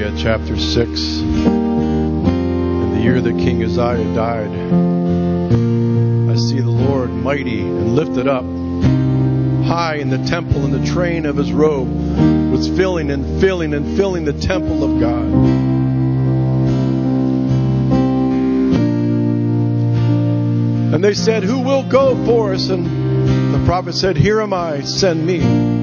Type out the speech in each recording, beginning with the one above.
Isaiah chapter 6. In the year that King Uzziah died, I see the Lord mighty and lifted up, high in the temple, and the train of his robe was filling and filling and filling the temple of God. And they said, "Who will go for us?" And the prophet said, "Here am I, send me."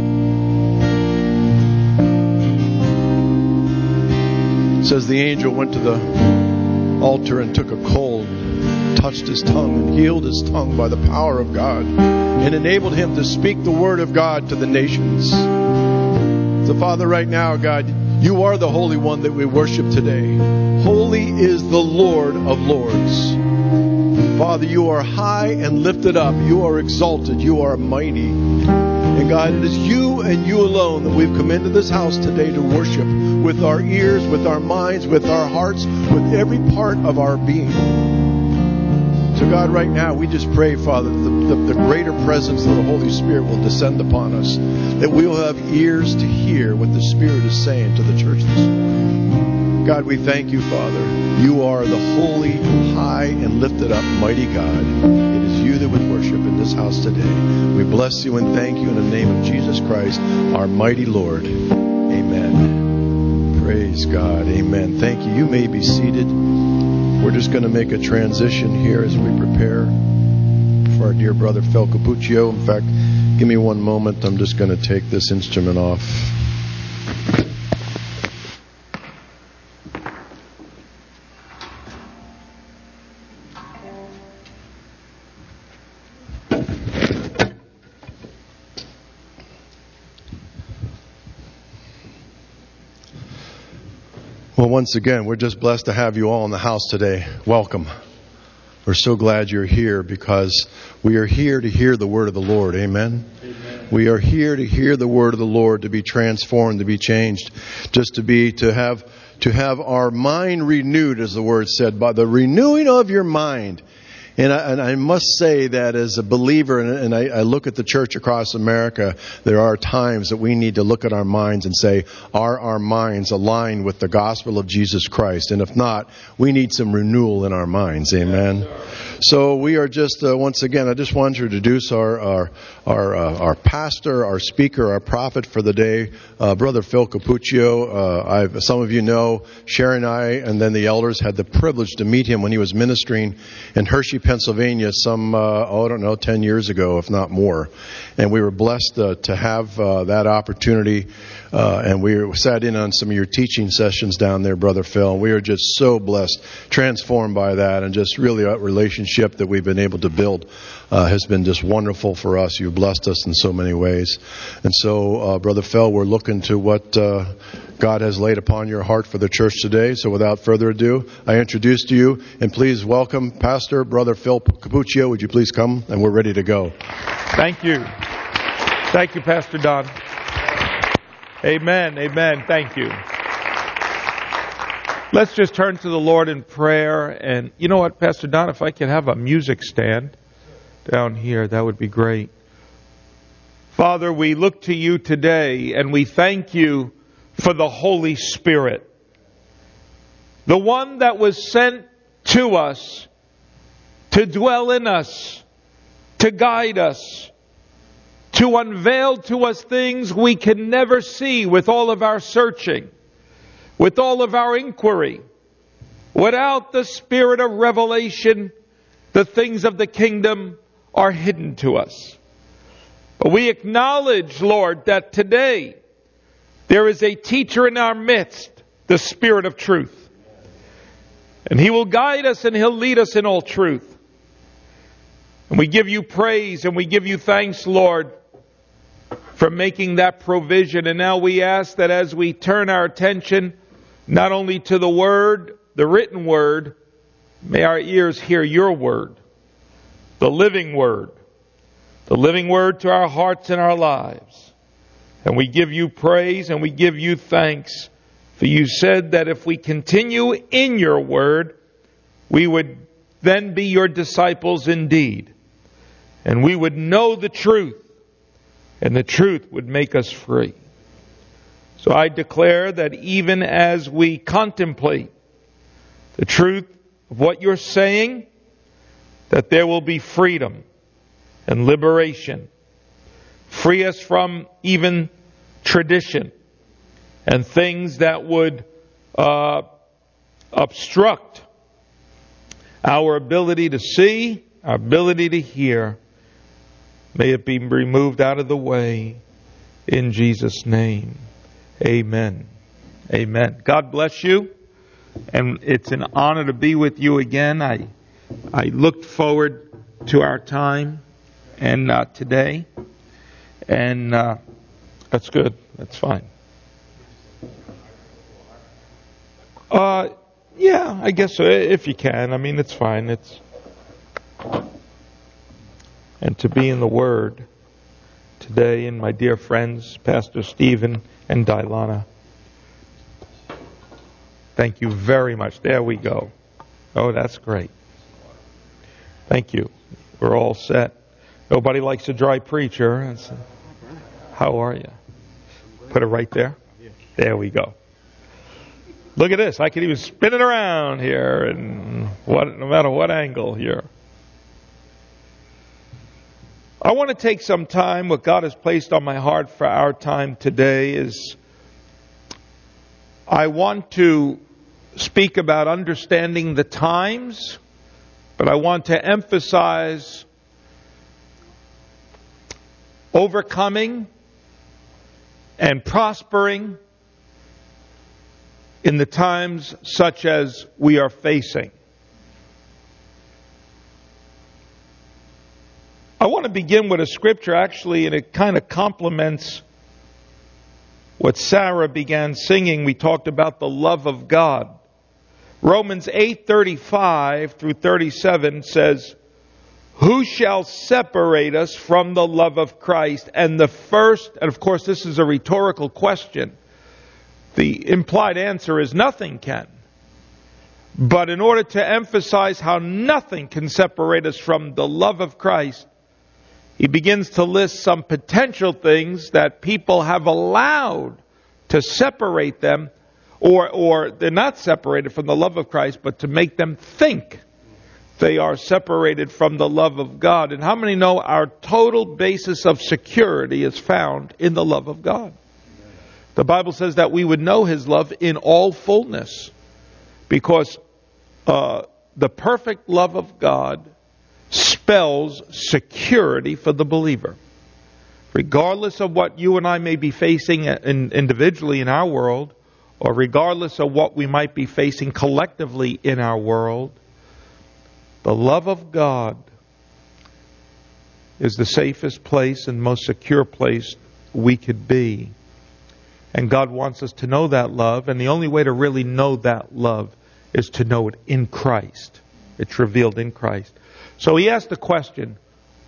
It says the angel went to the altar and took a coal, touched his tongue, and healed his tongue by the power of God, and enabled him to speak the word of God to the nations. So, Father, right now, God, you are the Holy One that we worship today. Holy is the Lord of Lords. Father, you are high and lifted up. You are exalted. You are mighty. And God, it is you and you alone that we've come into this house today to worship with our ears, with our minds, with our hearts, with every part of our being. So God, right now, we just pray, Father, that the greater presence of the Holy Spirit will descend upon us, that we will have ears to hear what the Spirit is saying to the church this morning. God, we thank you, Father. You are the holy, high, and lifted up, mighty God. It is you that we worship in this house today. We bless you and thank you in the name of Jesus Christ, our mighty Lord. Amen. Praise God. Amen. Thank you. You may be seated. We're just going to make a transition here as we prepare for our dear brother Phil Capuccio. In fact, give me one moment. I'm just going to take this instrument off. Well, once again, we're just blessed to have you all in the house today. Welcome. We're so glad you're here because we are here to hear the word of the Lord. Amen. Amen. We are here to hear the word of the Lord, to be transformed, to be changed, just to have our mind renewed, as the word said, by the renewing of your mind. And I must say that as a believer, and I look at the church across America, there are times that we need to look at our minds and say, are our minds aligned with the gospel of Jesus Christ? And if not, we need some renewal in our minds. Amen. So we are just, once again, I just wanted to introduce our pastor, our speaker, our prophet for the day, Brother Phil Capuccio. Some of you know, Sharon and I, and then the elders had the privilege to meet him when he was ministering in Hershey, Pennsylvania, some, 10 years ago, if not more. And we were blessed to have that opportunity. And we sat in on some of your teaching sessions down there, Brother Phil. We are just so blessed, transformed by that, and just really a relationship that we've been able to build has been just wonderful for us. You've blessed us in so many ways. And so, Brother Phil, we're looking to what God has laid upon your heart for the church today. So without further ado, I introduce to you, and please welcome Pastor Brother Phil Capuccio. Would you please come? And we're ready to go. Thank you. Thank you, Pastor Don. Amen. Amen. Thank you. Let's just turn to the Lord in prayer. And you know what, Pastor Don, if I could have a music stand down here, that would be great. Father, we look to you today and we thank you for the Holy Spirit, the one that was sent to us to dwell in us, to guide us, to unveil to us things we can never see with all of our searching, with all of our inquiry. Without the spirit of revelation, the things of the kingdom are hidden to us. But we acknowledge, Lord, that today there is a teacher in our midst, the Spirit of truth. And He will guide us and He'll lead us in all truth. And we give you praise and we give you thanks, Lord, for making that provision. And now we ask that as we turn our attention not only to the Word, the written Word, may our ears hear your Word, the living Word to our hearts and our lives. And we give you praise and we give you thanks. For you said that if we continue in your word, we would then be your disciples indeed. And we would know the truth, and the truth would make us free. So I declare that even as we contemplate the truth of what you're saying, that there will be freedom and liberation. Free us from even tradition and things that would obstruct our ability to see, our ability to hear. May it be removed out of the way in Jesus' name. Amen. Amen. God bless you. And it's an honor to be with you again. I looked forward to our time and today. And that's good. That's fine. Yeah, I guess so, if you can. I mean, it's fine. And to be in the Word today, and my dear friends, Pastor Stephen and Dilana. Thank you very much. There we go. Oh, that's great. Thank you. We're all set. Nobody likes a dry preacher. How are you? Put it right there. There we go. Look at this. I can even spin it around here, and no matter what angle here. I want to take some time. What God has placed on my heart for our time today is I want to speak about understanding the times, but I want to emphasize overcoming and prospering in the times such as we are facing. I want to begin with a scripture, actually, and it kind of complements what Sarah began singing. We talked about the love of God. Romans 8:35 through 37 says, "Who shall separate us from the love of Christ?" And the first, and of course this is a rhetorical question, the implied answer is nothing can. But in order to emphasize how nothing can separate us from the love of Christ, he begins to list some potential things that people have allowed to separate them, or they're not separated from the love of Christ, but to make them think they are separated from the love of God. And how many know our total basis of security is found in the love of God? The Bible says that we would know His love in all fullness, because the perfect love of God spells security for the believer. Regardless of what you and I may be facing individually in our world, or regardless of what we might be facing collectively in our world, the love of God is the safest place and most secure place we could be. And God wants us to know that love, and the only way to really know that love is to know it in Christ. It's revealed in Christ. So he asked the question,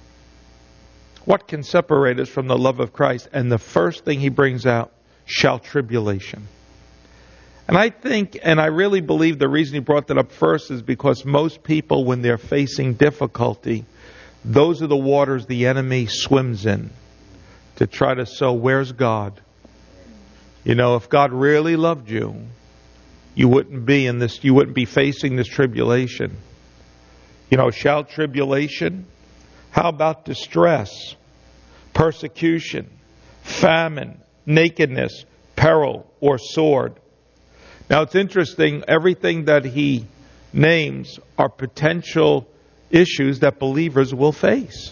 what can separate us from the love of Christ? And the first thing he brings out, shall tribulation. And I think, and I really believe the reason he brought that up first is because most people, when they're facing difficulty, those are the waters the enemy swims in to try to sow, where's God? You know, if God really loved you, you wouldn't be facing this tribulation. You know, shall tribulation? How about distress, persecution, famine, nakedness, peril, or sword? Now it's interesting, everything that he names are potential issues that believers will face.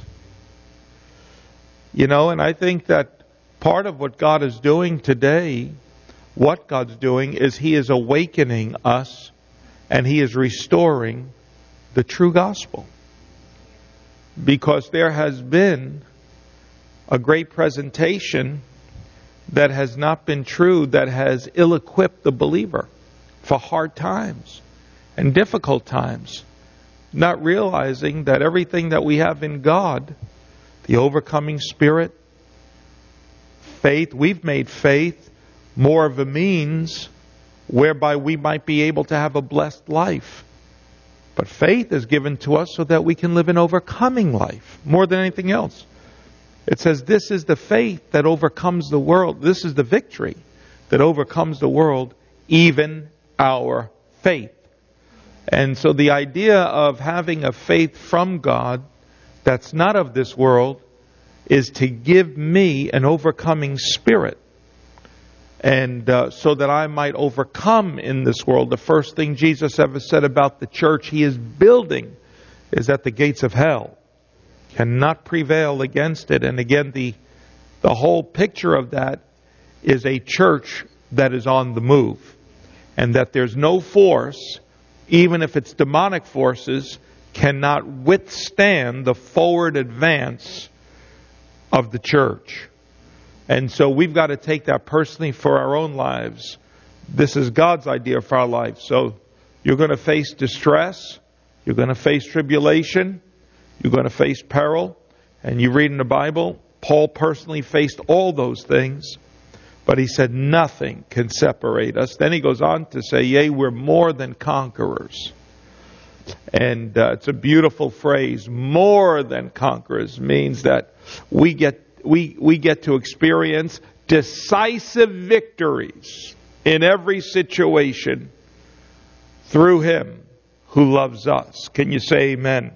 You know, and I think that part of what God is doing today, what God's doing is He is awakening us and He is restoring the true gospel. Because there has been a great presentation that has not been true, that has ill-equipped the believer for hard times and difficult times, not realizing that everything that we have in God, the overcoming spirit, faith, we've made faith more of a means whereby we might be able to have a blessed life. But faith is given to us so that we can live an overcoming life more than anything else. It says this is the faith that overcomes the world. This is the victory that overcomes the world, even our faith. And so the idea of having a faith from God that's not of this world is to give me an overcoming spirit. And so that I might overcome in this world. The first thing Jesus ever said about the church he is building is that the gates of hell cannot prevail against it. And again, the whole picture of that is a church that is on the move. And that there's no force, even if it's demonic forces, cannot withstand the forward advance of the church. And so we've got to take that personally for our own lives. This is God's idea for our life. So you're going to face distress. You're going to face tribulation. You're going to face peril. And you read in the Bible, Paul personally faced all those things. But he said nothing can separate us. Then he goes on to say, yea, we're more than conquerors. And it's a beautiful phrase. More than conquerors means that we get to experience decisive victories in every situation through Him who loves us. Can you say amen?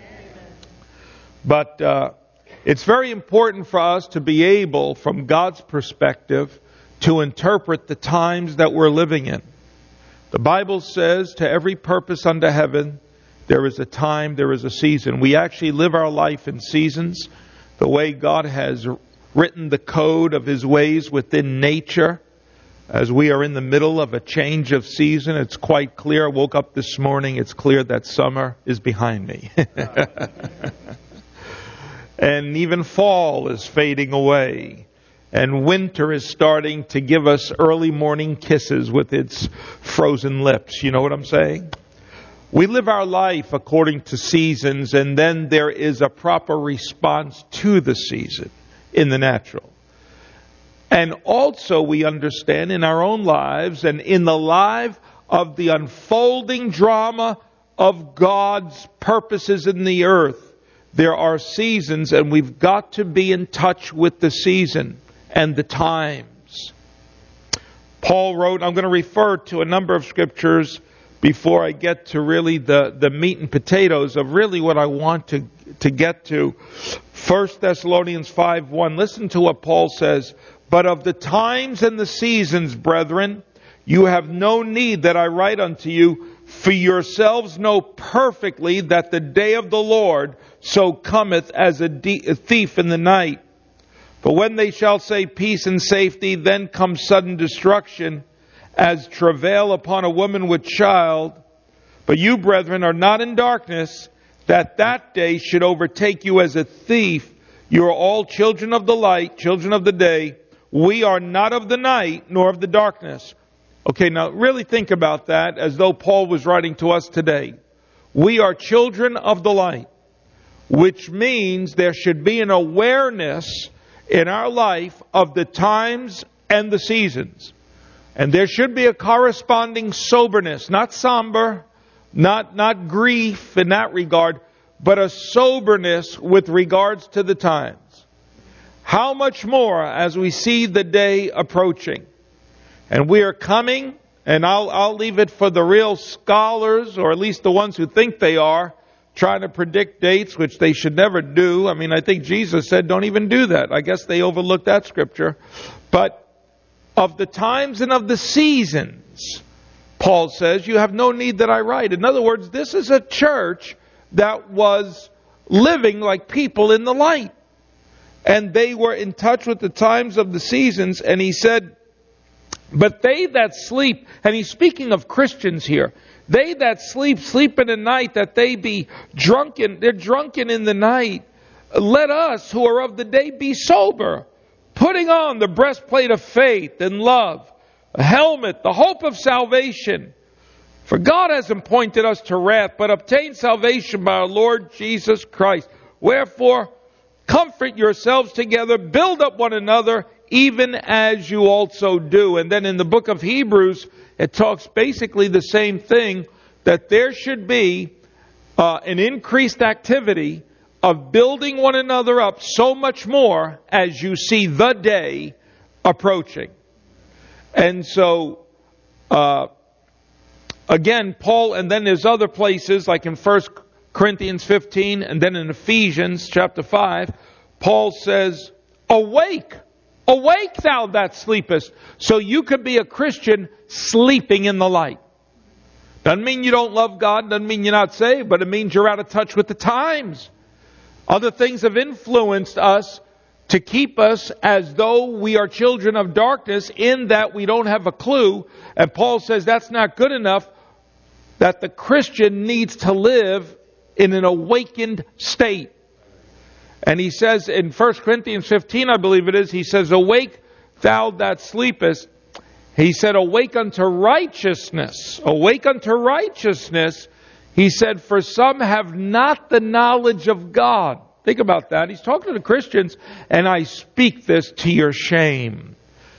But it's very important for us to be able, from God's perspective, to interpret the times that we're living in. The Bible says, to every purpose under heaven, there is a time, there is a season. We actually live our life in seasons. The way God has written the code of His ways within nature, as we are in the middle of a change of season, it's quite clear. I woke up this morning, it's clear that summer is behind me. And even fall is fading away. And winter is starting to give us early morning kisses with its frozen lips. You know what I'm saying? We live our life according to seasons, and then there is a proper response to the season in the natural. And also we understand in our own lives and in the life of the unfolding drama of God's purposes in the earth, there are seasons, and we've got to be in touch with the season and the times. Paul wrote, I'm going to refer to a number of scriptures before I get to really the meat and potatoes of really what I want to get to. 1 Thessalonians 5:1. Listen to what Paul says. But of the times and the seasons, brethren, you have no need that I write unto you, for yourselves know perfectly that the day of the Lord so cometh as a thief in the night. But when they shall say peace and safety, then comes sudden destruction, as travail upon a woman with child. But you, brethren, are not in darkness, that day should overtake you as a thief. You are all children of the light, children of the day. We are not of the night, nor of the darkness. Okay, now really think about that as though Paul was writing to us today. We are children of the light, which means there should be an awareness in our life of the times and the seasons. And there should be a corresponding soberness, not somber, not grief in that regard, but a soberness with regards to the times. How much more as we see the day approaching. And we are coming, and I'll leave it for the real scholars, or at least the ones who think they are, trying to predict dates, which they should never do. I mean, I think Jesus said don't even do that. I guess they overlooked that scripture. But of the times and of the seasons, Paul says, you have no need that I write. In other words, this is a church that was living like people in the light. And they were in touch with the times of the seasons. And he said, but they that sleep, and he's speaking of Christians here, they that sleep in the night, that they be drunken, they're drunken in the night. Let us who are of the day be sober, putting on the breastplate of faith and love, a helmet, the hope of salvation. For God hasn't appointed us to wrath, but obtain salvation by our Lord Jesus Christ. Wherefore, comfort yourselves together, build up one another, even as you also do. And then in the book of Hebrews, it talks basically the same thing, that there should be an increased activity of building one another up so much more as you see the day approaching. And so, again, Paul, and then there's other places like in 1 Corinthians 15 and then in Ephesians chapter 5, Paul says, awake, awake thou that sleepest. So you could be a Christian sleeping in the light. Doesn't mean you don't love God, doesn't mean you're not saved, but it means you're out of touch with the times. Other things have influenced us to keep us as though we are children of darkness, in that we don't have a clue. And Paul says that's not good enough, that the Christian needs to live in an awakened state. And he says in 1 Corinthians 15, I believe it is, he says, awake thou that sleepest. He said, awake unto righteousness. Awake unto righteousness. He said, for some have not the knowledge of God. Think about that. He's talking to the Christians, and I speak this to your shame.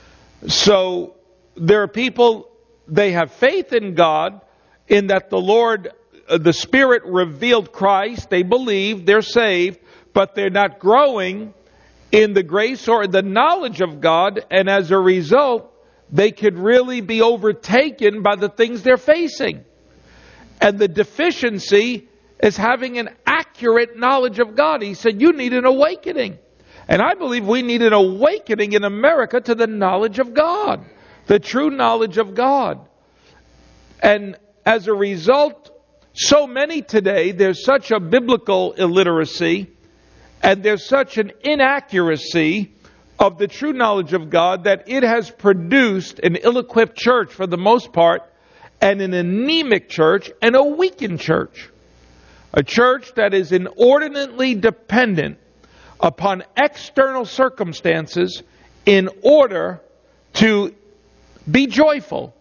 So there are people, they have faith in God, in that the Lord, the Spirit revealed Christ. They believe, they're saved, but they're not growing in the grace or the knowledge of God, and as a result, they could really be overtaken by the things they're facing. And the deficiency is having an accurate knowledge of God. He said, you need an awakening. And I believe we need an awakening in America to the knowledge of God, the true knowledge of God. And as a result, so many today, there's such a biblical illiteracy, and there's such an inaccuracy of the true knowledge of God, that it has produced an ill-equipped church for the most part, and an anemic church, and a weakened church. A church that is inordinately dependent upon external circumstances in order to be joyful.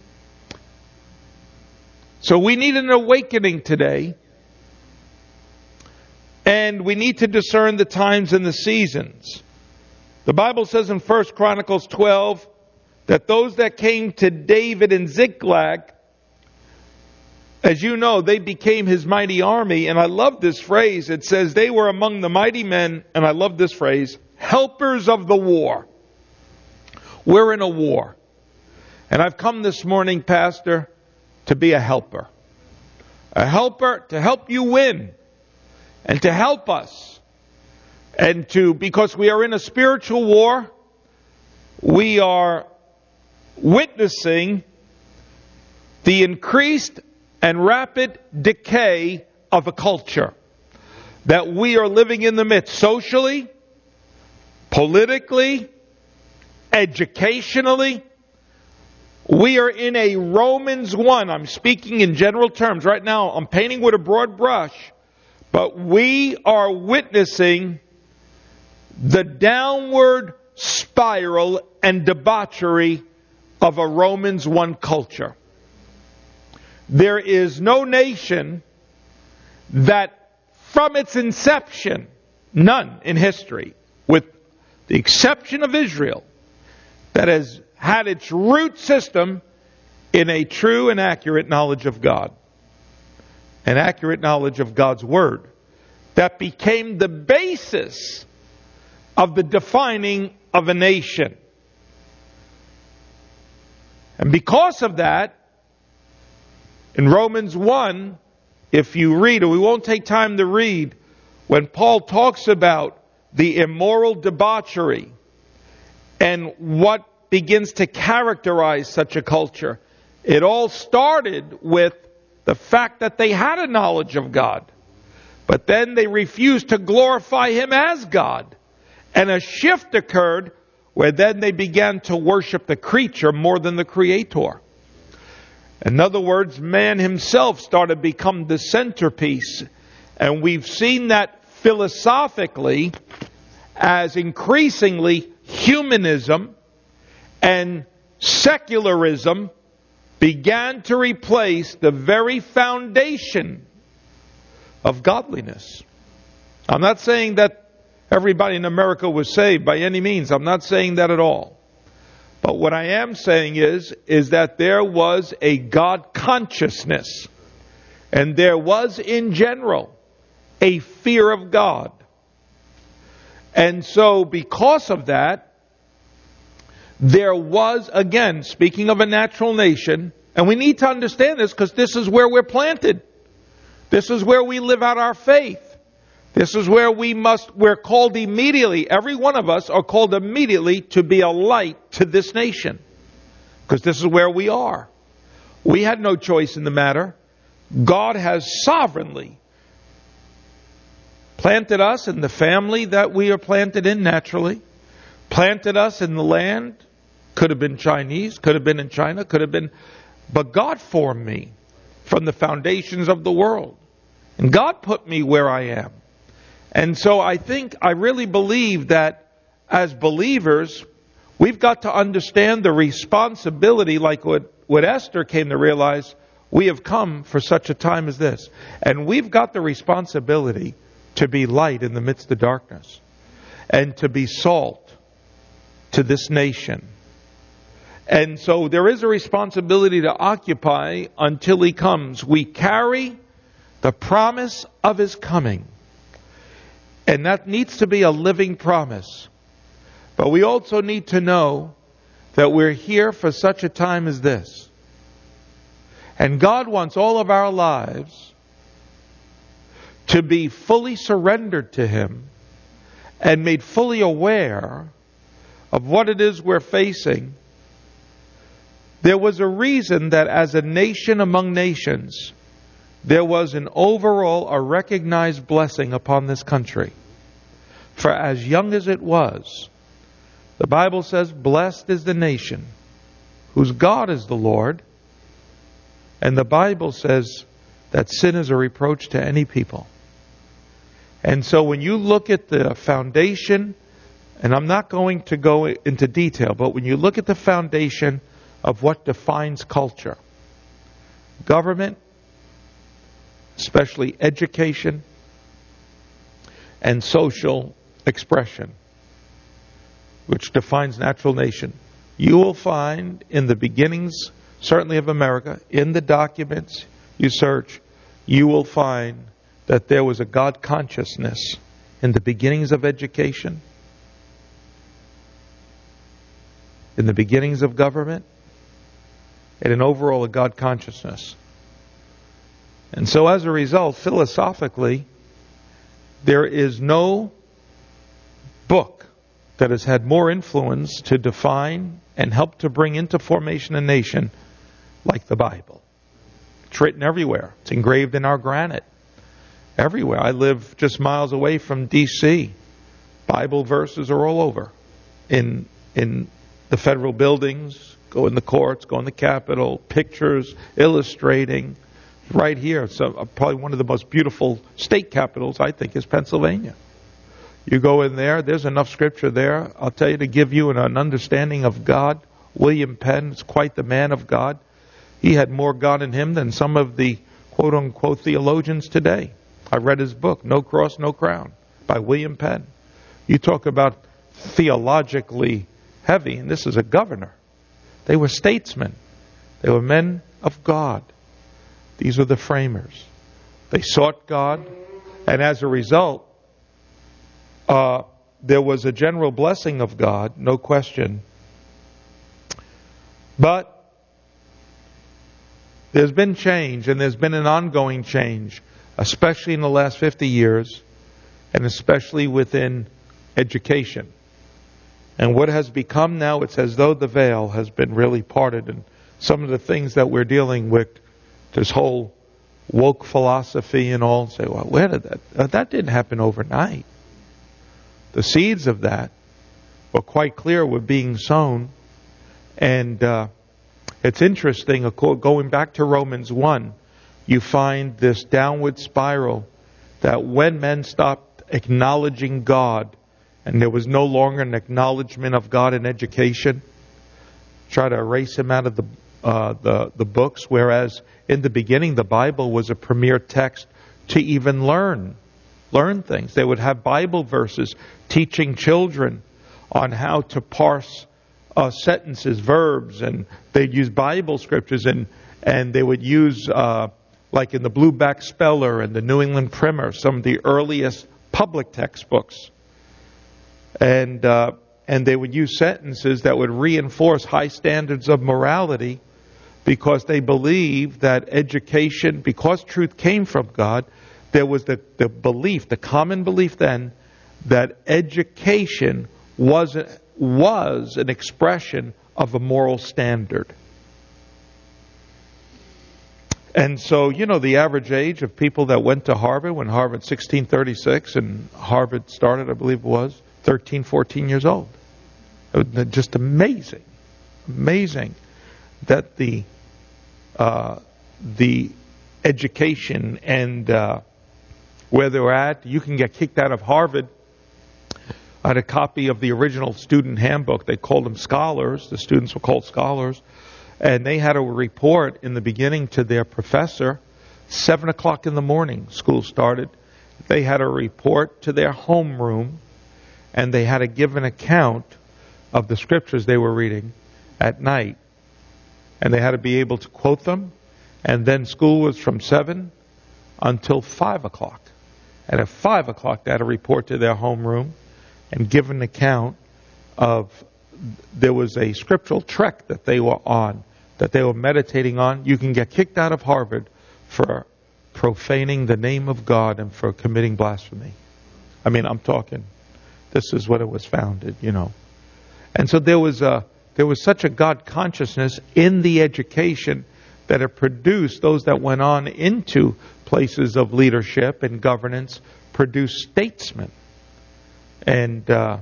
So we need an awakening today. And we need to discern the times and the seasons. The Bible says in 1 Chronicles 12 that those that came to David in Ziklag, as you know, they became his mighty army. And I love this phrase. It says they were among the mighty men, and I love this phrase, helpers of the war. We're in a war. And I've come this morning, Pastor, to be a helper. A helper to help you win. And to help us. And because we are in a spiritual war, we are witnessing the increased and rapid decay of a culture that we are living in the midst, socially, politically, educationally. We are in a Romans 1. I'm speaking in general terms. Right now, I'm painting with a broad brush. But we are witnessing the downward spiral and debauchery of a Romans 1 culture. There is no nation that from its inception, none in history, with the exception of Israel, that has had its root system in a true and accurate knowledge of God. An accurate knowledge of God's Word. That became the basis of the defining of a nation. And because of that, in Romans 1, if you read, and we won't take time to read, when Paul talks about the immoral debauchery and what begins to characterize such a culture, it all started with the fact that they had a knowledge of God. But then they refused to glorify Him as God. And a shift occurred where then they began to worship the creature more than the Creator. In other words, man himself started to become the centerpiece. And we've seen that philosophically as increasingly humanism and secularism began to replace the very foundation of godliness. I'm not saying that everybody in America was saved by any means. I'm not saying that at all. But what I am saying is that there was a God consciousness. And there was in general a fear of God. And so because of that, there was, again, speaking of a natural nation, and we need to understand this because this is where we're planted. This is where we live out our faith. This is where we're called immediately, every one of us are called immediately to be a light to this nation. Because this is where we are. We had no choice in the matter. God has sovereignly planted us in the family that we are planted in naturally. Planted us in the land. Could have been Chinese, could have been in China, could have been... But God formed me from the foundations of the world. And God put me where I am. And so I really believe that as believers, we've got to understand the responsibility, like what Esther came to realize, we have come for such a time as this. And we've got the responsibility to be light in the midst of darkness. And to be salt to this nation. And so there is a responsibility to occupy until He comes. We carry the promise of His coming. And that needs to be a living promise. But we also need to know that we're here for such a time as this. And God wants all of our lives to be fully surrendered to Him and made fully aware of what it is we're facing. There was a reason that as a nation among nations, there was an overall, a recognized blessing upon this country. For as young as it was, the Bible says, blessed is the nation whose God is the Lord. And the Bible says that sin is a reproach to any people. And so when you look at the foundation, and I'm not going to go into detail, but when you look at the foundation of what defines culture, government, especially education, and social expression, which defines natural nation, you will find in the beginnings, certainly of America, in the documents you search, you will find that there was a God consciousness in the beginnings of education, in the beginnings of government, and in overall a God consciousness. And so as a result, philosophically, there is no book that has had more influence to define and help to bring into formation a nation like the Bible. It's written everywhere. It's engraved in our granite. Everywhere. I live just miles away from D.C. Bible verses are all over. In the federal buildings, go in the courts, go in the Capitol, pictures illustrating. Right here, so probably one of the most beautiful state capitals, I think, is Pennsylvania. You go in there, there's enough scripture there, I'll tell you, to give you an understanding of God. William Penn is quite the man of God. He had more God in him than some of the quote-unquote theologians today. I read his book, No Cross, No Crown, by William Penn. You talk about theologically heavy, and this is a governor. They were statesmen. They were men of God. These were the framers. They sought God, and as a result, there was a general blessing of God, no question. But there's been change, and there's been an ongoing change, especially in the last 50 years, and especially within education. And what has become now, it's as though the veil has been really parted, and some of the things that we're dealing with, this whole woke philosophy and all, say, well, where did that didn't happen overnight. The seeds of that were quite clear were being sown. And it's interesting, going back to Romans 1, you find this downward spiral that when men stopped acknowledging God, and there was no longer an acknowledgement of God in education, try to erase Him out of the books, whereas in the beginning the Bible was a premier text to even learn things. They would have Bible verses teaching children on how to parse sentences, verbs, and they'd use Bible scriptures, and they would use, like in the Blueback Speller and the New England Primer, some of the earliest public textbooks. And and they would use sentences that would reinforce high standards of morality because they believed that education, because truth came from God, there was the belief, the common belief then, that education was an expression of a moral standard. And so, the average age of people that went to Harvard, when Harvard 1636 and Harvard started, I believe it was, 13, 14 years old. Just amazing. Amazing that the education and where they're at. You can get kicked out of Harvard. I had a copy of the original student handbook. They called them scholars. The students were called scholars. And they had a report in the beginning to their professor, 7 o'clock in the morning, school started. They had a report to their homeroom, and they had to give an account of the scriptures they were reading at night. And they had to be able to quote them. And then school was from 7 until 5 o'clock. And at 5 o'clock, they had to report to their homeroom and give an account of, there was a scriptural trek that they were on, that they were meditating on. You can get kicked out of Harvard for profaning the name of God and for committing blasphemy. I mean, I'm talking, this is what it was founded, And so there was such a God consciousness in the education that it produced those that went on into places of leadership and governance, produced statesmen. And,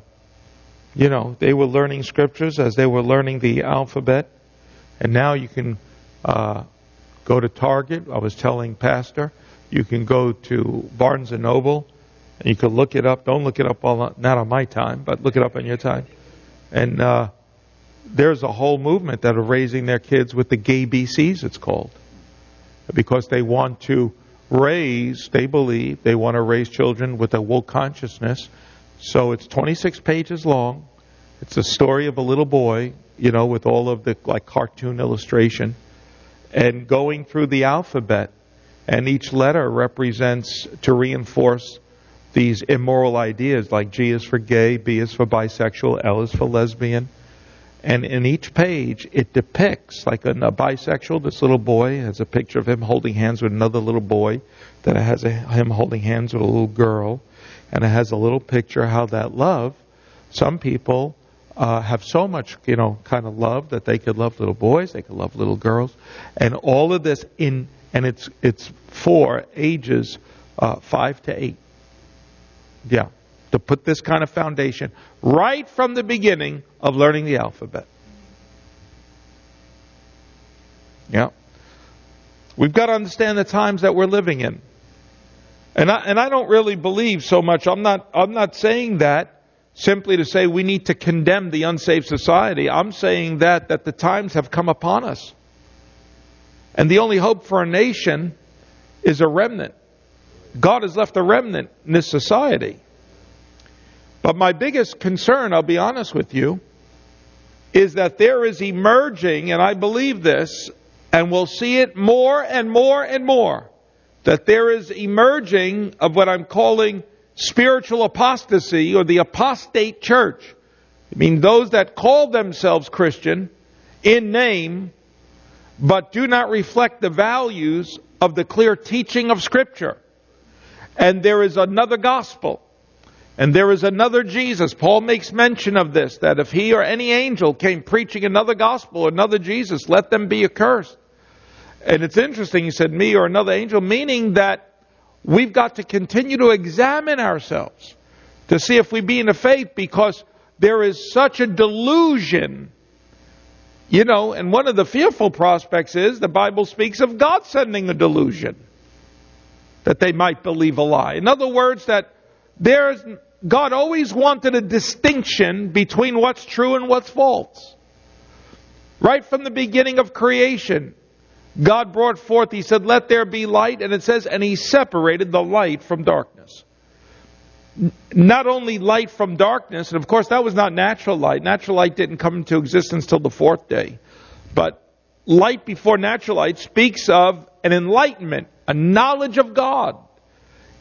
they were learning scriptures as they were learning the alphabet. And now you can go to Target. I was telling Pastor, you can go to Barnes & Noble, and you can look it up. Don't look it up, not on my time, but look it up on your time. And there's a whole movement that are raising their kids with the gay BCs, it's called. Because they want to they believe, they want to raise children with a woke consciousness. So it's 26 pages long. It's a story of a little boy, with all of the cartoon illustration, and going through the alphabet, and each letter represents to reinforce these immoral ideas, like G is for gay, B is for bisexual, L is for lesbian. And in each page, it depicts, like a bisexual, this little boy has a picture of him holding hands with another little boy, then it has him holding hands with a little girl, and it has a little picture how that love, some people have so much, kind of love that they could love little boys, they could love little girls, and all of this and it's for ages 5 to 8. Yeah, to put this kind of foundation right from the beginning of learning the alphabet. Yeah, we've got to understand the times that we're living in, and I don't really believe so much. I'm not saying that simply to say we need to condemn the unsaved society. I'm saying that the times have come upon us. And the only hope for a nation is a remnant. God has left a remnant in this society. But my biggest concern, I'll be honest with you, is that there is emerging, and I believe this, and we'll see it more and more and more, that there is emerging of what I'm calling spiritual apostasy, or the apostate church. I mean, those that call themselves Christian in name, but do not reflect the values of the clear teaching of Scripture. And there is another gospel, and there is another Jesus. Paul makes mention of this, that if he or any angel came preaching another gospel, another Jesus, let them be accursed. And it's interesting, he said, me or another angel, meaning that we've got to continue to examine ourselves to see if we be in the faith, because there is such a delusion. And one of the fearful prospects is the Bible speaks of God sending a delusion that they might believe a lie. In other words, that God always wanted a distinction between what's true and what's false. Right from the beginning of creation, God brought forth, He said, let there be light, and it says, and He separated the light from darkness. Not only light from darkness, and of course that was not natural light. Natural light didn't come into existence till the 4th day. But light before natural light speaks of an enlightenment, a knowledge of God.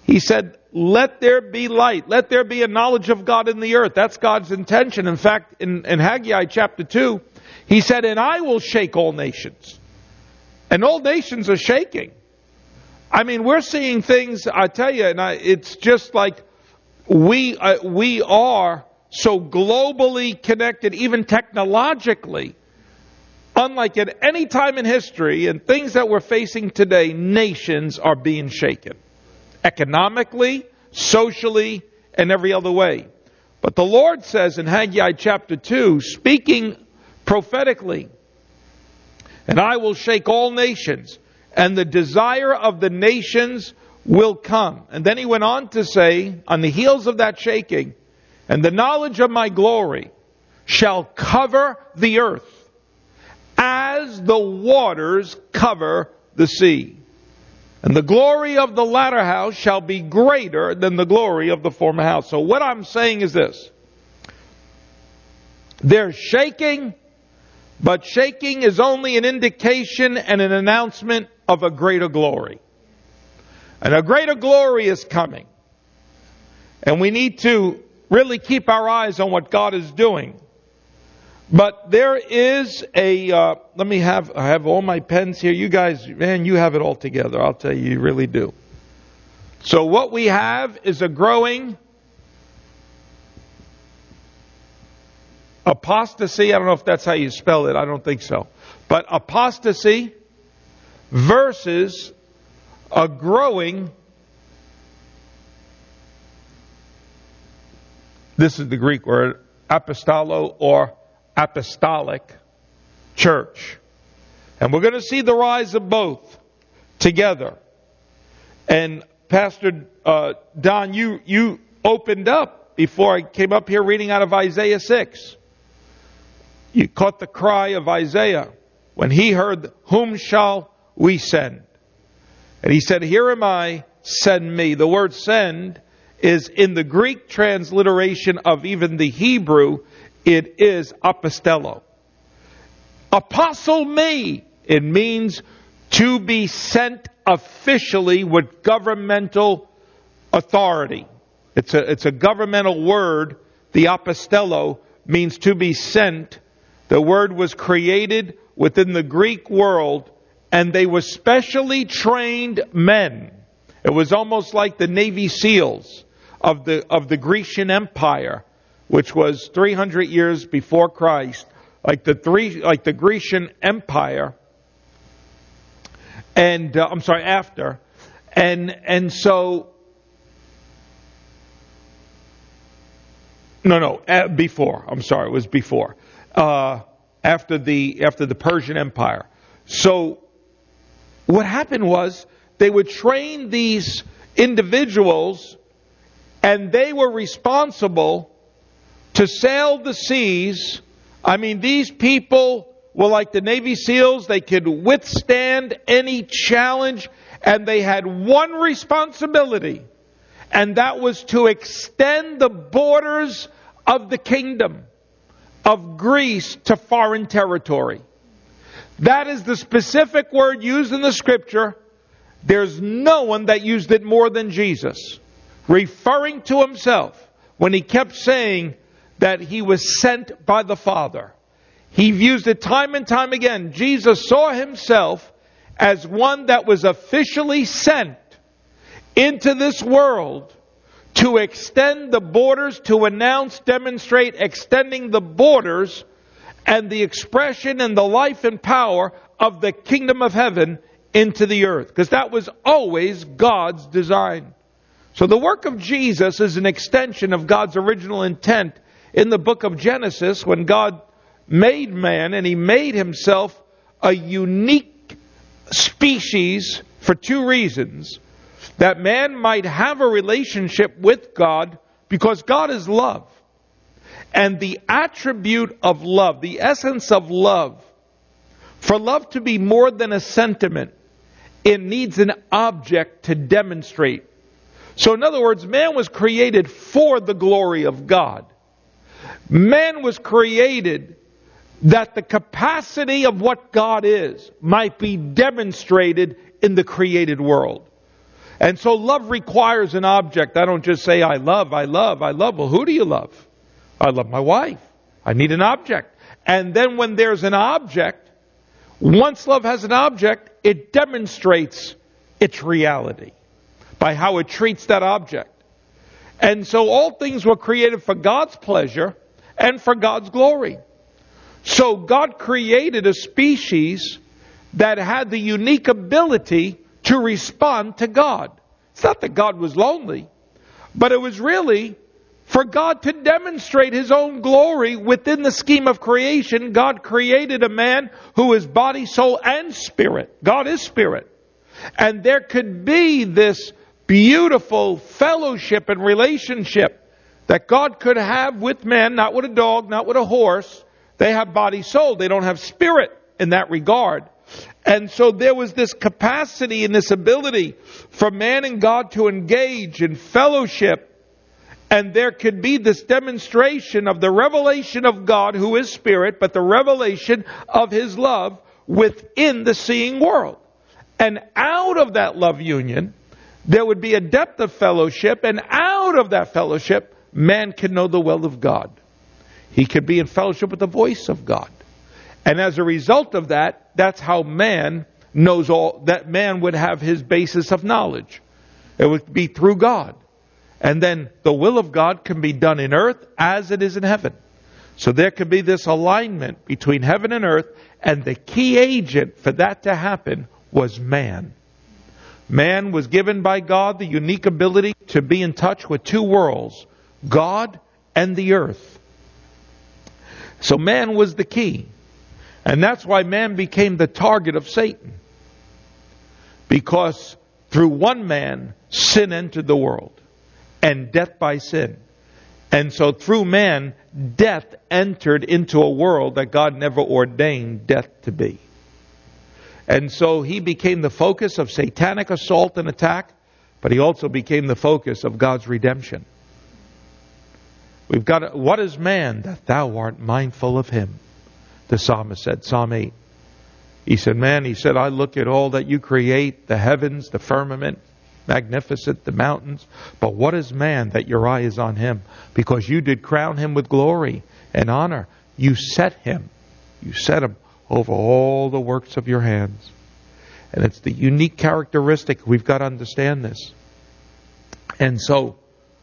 He said, let there be light. Let there be a knowledge of God in the earth. That's God's intention. In fact, in Haggai chapter 2, he said, and I will shake all nations. And all nations are shaking. I mean, we're seeing things, I tell you, and it's just like we are so globally connected, even technologically, unlike at any time in history, and things that we're facing today, nations are being shaken. Economically, socially, and every other way. But the Lord says in Haggai chapter 2, speaking prophetically, and I will shake all nations, and the desire of the nations will come. And then he went on to say, on the heels of that shaking, and the knowledge of my glory shall cover the earth, as the waters cover the sea. And the glory of the latter house shall be greater than the glory of the former house. So what I'm saying is this. There's shaking, but shaking is only an indication and an announcement of a greater glory. And a greater glory is coming. And we need to really keep our eyes on what God is doing. But there is I have all my pens here. You guys, man, you have it all together. I'll tell you, you really do. So what we have is a growing apostasy. I don't know if that's how you spell it. I don't think so. But apostasy versus a growing, this is the Greek word, apostolo or apostolic church. And we're going to see the rise of both together. And Pastor Don, you opened up before I came up here reading out of Isaiah 6. You caught the cry of Isaiah when he heard, whom shall we send? And he said, here am I, send me. The word send is in the Greek transliteration of even the Hebrew, it is apostello. Apostle me. It means to be sent officially with governmental authority. It's a governmental word. The apostello means to be sent. The word was created within the Greek world, and they were specially trained men. It was almost like the Navy SEALs of the Grecian Empire, which was 300 years before Christ, like the Grecian Empire, and after, and so before. I'm sorry, it was before, after the Persian Empire. So what happened was they would train these individuals, and they were responsible to sail the seas. I mean, these people were like the Navy SEALs. They could withstand any challenge, and they had one responsibility, and that was to extend the borders of the kingdom of Greece to foreign territory. That is the specific word used in the scripture. There's no one that used it more than Jesus, referring to himself when he kept saying that he was sent by the Father. He used it time and time again. Jesus saw himself as one that was officially sent into this world to extend the borders, to announce, demonstrate extending the borders and the expression and the life and power of the kingdom of heaven into the earth. Because that was always God's design. So the work of Jesus is an extension of God's original intent in the book of Genesis, when God made man and he made himself a unique species for two reasons. That man might have a relationship with God, because God is love. And the attribute of love, the essence of love, for love to be more than a sentiment, it needs an object to demonstrate. So in other words, man was created for the glory of God. Man was created that the capacity of what God is might be demonstrated in the created world. And so love requires an object. I don't just say, I love, I love, I love. Well, who do you love? I love my wife. I need an object. And then when there's an object, once love has an object, it demonstrates its reality by how it treats that object. And so all things were created for God's pleasure and for God's glory. So God created a species that had the unique ability to respond to God. It's not that God was lonely, but it was really for God to demonstrate His own glory within the scheme of creation. God created a man who is body, soul, and spirit. God is spirit. And there could be this beautiful fellowship and relationship that God could have with man, not with a dog, not with a horse. They have body, soul. They don't have spirit in that regard. And so there was this capacity and this ability for man and God to engage in fellowship. And there could be this demonstration of the revelation of God, who is spirit, but the revelation of His love within the seeing world. And out of that love union, there would be a depth of fellowship, and out of that fellowship, man can know the will of God. He could be in fellowship with the voice of God. And as a result of that, that's how man knows all, that man would have his basis of knowledge. It would be through God. And then the will of God can be done in earth as it is in heaven. So there could be this alignment between heaven and earth, and the key agent for that to happen was man. Man was given by God the unique ability to be in touch with two worlds, God and the earth. So man was the key. And that's why man became the target of Satan. Because through one man, sin entered the world. And death by sin. And so through man, death entered into a world that God never ordained death to be. And so he became the focus of satanic assault and attack, but he also became the focus of God's redemption. We've got, what is man that thou art mindful of him? The psalmist said, Psalm 8. He said, man, he said, I look at all that you create, the heavens, the firmament, magnificent, the mountains. But what is man that your eye is on him? Because you did crown him with glory and honor. You set him over all the works of your hands. And it's the unique characteristic. We've got to understand this. And so,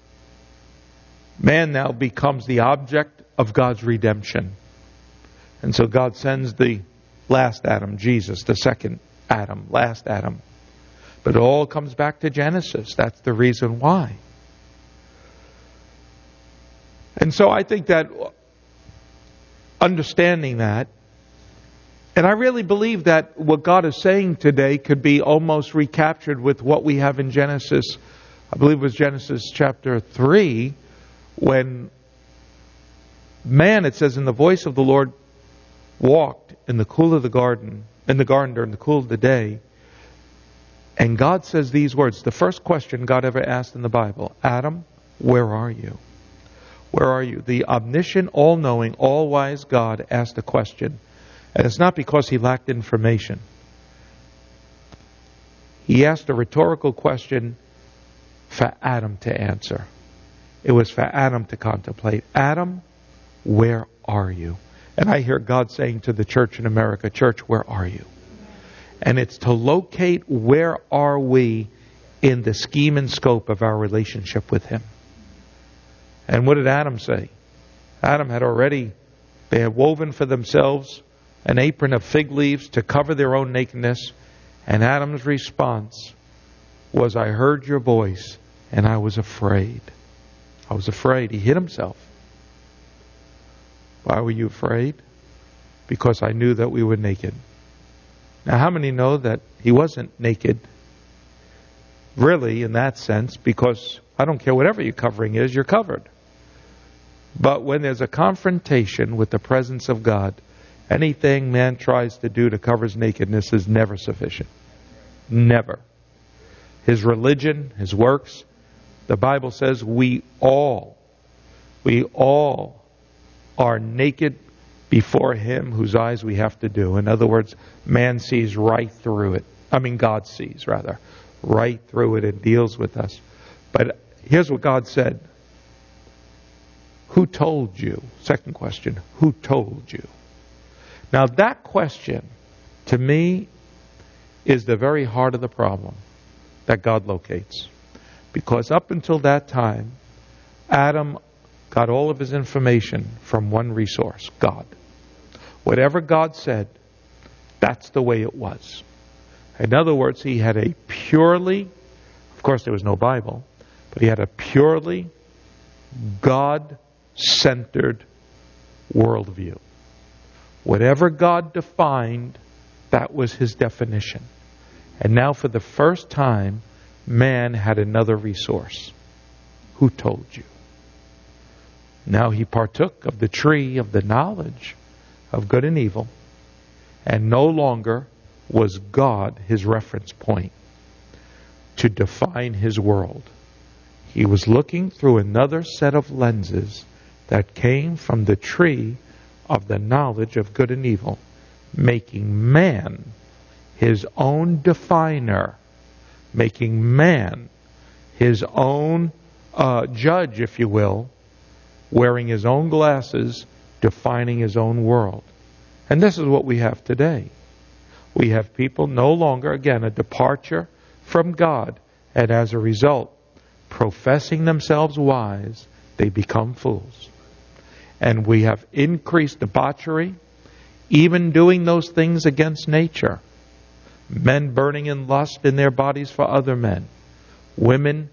man now becomes the object of God's redemption. And so God sends the last Adam, Jesus, the second Adam, last Adam. But it all comes back to Genesis. That's the reason why. And so I think that understanding that, and I really believe that what God is saying today could be almost recaptured with what we have in Genesis. I believe it was Genesis chapter 3, when man, it says, in the voice of the Lord, walked in the cool of the garden, in the garden during the cool of the day. And God says these words, the first question God ever asked in the Bible, Adam, where are you? Where are you? The omniscient, all-knowing, all-wise God asked a question. And it's not because he lacked information. He asked a rhetorical question for Adam to answer. It was for Adam to contemplate. Adam, where are you? And I hear God saying to the church in America, church, where are you? And it's to locate where are we in the scheme and scope of our relationship with Him. And what did Adam say? Adam had already, they had woven for themselves an apron of fig leaves to cover their own nakedness. And Adam's response was, I heard your voice and I was afraid. I was afraid. He hid himself. Why were you afraid? Because I knew that we were naked. Now, how many know that he wasn't naked? Really, in that sense, because I don't care whatever your covering is, you're covered. But when there's a confrontation with the presence of God, anything man tries to do to cover his nakedness is never sufficient. Never. His religion, his works, the Bible says we all are naked before Him whose eyes we have to do. In other words, man sees right through it. I mean, God sees, rather, right through it and deals with us. But here's what God said. Who told you? Second question. Who told you? Now that question, to me, is the very heart of the problem that God locates. Because up until that time, Adam got all of his information from one resource, God. Whatever God said, that's the way it was. In other words, he had a purely, of course there was no Bible, but he had a purely God-centered worldview. Whatever God defined, that was his definition. And now for the first time, man had another resource. Who told you? Now he partook of the tree of the knowledge of good and evil, and no longer was God his reference point to define his world. He was looking through another set of lenses that came from the tree of the knowledge of good and evil, making man his own definer, making man his own judge, if you will, wearing his own glasses, defining his own world. And this is what we have today. We have people no longer, again, a departure from God, and as a result, professing themselves wise, they become fools. And we have increased debauchery, even doing those things against nature. Men burning in lust in their bodies for other men. Women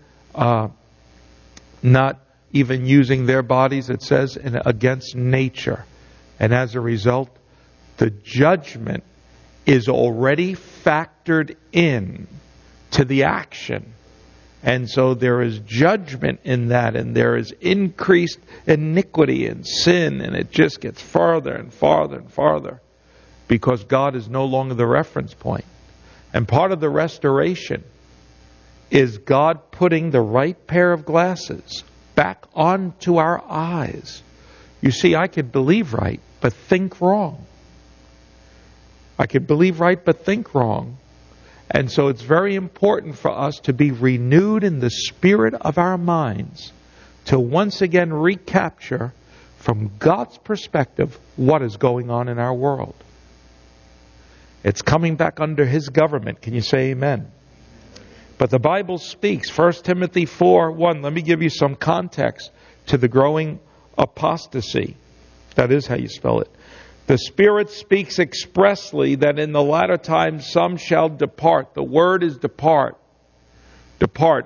not even using their bodies, it says, against nature. And as a result, the judgment is already factored in to the action. And so there is judgment in that, and there is increased iniquity and sin, and it just gets farther and farther and farther because God is no longer the reference point. And part of the restoration is God putting the right pair of glasses back onto our eyes. You see, I could believe right, but think wrong. I could believe right, but think wrong. And so it's very important for us to be renewed in the spirit of our minds to once again recapture from God's perspective what is going on in our world. It's coming back under His government. Can you say amen? But the Bible speaks, 1 Timothy 4:1. Let me give you some context to the growing apostasy. That is how you spell it. The Spirit speaks expressly that in the latter times some shall depart. The word is depart. Depart,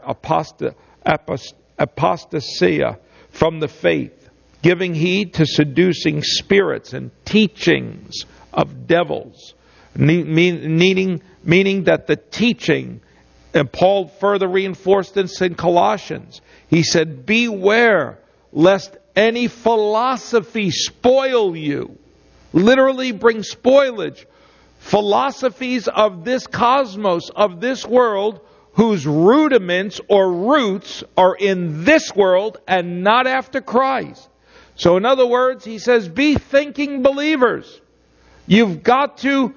apostasia, from the faith, giving heed to seducing spirits and teachings of devils. Meaning that the teaching, and Paul further reinforced this in Colossians. He said, beware lest any philosophy spoil you. Literally bring spoilage. Philosophies of this cosmos, of this world, whose rudiments or roots are in this world and not after Christ. So in other words, he says, be thinking believers. You've got to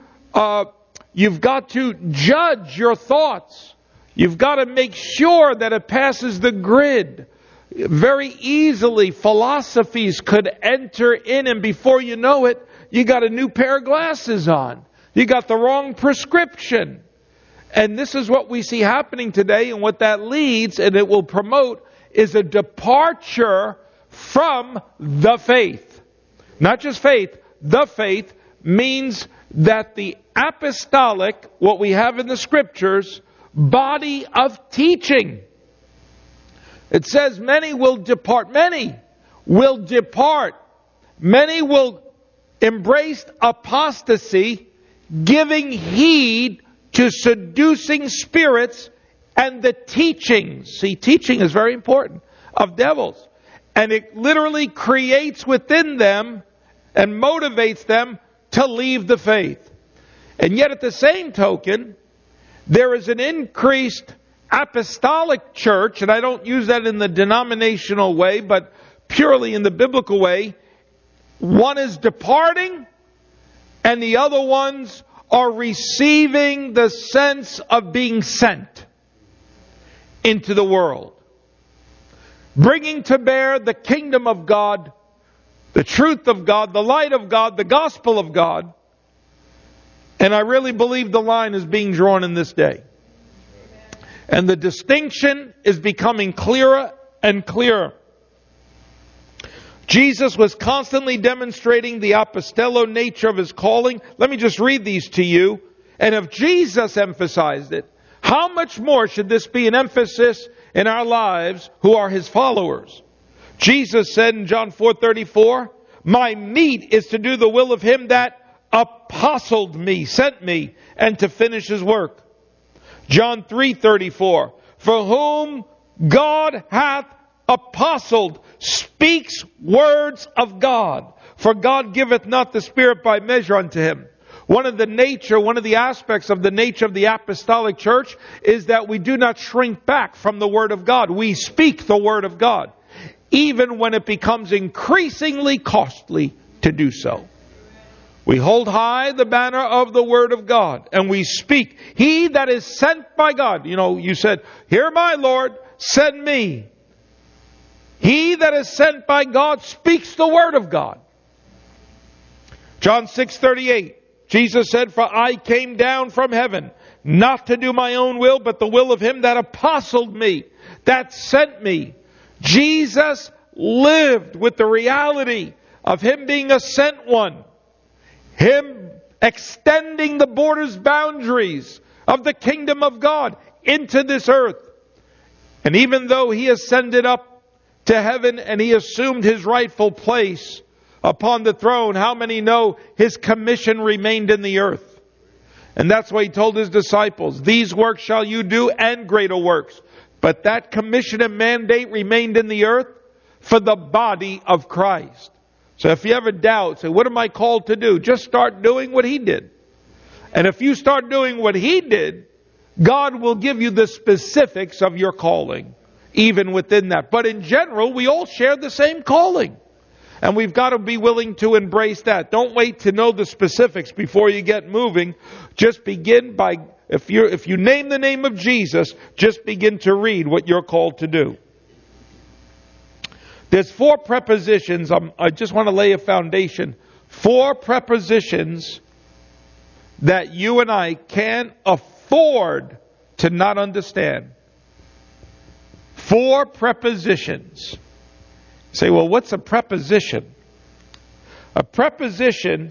judge your thoughts. You've got to make sure that it passes the grid. Very easily, philosophies could enter in, and before you know it, you got a new pair of glasses on. You got the wrong prescription. And this is what we see happening today, and what that leads, and it will promote, is a departure from the faith. Not just faith, the faith means that the apostolic, what we have in the Scriptures, body of teaching. It says many will depart. Many will depart. Many will embrace apostasy, giving heed to seducing spirits and the teachings. See, teaching is very important, of devils. And it literally creates within them and motivates them to leave the faith. And yet at the same token, there is an increased apostolic church, and I don't use that in the denominational way, but purely in the biblical way. One is departing, and the other ones are receiving the sense of being sent. into the world, bringing to bear the kingdom of God, the truth of God, the light of God, the gospel of God. And I really believe the line is being drawn in this day. And the distinction is becoming clearer and clearer. Jesus was constantly demonstrating the apostello nature of his calling. Let me just read these to you. And if Jesus emphasized it, how much more should this be an emphasis in our lives who are his followers? Jesus said in John 4:34, "My meat is to do the will of him that apostled me," sent me, "and to finish his work." John 3:34, "For whom God hath apostled speaks words of God. For God giveth not the Spirit by measure unto him." One of the aspects of the nature of the apostolic church is that we do not shrink back from the Word of God. We speak the Word of God, even when it becomes increasingly costly to do so. We hold high the banner of the Word of God, and we speak. He that is sent by God. You said, "Here, my Lord, send me." He that is sent by God speaks the Word of God. John 6:38, Jesus said, "For I came down from heaven, not to do my own will, but the will of him that apostled me," that sent me. Jesus lived with the reality of him being a sent one. Him extending the boundaries of the kingdom of God into this earth. And even though he ascended up to heaven and he assumed his rightful place upon the throne, how many know his commission remained in the earth? And that's why he told his disciples, "These works shall you do and greater works." But that commission and mandate remained in the earth for the body of Christ. So if you ever doubt, say, "What am I called to do?" Just start doing what he did. And if you start doing what he did, God will give you the specifics of your calling, even within that. But in general, we all share the same calling. And we've got to be willing to embrace that. Don't wait to know the specifics before you get moving. Just begin by, if you name the name of Jesus, just begin to read what you're called to do. There's 4 prepositions. I just want to lay a foundation. 4 prepositions that you and I can't afford to not understand. 4 prepositions. You say, "Well, what's a preposition?" A preposition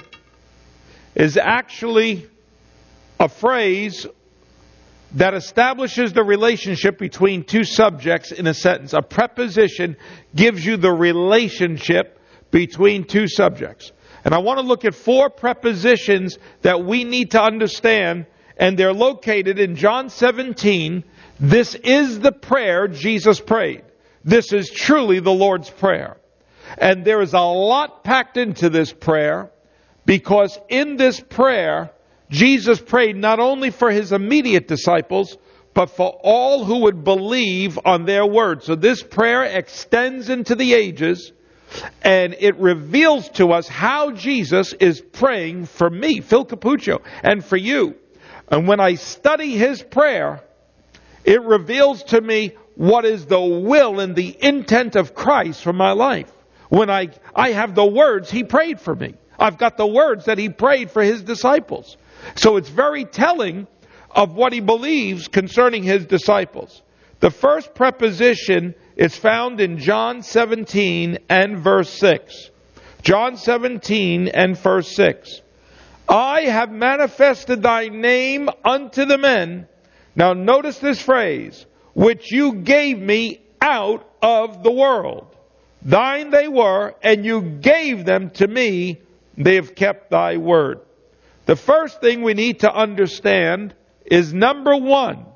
is actually a phrase that establishes the relationship between 2 subjects in a sentence. A preposition gives you the relationship between 2 subjects. And I want to look at 4 prepositions that we need to understand, and they're located in John 17. This is the prayer Jesus prayed. This is truly the Lord's Prayer. And there is a lot packed into this prayer, because in this prayer, Jesus prayed not only for his immediate disciples, but for all who would believe on their word. So this prayer extends into the ages, and it reveals to us how Jesus is praying for me, Phil Capuccio, and for you. And when I study his prayer, it reveals to me what is the will and the intent of Christ for my life. When I have the words he prayed for me. I've got the words that he prayed for his disciples. So it's very telling of what he believes concerning his disciples. The first preposition is found in John 17 and verse 6. John 17 and verse 6. "I have manifested thy name unto the men." Now notice this phrase, "which you gave me out of the world. Thine they were, and you gave them to me. They have kept thy word." The first thing we need to understand is, number 1,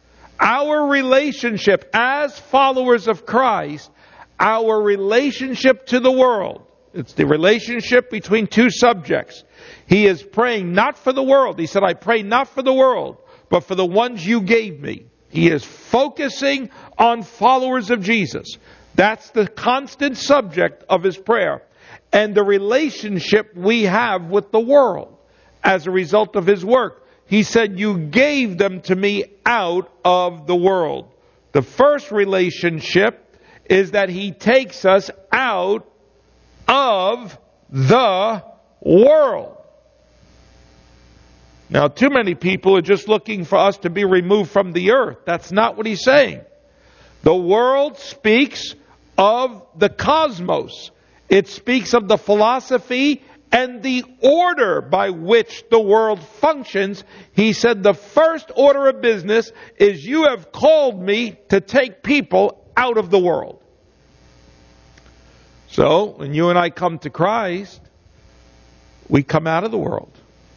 our relationship as followers of Christ, our relationship to the world. It's the relationship between 2 subjects. He is praying not for the world. He said, "I pray not for the world, but for the ones you gave me." He is focusing on followers of Jesus. That's the constant subject of his prayer. And the relationship we have with the world as a result of his work. He said, "You gave them to me out of the world." The first relationship is that He takes us out of the world. Now, too many people are just looking for us to be removed from the earth. That's not what He's saying. The world speaks of the cosmos. It speaks of the philosophy and the order by which the world functions. He said the first order of business is, you have called me to take people out of the world. So, when you and I come to Christ, we come out of the world.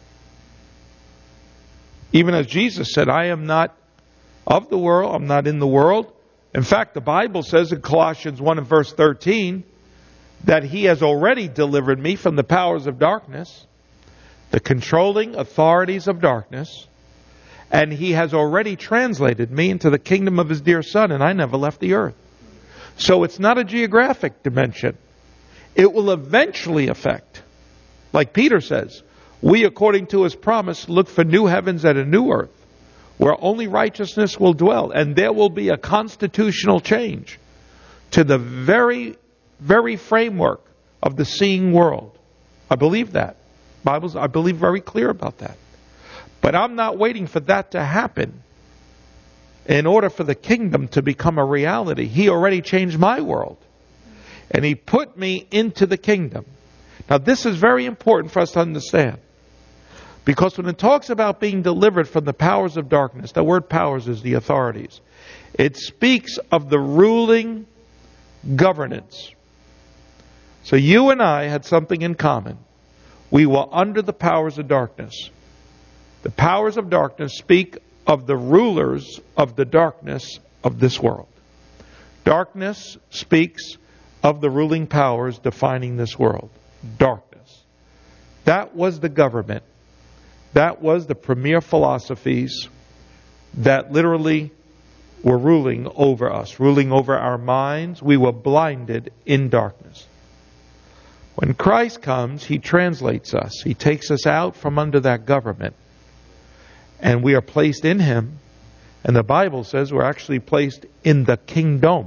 Even as Jesus said, I am not of the world, I'm not in the world. In fact, the Bible says in Colossians 1 and verse 13, that He has already delivered me from the powers of darkness, the controlling authorities of darkness, and He has already translated me into the kingdom of His dear Son, and I never left the earth. So it's not a geographic dimension. It will eventually affect, like Peter says, we, according to His promise, look for new heavens and a new earth, where only righteousness will dwell, and there will be a constitutional change to the very framework of the seeing world. I believe that. I believe very clear about that. But I'm not waiting for that to happen in order for the kingdom to become a reality. He already changed my world. And He put me into the kingdom. Now this is very important for us to understand. Because when it talks about being delivered from the powers of darkness, the word powers is the authorities. It speaks of the ruling governance. So you and I had something in common. We were under the powers of darkness. The powers of darkness speak of the rulers of the darkness of this world. Darkness speaks of the ruling powers defining this world. Darkness. That was the government. That was the premier philosophies that literally were ruling over us, ruling over our minds. We were blinded in darkness. When Christ comes, He translates us. He takes us out from under that government. And we are placed in Him. And the Bible says we're actually placed in the kingdom.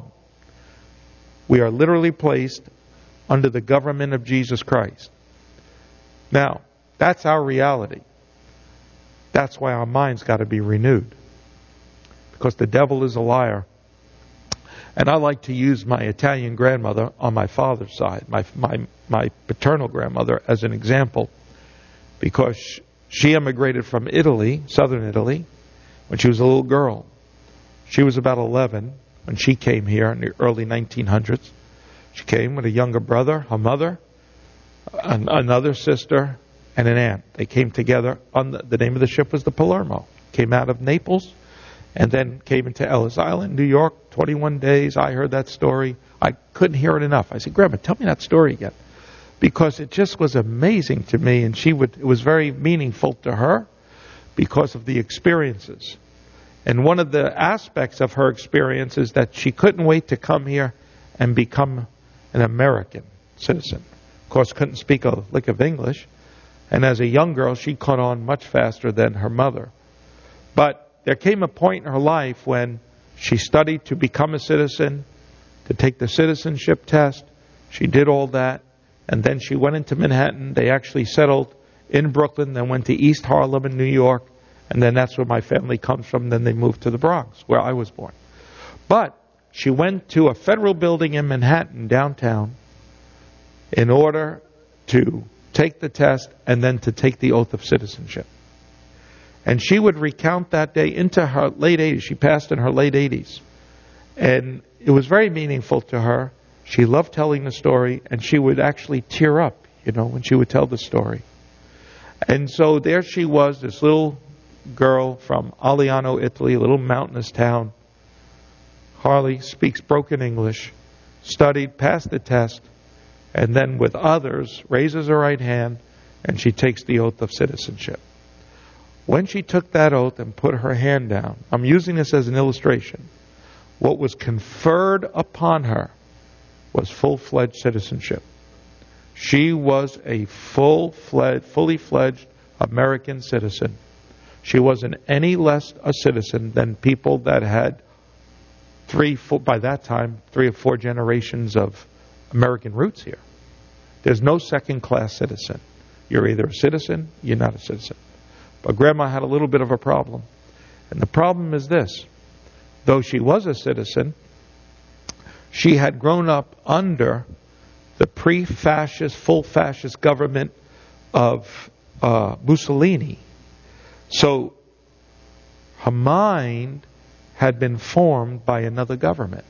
We are literally placed under the government of Jesus Christ. Now, that's our reality. That's why our mind's got to be renewed. Because the devil is a liar. And I like to use my Italian grandmother on my father's side, my paternal grandmother, as an example. Because she immigrated from Italy, southern Italy, when she was a little girl. She was about 11 when she came here in the early 1900s. She came with a younger brother, her mother, another sister, and an aunt. They came together. The name of the ship was the Palermo. Came out of Naples and then came into Ellis Island, New York, 21 days. I heard that story. I couldn't hear it enough. I said, Grandma, tell me that story again. Because it just was amazing to me, and it was very meaningful to her because of the experiences. And one of the aspects of her experience is that she couldn't wait to come here and become an American citizen. Of course, couldn't speak a lick of English. And as a young girl, she caught on much faster than her mother. But there came a point in her life when she studied to become a citizen, to take the citizenship test. She did all that. And then she went into Manhattan. They actually settled in Brooklyn, then went to East Harlem in New York. And then that's where my family comes from. Then they moved to the Bronx, where I was born. But she went to a federal building in Manhattan, downtown, in order to take the test and then to take the oath of citizenship. And she would recount that day into her late 80s. She passed in her late 80s. And it was very meaningful to her. She loved telling the story, and she would actually tear up, when she would tell the story. And so there she was, this little girl from Aliano, Italy, a little mountainous town. Hardly speaks broken English, studied, passed the test, and then with others, raises her right hand, and she takes the oath of citizenship. When she took that oath and put her hand down, I'm using this as an illustration, what was conferred upon her was full-fledged citizenship. She was a fully fledged American citizen. She wasn't any less a citizen than people that had by that time, 3 or 4 generations of American roots here. There's no second-class citizen. You're either a citizen, you're not a citizen. But Grandma had a little bit of a problem. And the problem is this. Though she was a citizen, she had grown up under the pre-fascist, full fascist government of Mussolini. So her mind had been formed by another government.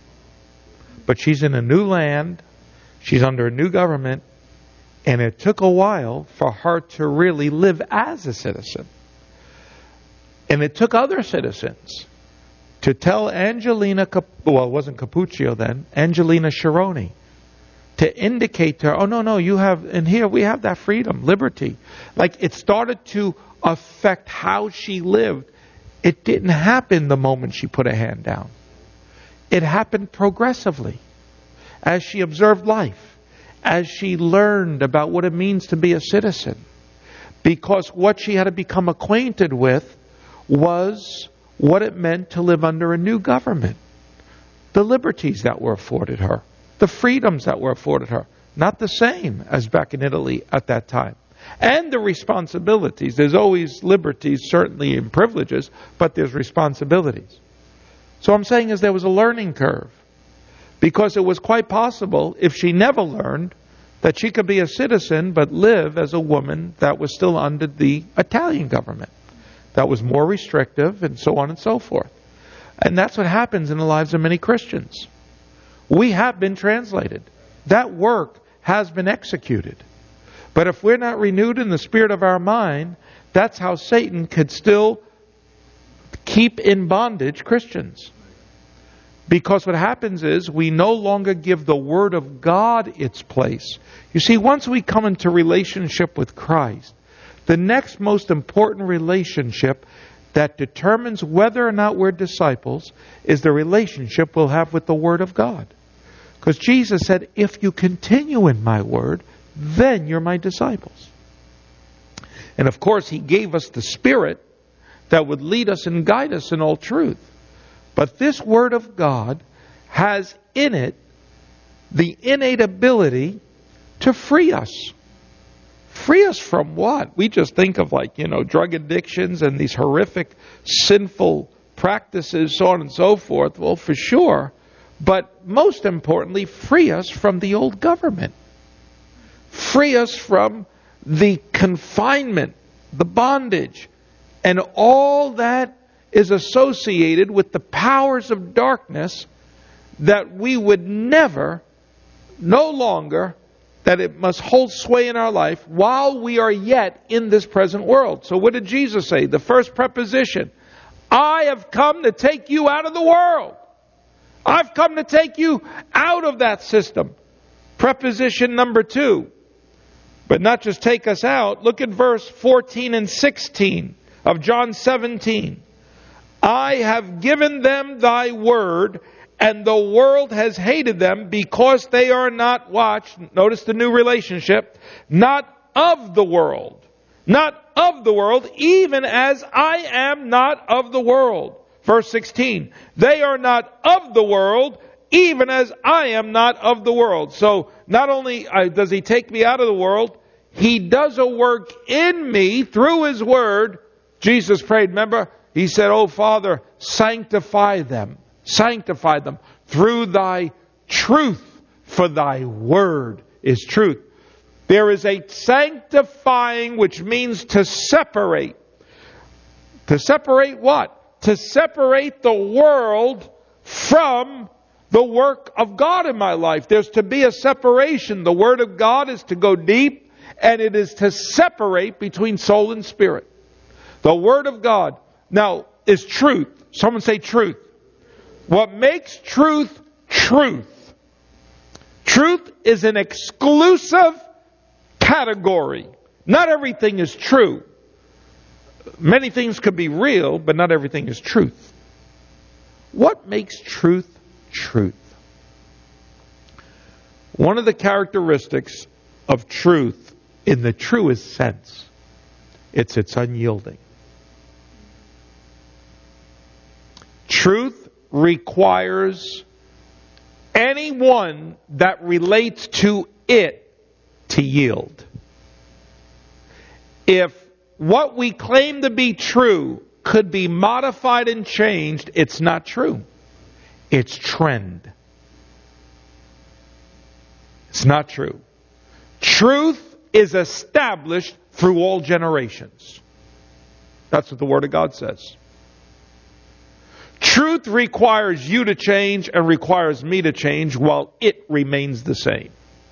But she's in a new land, she's under a new government, and it took a while for her to really live as a citizen. And it took other citizens to tell Angelina, well, it wasn't Capuccio then, Angelina Sciarroni, to indicate to her, oh, no, you have, and here we have that freedom, liberty. Like it started to affect how she lived. It didn't happen the moment she put a hand down. It happened progressively as she observed life, as she learned about what it means to be a citizen. Because what she had to become acquainted with was what it meant to live under a new government. The liberties that were afforded her, the freedoms that were afforded her, not the same as back in Italy at that time. And the responsibilities. There's always liberties, certainly, and privileges, but there's responsibilities. So what I'm saying is there was a learning curve. Because it was quite possible, if she never learned, that she could be a citizen but live as a woman that was still under the Italian government. That was more restrictive and so on and so forth. And that's what happens in the lives of many Christians. We have been translated. That work has been executed. But if we're not renewed in the spirit of our mind, that's how Satan could still keep in bondage Christians. Because what happens is we no longer give the Word of God its place. You see, once we come into relationship with Christ, the next most important relationship that determines whether or not we're disciples is the relationship we'll have with the Word of God. Because Jesus said, if you continue in my Word, then you're my disciples. And of course, He gave us the Spirit that would lead us and guide us in all truth. But this Word of God has in it the innate ability to free us. Free us from what? We just think of drug addictions and these horrific sinful practices, so on and so forth. Well, for sure. But most importantly, free us from the old government. Free us from the confinement, the bondage, and all that is associated with the powers of darkness that we would never, no longer, that it must hold sway in our life while we are yet in this present world. So what did Jesus say? The first preposition, I have come to take you out of the world. I've come to take you out of that system. Preposition number 2. But not just take us out. Look at verse 14 and 16 of John 17. I have given them thy word, and the world has hated them because they are not, watch, notice the new relationship, not of the world. Not of the world, even as I am not of the world. Verse 16, they are not of the world, even as I am not of the world. So not only does He take me out of the world, He does a work in me through His word. Jesus prayed, remember? He said, oh Father, sanctify them through thy truth, for thy word is truth. There is a sanctifying, which means to separate. To separate what? To separate the world from the work of God in my life. There's to be a separation. The Word of God is to go deep, and it is to separate between soul and spirit. The Word of God, now, is truth. Someone say truth. What makes truth truth? Truth is an exclusive category. Not everything is true. Many things could be real, but not everything is truth. What makes truth truth? One of the characteristics of truth in the truest sense, it's unyielding. Truth requires anyone that relates to it to yield. If what we claim to be true could be modified and changed, it's not true. It's trend. It's not true. Truth is established through all generations. That's what the Word of God says. Truth requires you to change and requires me to change while it remains the same.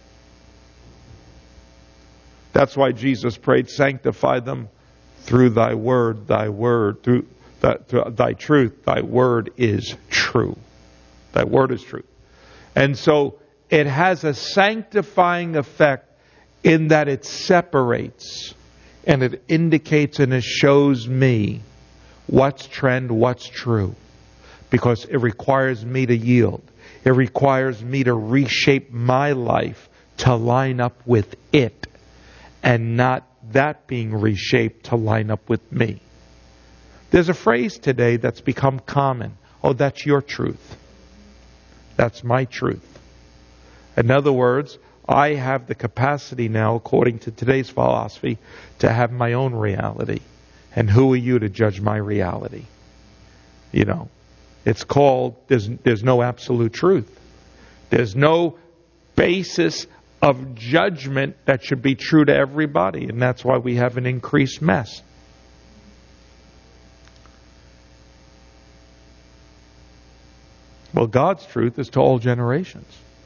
That's why Jesus prayed, sanctify them through thy word, through thy truth. Thy word is true. Thy word is true. And so it has a sanctifying effect in that it separates and it indicates and it shows me what's trend, what's true. Because it requires me to yield. It requires me to reshape my life to line up with it and not that being reshaped to line up with me. There's a phrase today that's become common. Oh, that's your truth. That's my truth. In other words, I have the capacity now, according to today's philosophy, to have my own reality. And who are you to judge my reality? You know, it's called, there's no absolute truth. There's no basis of judgment that should be true to everybody. And that's why we have an increased mess. Well, God's truth is to all generations.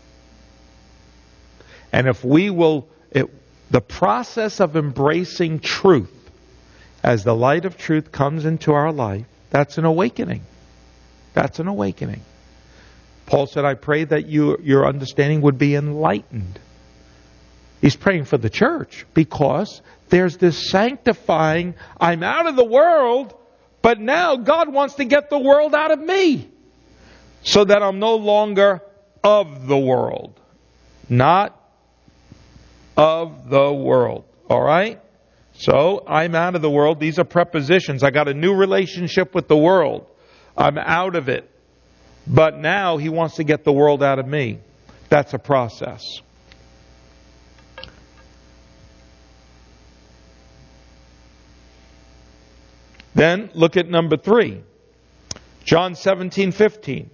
And if we will, the process of embracing truth as the light of truth comes into our life, that's an awakening. That's an awakening. Paul said, I pray that your understanding would be enlightened. He's praying for the church because there's this sanctifying, I'm out of the world, but now God wants to get the world out of me so that I'm no longer of the world. Not of the world. All right? So, I'm out of the world. These are prepositions. I got a new relationship with the world. I'm out of it. But now he wants to get the world out of me. That's a process. Then, look at number 3. John 17:15.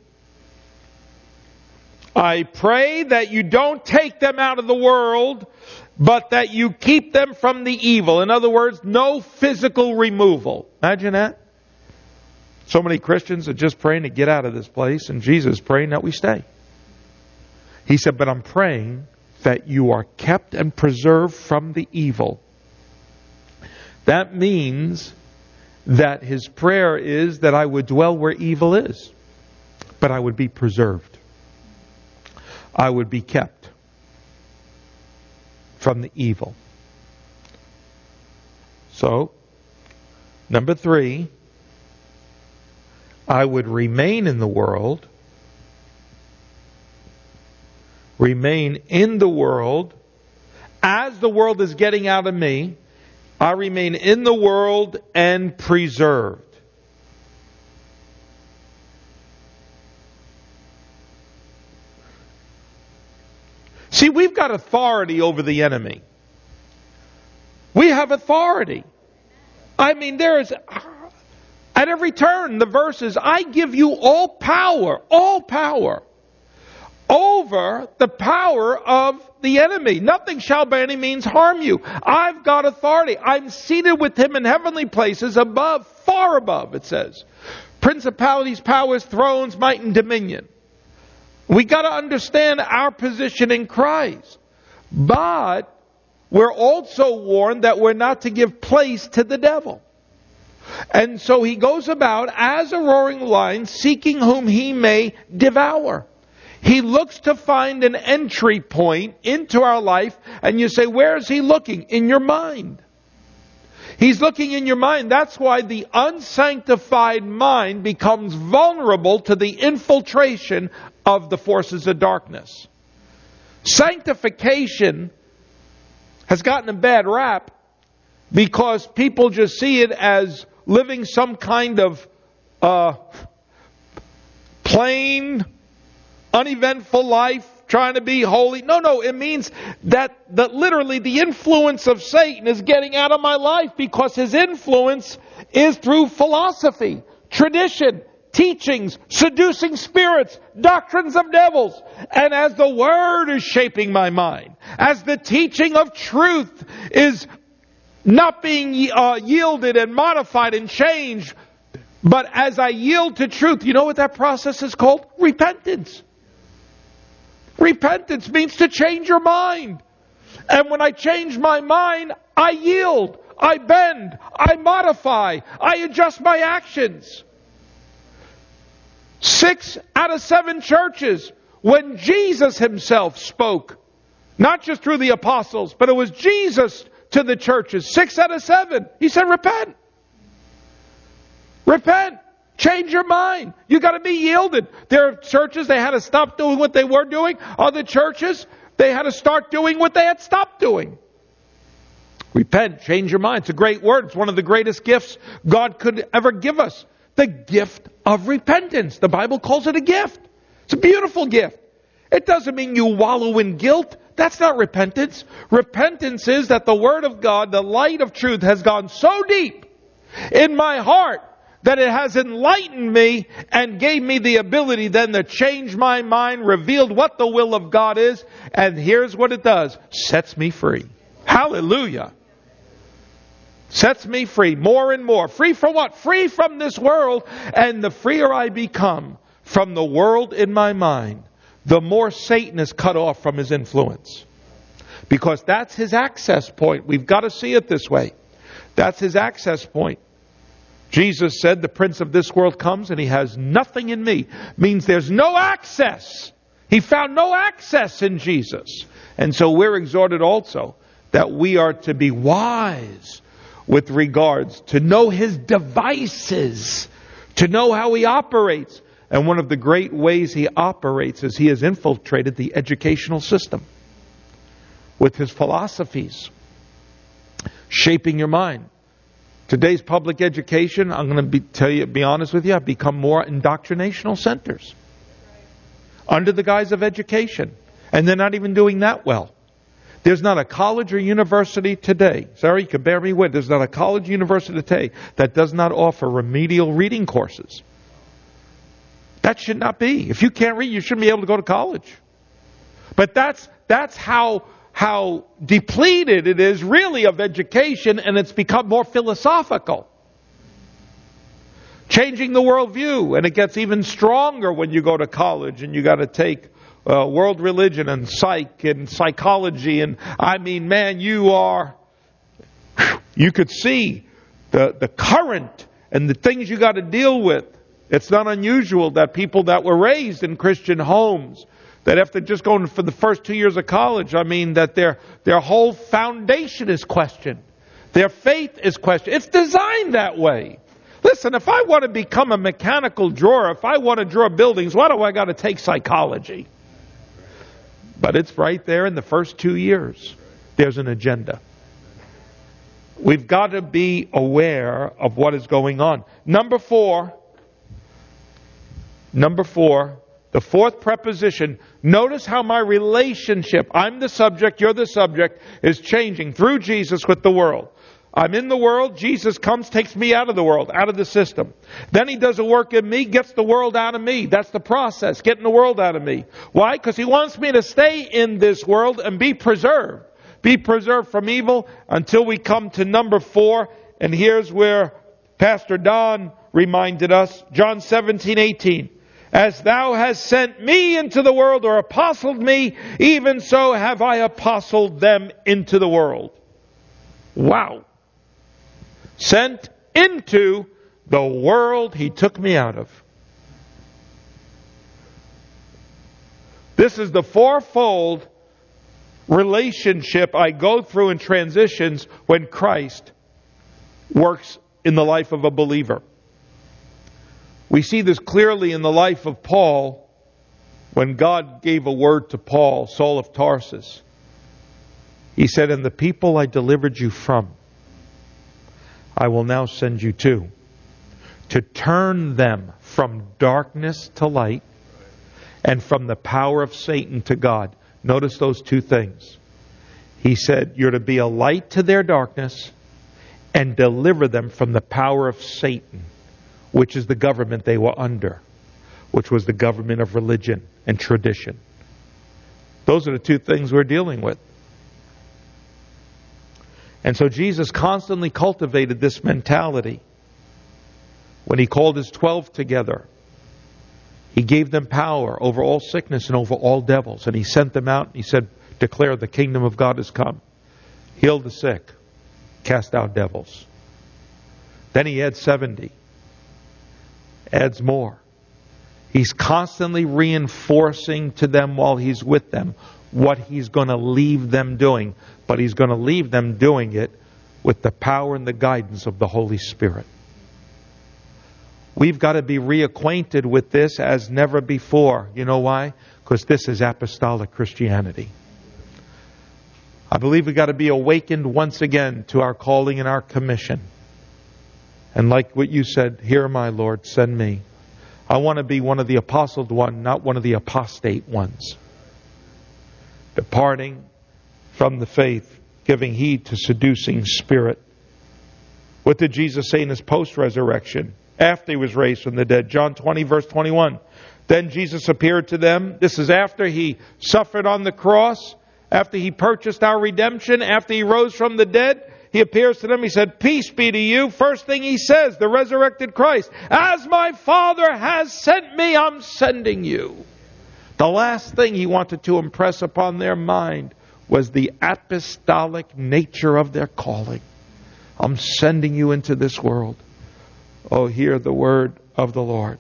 I pray that you don't take them out of the world, but that you keep them from the evil. In other words, no physical removal. Imagine that. So many Christians are just praying to get out of this place, and Jesus is praying that we stay. He said, but I'm praying that you are kept and preserved from the evil. That means that his prayer is that I would dwell where evil is, but I would be preserved. I would be kept from the evil. So, number 3, I would remain in the world, remain in the world. As the world is getting out of me, I remain in the world and preserved. See, we've got authority over the enemy. We have authority. I mean, there is, at every turn, the verse is, I give you all power over the power of the enemy. Nothing shall by any means harm you. I've got authority. I'm seated with him in heavenly places above, far above, it says. Principalities, powers, thrones, might, and dominion. We got to understand our position in Christ. But we're also warned that we're not to give place to the devil. And so he goes about as a roaring lion, seeking whom he may devour. He looks to find an entry point into our life, and you say, where is he looking? In your mind. He's looking in your mind. That's why the unsanctified mind becomes vulnerable to the infiltration of the forces of darkness. Sanctification has gotten a bad rap because people just see it as living some kind of plain, uneventful life, trying to be holy. No, it means that literally the influence of Satan is getting out of my life, because his influence is through philosophy, tradition, teachings, seducing spirits, doctrines of devils. And as the Word is shaping my mind, as the teaching of truth is not being yielded and modified and changed, but as I yield to truth, you know what that process is called? Repentance. Repentance means to change your mind. And when I change my mind, I yield, I bend, I modify, I adjust my actions. 6 out of 7 churches, when Jesus himself spoke, not just through the apostles, but it was Jesus to the churches, 6 out of 7, he said, repent. Repent. Change your mind. You got to be yielded. There are churches, they had to stop doing what they were doing. Other churches, they had to start doing what they had stopped doing. Repent. Change your mind. It's a great word. It's one of the greatest gifts God could ever give us. The gift of repentance. The Bible calls it a gift. It's a beautiful gift. It doesn't mean you wallow in guilt. That's not repentance. Repentance is that the Word of God, the light of truth, has gone so deep in my heart that it has enlightened me and gave me the ability then to change my mind, revealed what the will of God is, and here's what it does. Sets me free. Hallelujah. Sets me free more and more. Free from what? Free from this world. And the freer I become from the world in my mind, the more Satan is cut off from his influence. Because that's his access point. We've got to see it this way. That's his access point. Jesus said, the prince of this world comes and he has nothing in me. Means there's no access. He found no access in Jesus. And so we're exhorted also that we are to be wise with regards to know his devices, to know how he operates. And one of the great ways he operates is he has infiltrated the educational system with his philosophies, shaping your mind. Today's public education, I'm going to be honest with you, have become more indoctrinational centers under the guise of education. And they're not even doing that well. There's not a college or university today, sorry, you can bear me with, there's not a college or university today that does not offer remedial reading courses. That should not be. If you can't read, you shouldn't be able to go to college. But that's how depleted it is really of education, and it's become more philosophical. Changing the worldview, and it gets even stronger when you go to college and you got to take world religion and psych and psychology, and I mean, man, you could see the current and the things you got to deal with. It's not unusual that people that were raised in Christian homes, that after just going for the first 2 years of college, I mean, that their whole foundation is questioned. Their faith is questioned. It's designed that way. Listen, if I want to become a mechanical drawer, if I want to draw buildings, why do I got to take psychology? But it's right there in the first 2 years. There's an agenda. We've got to be aware of what is going on. Number four, the fourth preposition, notice how my relationship, I'm the subject, you're the subject, is changing through Jesus with the world. I'm in the world, Jesus comes, takes me out of the world, out of the system. Then he does a work in me, gets the world out of me. That's the process, getting the world out of me. Why? Because he wants me to stay in this world and be preserved. Be preserved from evil until we come to number 4. And here's where Pastor Don reminded us, John 17:18. As thou hast sent me into the world, or apostled me, even so have I apostled them into the world. Wow. Sent into the world he took me out of. This is the fourfold relationship I go through in transitions when Christ works in the life of a believer. We see this clearly in the life of Paul when God gave a word to Paul, Saul of Tarsus. He said, and the people I delivered you from, I will now send you to turn them from darkness to light and from the power of Satan to God. Notice those two things. He said, you're to be a light to their darkness and deliver them from the power of Satan, which is the government they were under, which was the government of religion and tradition. Those are the two things we're dealing with. And so Jesus constantly cultivated this mentality. When He called His 12 together, He gave them power over all sickness and over all devils. And He sent them out and He said, declare the kingdom of God has come. Heal the sick. Cast out devils. Then He adds 70. Adds more. He's constantly reinforcing to them while He's with them what He's going to leave them doing. But He's going to leave them doing it with the power and the guidance of the Holy Spirit. We've got to be reacquainted with this as never before. You know why? Because this is apostolic Christianity. I believe we've got to be awakened once again to our calling and our commission. And like what you said, here am I, Lord, send me. I want to be one of the apostled one, not one of the apostate ones. Departing from the faith, giving heed to seducing spirit. What did Jesus say in His post-resurrection? After He was raised from the dead. John 20 verse 21. Then Jesus appeared to them. This is after He suffered on the cross. After He purchased our redemption. After He rose from the dead. He appears to them. He said, peace be to you. First thing He says, the resurrected Christ. As my Father has sent me, I'm sending you. The last thing He wanted to impress upon their mind was the apostolic nature of their calling. I'm sending you into this world. Oh, hear the word of the Lord.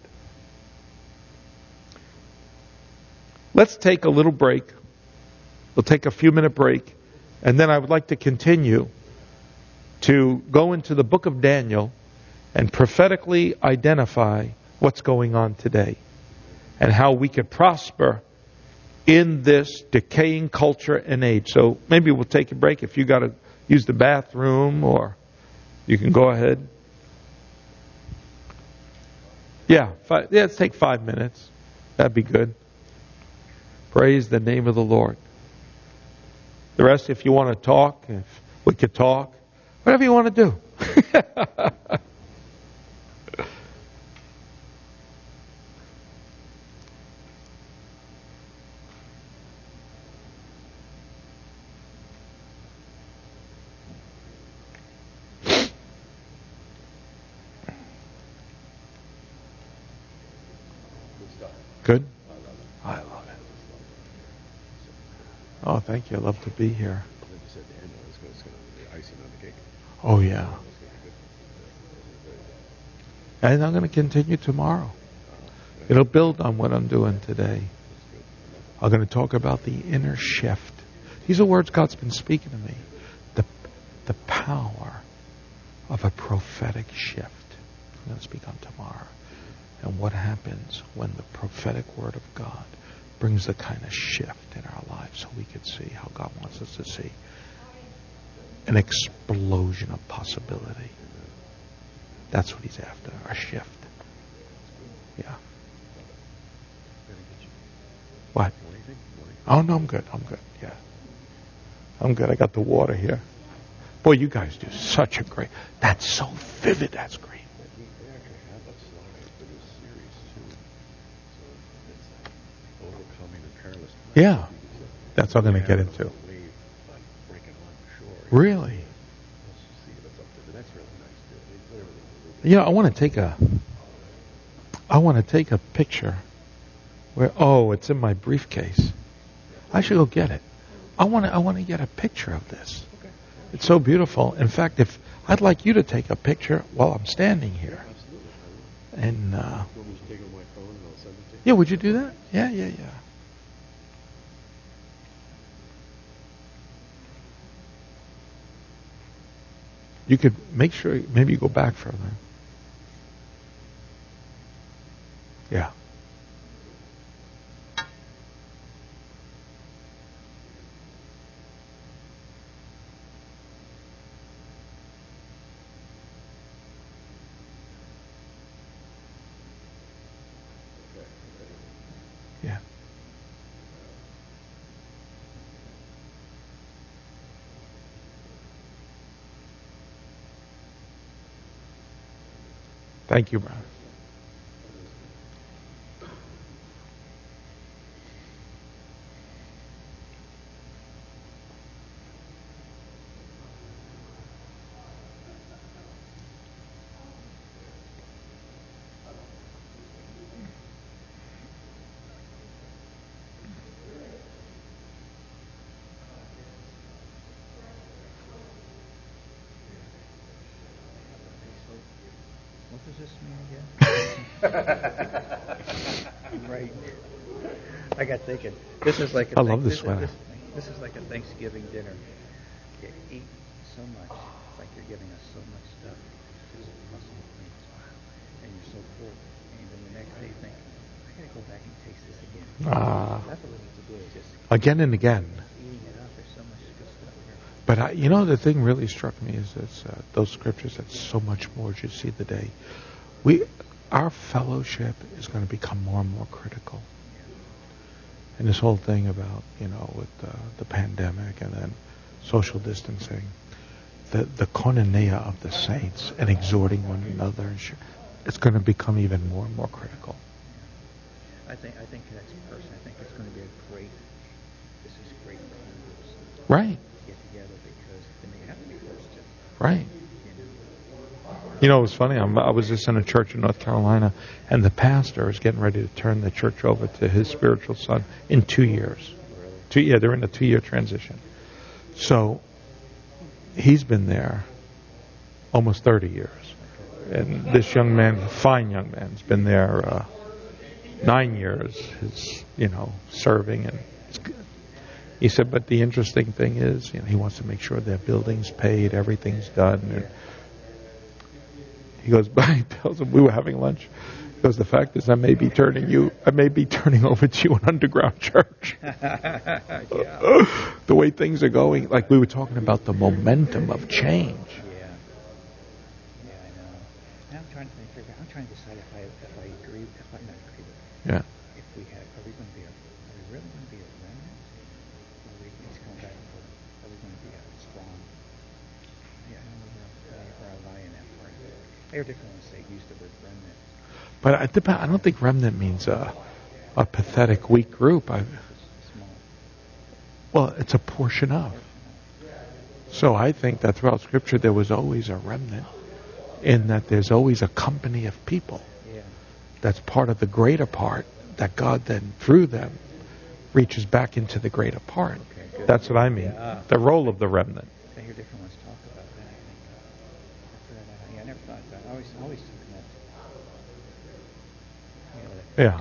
Let's take a little break. We'll take a few minute break. And then I would like to continue to go into the book of Daniel and prophetically identify what's going on today and how we could prosper in this decaying culture and age. So maybe we'll take a break. If you got to use the bathroom, or you can go ahead. Yeah, let's take 5 minutes. That'd be good. Praise the name of the Lord. The rest, if you want to talk, if we could talk, whatever you want to do. Good? I love it. Oh, thank you. I love to be here. Oh, yeah. And I'm going to continue tomorrow. It'll build on what I'm doing today. I'm going to talk about the inner shift. These are words God's been speaking to me. The power of a prophetic shift. I'm going to speak on tomorrow. And what happens when the prophetic word of God brings the kind of shift in our lives so we can see how God wants us to see. An explosion of possibility. That's what He's after, a shift. Yeah. What? Oh, no, I'm good. Yeah. I'm good. I got the water here. Boy, you guys do such a great... That's so vivid. That's great. Yeah. That's what I'm going to get into. Really? Yeah, I want to take a picture where, it's in my briefcase. I should go get it. I want to get a picture of this. It's so beautiful. In fact, if I'd like you to take a picture while I'm standing here. And yeah, would you do that? Yeah. You could make sure, maybe you go back further. Yeah. Yeah. Thank you, brother. What does this mean again? Right. I got thinking. This is like I love this sweater. This is like a Thanksgiving dinner. You eat so much. It's like you're giving us so much stuff. Just awesome things. Wow. And you're so full. And then the next day you think, I gotta go back and taste this again. That's what we need to do. Just Again and again. eating it up. There's so much good stuff here. But the thing really struck me is those scriptures that so much more as you see the day. Our fellowship is going to become more and more critical. And this whole thing about, with the pandemic and then social distancing, the koinonia of the saints and exhorting one another, it's going to become even more and more critical. I think that's personal. I think it's going to be this is great for Hebrews. Right. Get together because then they have to be forced to. Right. It was funny. I was just in a church in North Carolina, and the pastor is getting ready to turn the church over to his spiritual son in 2 years. Really? They're in a 2-year transition. So he's been there almost 30 years. And this young man, fine young man, has been there 9 years, is, serving. And it's good. He said, but the interesting thing is, he wants to make sure their building's paid, everything's done. And he goes, he tells him, we were having lunch. He goes, the fact is I may be turning over to you an underground church. The way things are going, like we were talking about the momentum of change. Yeah. Yeah, I know. And I'm trying to decide if I agree, if I'm not agree with it. Yeah. If we have, are we really going to be a remnant? Or are we going to come back for, are we going to be a strong? Yeah, I don't know where I lie in that part of it. I hear different ones say use the word remnant. But I don't think remnant means a pathetic, weak group. Small. Well, it's a portion of. So I think that throughout Scripture there was always a remnant, in that there's always a company of people. Yeah. That's part of the greater part that God then, through them, reaches back into the greater part. Okay, good. That's what I mean. Yeah. The role of the remnant. I hear different ones talk about that. I think, I never thought about it. I always took that. Yeah.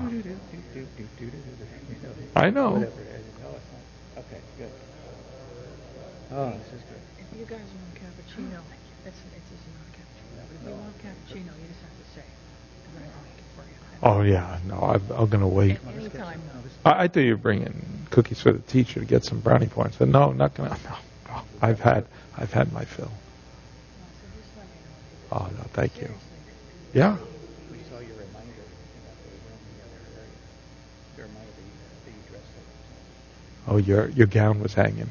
I know. Whatever it is. No, it's not. Okay, good. Oh, this is good. If you guys want cappuccino, it's easy not cappuccino. But if you want cappuccino, you just have to say. And I can make it for you. Oh yeah. No, I'm going to wait. Anytime. I thought you were bringing cookies for the teacher to get some brownie points, but no, not going to. No. I've had my fill. So just let me know. Oh no, thank you. Seriously. Yeah. We saw your reminder about the room the other area. The reminder that you dressed up. Oh, your gown was hanging.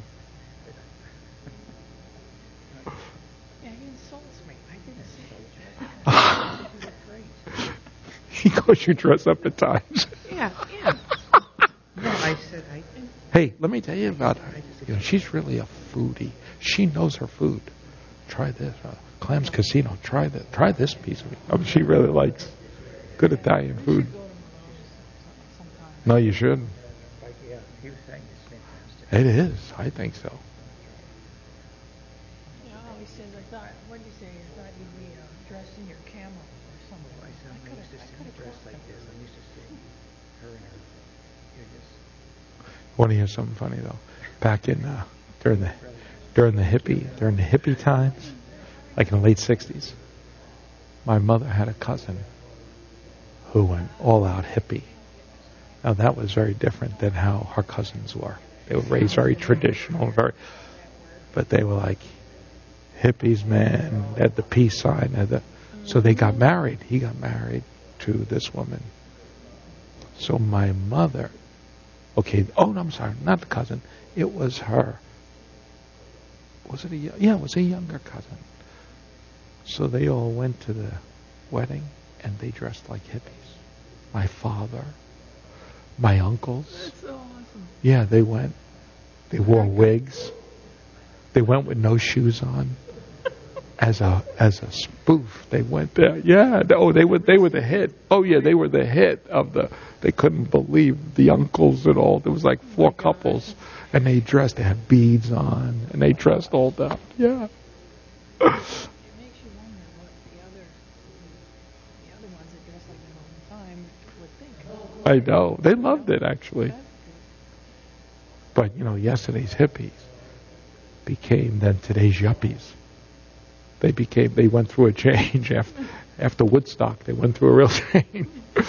Yeah, he insults me. I didn't say it. You look great. He goes, you dress up at times. Yeah. No, I said Hey, let me tell you about her. She's really a foodie. She knows her food. Try this. Clams Casino. Try this. Try this piece of it. She really likes good Italian food. Go to Mom's sometime. No, you shouldn't. yeah, he was saying it's fantastic. It is. I think so. Yeah, he says, I thought, what did you say? I thought you'd be dressed in your camo or something. I said, I'm used to seeing her dressed like this. I'm used to seeing her and her. You're just Want to hear something funny though? Back in during the hippie times, like in the late '60s, my mother had a cousin who went all out hippie. Now that was very different than how her cousins were. They were raised very traditional, but they were like hippies, man. They had the peace sign. So they got married. He got married to this woman. So my mother, no, I'm sorry, not the cousin. It was her. Was it it was a younger cousin. So they all went to the wedding, and they dressed like hippies. My father, my uncles. That's so awesome. Yeah, they went. They wore wigs. They went with no shoes on. As a spoof, they went there. Yeah. They were the hit. Oh yeah, they were the hit of the. They couldn't believe the uncles and all. There was like 4 couples, and they dressed. They had beads on, and they dressed all down. Yeah. It makes you wonder what the other ones that dress like them all the time would think. I know. They loved it actually. But yesterday's hippies became then today's yuppies. They went through a change after Woodstock. They went through a real change.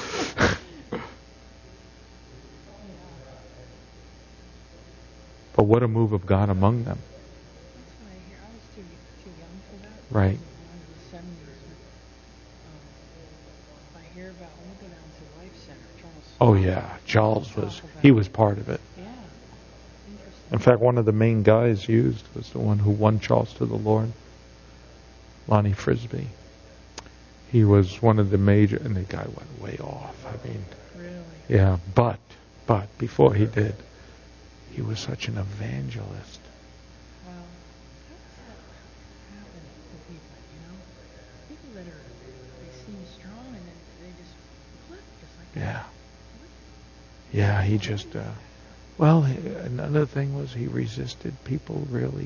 But what a move of God among them. That's what I hear. I was too young for that. Right. In the 70s. I hear about, when we go down to Life Center, Charles. Oh yeah, Charles was part of it. Yeah. Interesting. In fact, one of the main guys used was the one who won Charles to the Lord, Lonnie Frisbee. He was one of the major, and the guy went way off. I mean, Really? yeah, but before he did, he was such an evangelist. Wow. How does that happen to people, People that they seem strong and then they just flip just like that. Yeah. Yeah, he just, another thing was he resisted people really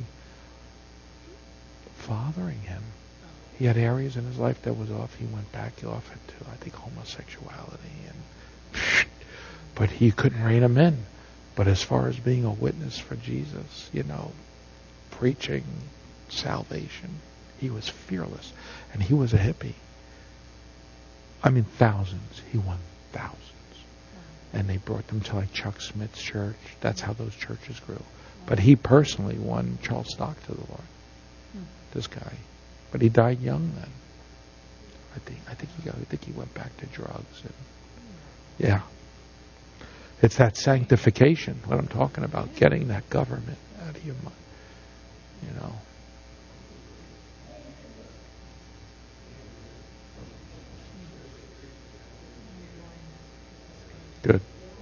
fathering him. He had areas in his life that was off. He went back off into, I think, homosexuality. But he couldn't rein him in. But as far as being a witness for Jesus, preaching salvation, he was fearless. And he was a hippie. I mean, thousands. He won thousands. And they brought them to like Chuck Smith's church. That's how those churches grew. But he personally won Charles Stock to the Lord. This guy. But he died young then. I think he went back to drugs. Yeah. It's that sanctification, what I'm talking about, getting that government out of your mind. Good.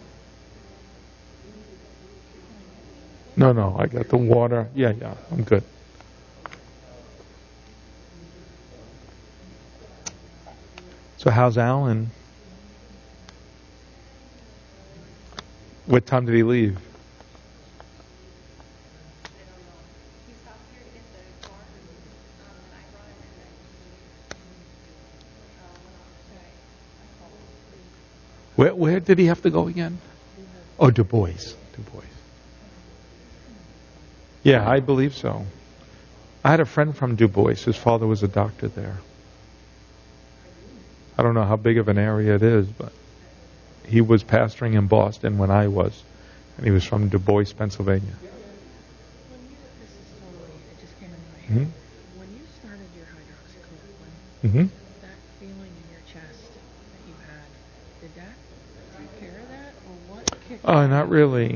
No, I got the water. Yeah, I'm good. So how's Alan? What time did he leave? He stopped here to get the car, and I brought him in and went off. Where did he have to go again? Oh, Du Bois. Yeah, I believe so. I had a friend from Du Bois. His father was a doctor there. I don't know how big of an area it is, but he was pastoring in Boston when I was, and he was from Du Bois, Pennsylvania. This is totally, it just came into my head. Mm-hmm. When you started your hydroxychloroquine, Mm-hmm. that feeling in your chest that you had, did that take care of that, or what kicked it? Not really.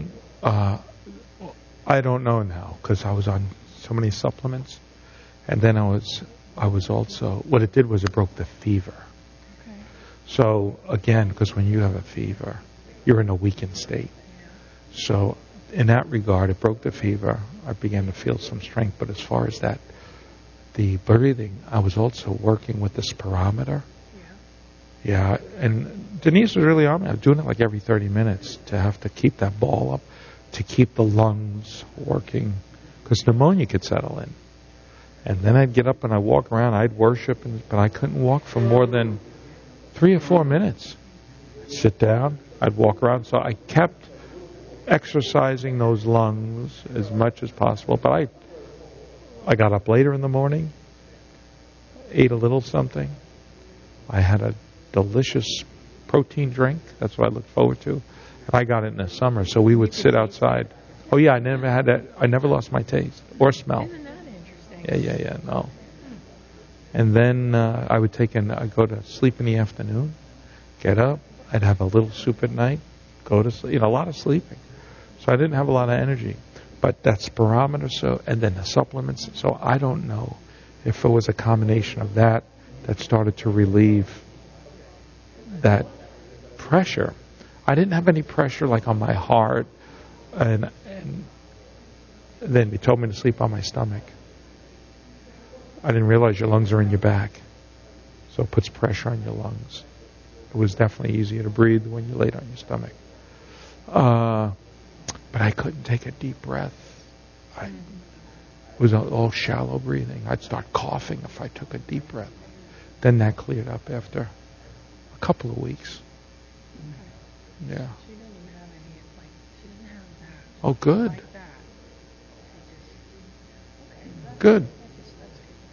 I don't know now because I was on so many supplements, and then I was also, what it did was it broke the fever. Okay. So again, because when you have a fever, you're in a weakened state. So in that regard, it broke the fever. I began to feel some strength. But as far as that, the breathing, I was also working with the spirometer. Yeah, and Denise was really on me. I was doing it like every 30 minutes to have to keep that ball up, to keep the lungs working, because pneumonia could settle in. And then I'd get up and I'd walk around. I'd worship, but I couldn't walk for more than 3 or 4 minutes. I'd sit down. I'd walk around. So I kept exercising those lungs as much as possible. But I got up later in the morning, ate a little something. I had a delicious protein drink. That's what I looked forward to. And I got it in the summer, so we would sit outside. Oh yeah, I never lost my taste or smell. Isn't that interesting? Yeah, no. And then I'd go to sleep in the afternoon, get up, I'd have a little soup at night, go to sleep, a lot of sleeping. So I didn't have a lot of energy. But that spirometer, and then the supplements, so I don't know if it was a combination of that started to relieve that pressure. I didn't have any pressure like on my heart, and then they told me to sleep on my stomach. I didn't realize your lungs are in your back, so it puts pressure on your lungs. It was definitely easier to breathe when you laid on your stomach. But I couldn't take a deep breath. It was all shallow breathing. I'd start coughing if I took a deep breath. Then that cleared up after a couple of weeks. Yeah. She doesn't have any, like, she doesn't have that. Oh, good. Like that. She just, okay. Good. That's good.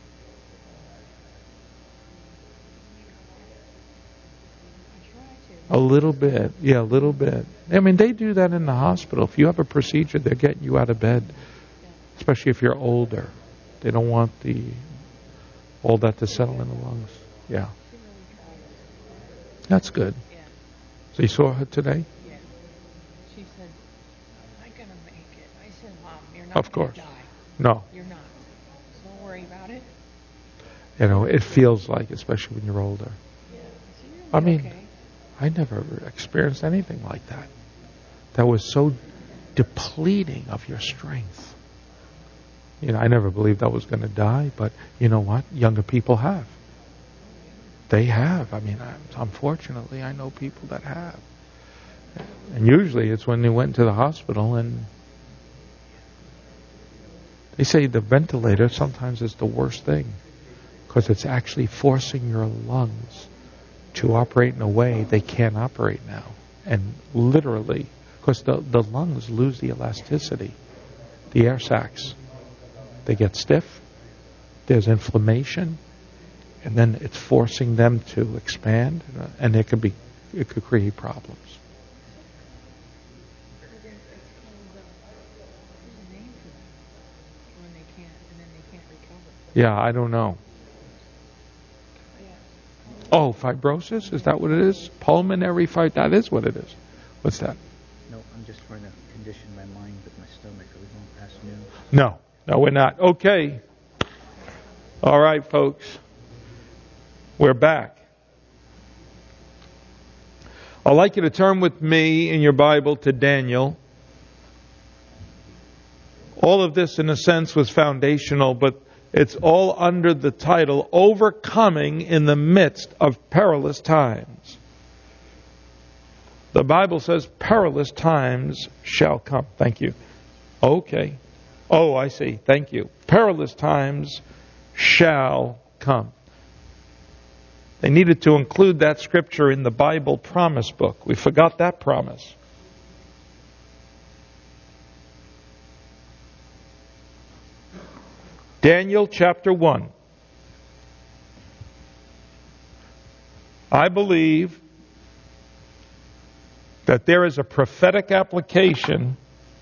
I try to. A little bit. Yeah, a little bit. I mean, they do that in the hospital. If you have a procedure, they're getting you out of bed. Especially if you're older. They don't want all that to settle in the lungs. Yeah. She really tries. That's good. Yeah. So you saw her today? Yeah. She said, I'm not going to make it. I said, Mom, you're not Of going course. to die. No. You're not. So don't worry about it. You know, it feels like, especially when you're older. Yeah. So you're I mean, okay. I never experienced anything like that. That was so depleting of your strength. You know, I never believed I was going to die, but you know what? Younger people have. They have. I mean, unfortunately, I know people that have. And usually it's when they went to the hospital, and they say the ventilator sometimes is the worst thing because it's actually forcing your lungs to operate in a way they can't operate now. And literally, because the lungs lose the elasticity, the air sacs. They get stiff, there's inflammation, and then it's forcing them to expand, and it could create problems. There's a name for that. When they can't, and then they can't recover. Yeah, I don't know. Yeah. Oh, fibrosis? Is that what it is? Pulmonary fibrosis? That is what it is. What's that? No, I'm just trying to condition my mind with my stomach. Are we going past noon? No, we're not. Okay. All right, folks. We're back. I'd like you to turn with me in your Bible to Daniel. All of this, in a sense, was foundational, but it's all under the title, Overcoming in the Midst of Perilous Times. The Bible says perilous times shall come. Thank you. Okay. Oh, I see. Thank you. Perilous times shall come. They needed to include that scripture in the Bible promise book. We forgot that promise. Daniel chapter 1. I believe that there is a prophetic application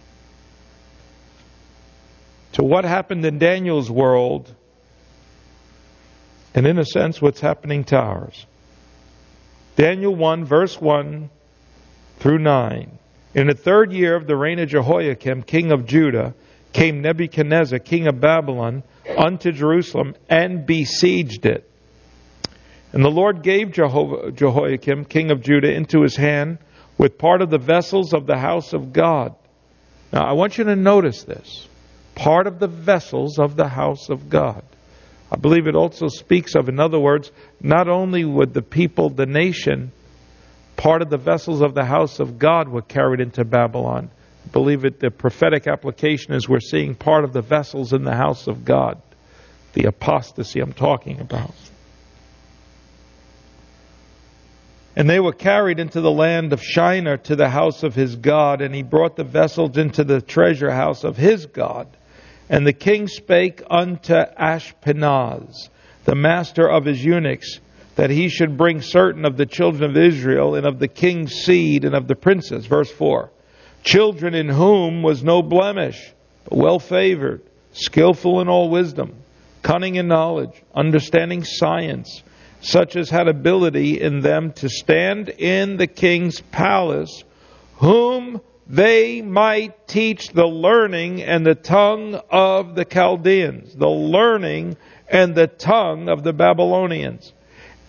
to what happened in Daniel's world, and in a sense what's happening to ours. Daniel 1 verse 1 through 9. In the third year of the reign of Jehoiakim, king of Judah, came Nebuchadnezzar, king of Babylon, unto Jerusalem, and besieged it. And the Lord gave Jehoiakim, king of Judah, into his hand with part of the vessels of the house of God. Now, I want you to notice this. Part of the vessels of the house of God. I believe it also speaks of, in other words, not only would the people, the nation, part of the vessels of the house of God were carried into Babylon. I believe it, the prophetic application is we're seeing part of the vessels in the house of God. The apostasy I'm talking about. And they were carried into the land of Shinar to the house of his God, and he brought the vessels into the treasure house of his God. And the king spake unto Ashpenaz, the master of his eunuchs, that he should bring certain of the children of Israel, and of the king's seed, and of the princes. Verse 4. Children in whom was no blemish, but well favored, skillful in all wisdom, cunning in knowledge, understanding science, such as had ability in them to stand in the king's palace, whom they might teach the learning and the tongue of the Chaldeans, the learning and the tongue of the Babylonians.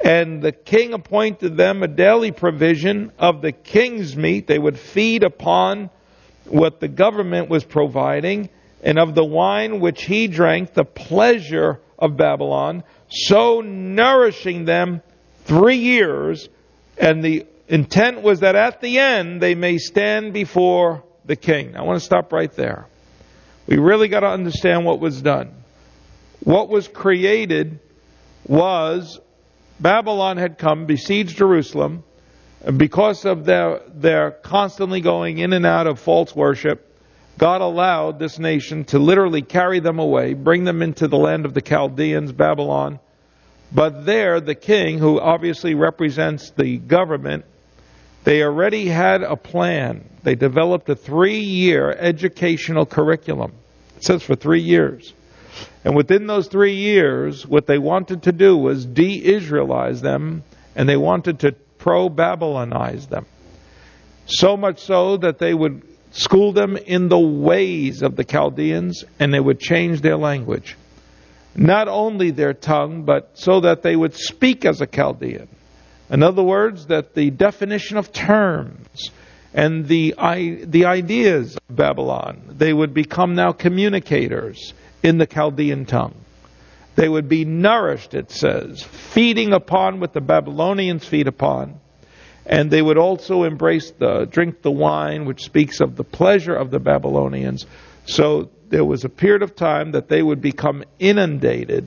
And the king appointed them a daily provision of the king's meat. They would feed upon what the government was providing, and of the wine which he drank, the pleasure of Babylon, so nourishing them 3 years. And the intent was that at the end they may stand before the king. I want to stop right there. We really got to understand what was done. What was created was Babylon had come, besieged Jerusalem, and because of their constantly going in and out of false worship, God allowed this nation to literally carry them away, bring them into the land of the Chaldeans, Babylon. But there, the king, who obviously represents the government, they already had a plan. They developed a 3-year educational curriculum. It says for 3 years. And within those 3 years, what they wanted to do was de-Israelize them, and they wanted to pro-Babylonize them. So much so that they would school them in the ways of the Chaldeans, and they would change their language. Not only their tongue, but so that they would speak as a Chaldean. In other words, that the definition of terms and the ideas of Babylon, they would become now communicators in the Chaldean tongue. They would be nourished, it says, feeding upon what the Babylonians feed upon. And they would also drink the wine, which speaks of the pleasure of the Babylonians. So there was a period of time that they would become inundated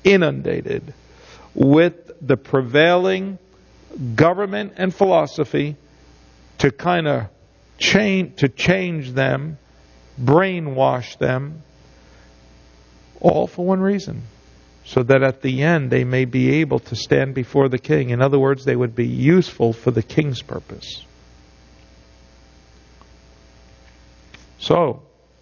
with the prevailing government and philosophy to kind of change them, brainwash them, all for one reason, so that at the end they may be able to stand before the king. In other words, they would be useful for the king's purpose. So,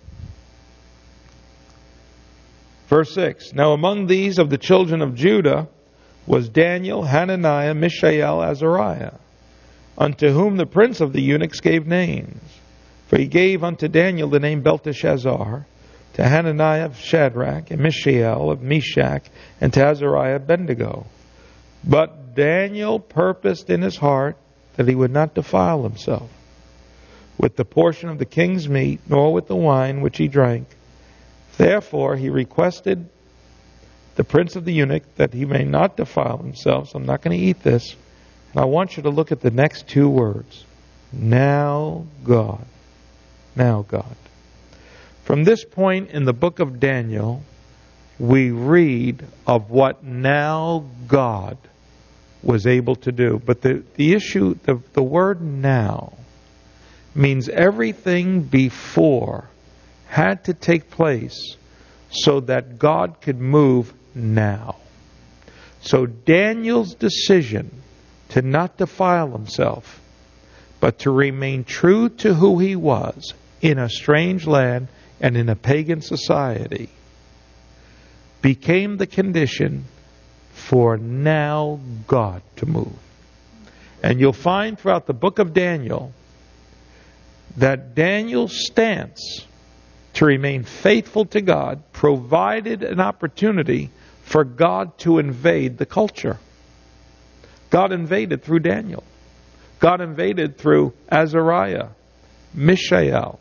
verse 6, now among these of the children of Judah was Daniel, Hananiah, Mishael, Azariah, unto whom the prince of the eunuchs gave names. For he gave unto Daniel the name Belteshazzar, to Hananiah of Shadrach, and Mishael of Meshach, and to Azariah Abednego. But Daniel purposed in his heart that he would not defile himself with the portion of the king's meat, nor with the wine which he drank. Therefore he requested the prince of the eunuch that he may not defile himself. So I'm not going to eat this. And I want you to look at the next 2 words. Now God. Now God. From this point in the book of Daniel, we read of what now God was able to do. But the issue, the word now, means everything before had to take place so that God could move now. So Daniel's decision to not defile himself, but to remain true to who he was in a strange land and in a pagan society, became the condition for now God to move. And you'll find throughout the book of Daniel that Daniel's stance to remain faithful to God provided an opportunity for God to invade the culture. God invaded through Daniel. God invaded through Azariah, Mishael,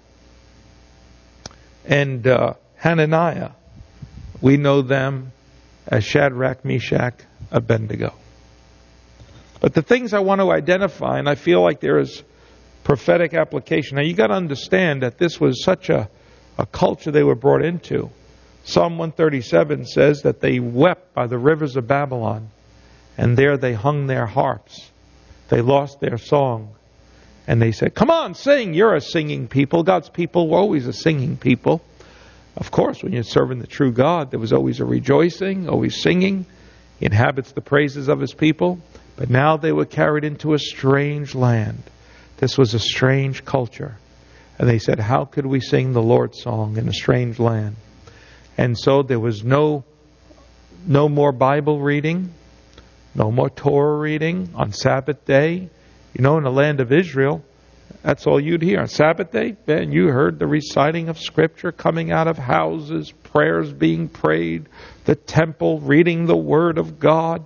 and Hananiah. We know them as Shadrach, Meshach, Abednego. But the things I want to identify, and I feel like there is prophetic application. Now you got to understand that this was such a culture they were brought into. Psalm 137 says that they wept by the rivers of Babylon, and there they hung their harps. They lost their song. And they said, come on, sing. You're a singing people. God's people were always a singing people. Of course, when you're serving the true God, there was always a rejoicing, always singing. He inhabits the praises of his people. But now they were carried into a strange land. This was a strange culture. And they said, how could we sing the Lord's song in a strange land? And so there was no more Bible reading, no more Torah reading on Sabbath day. You know, in the land of Israel, that's all you'd hear. On Sabbath day, man, you heard the reciting of Scripture coming out of houses, prayers being prayed, the temple, reading the Word of God.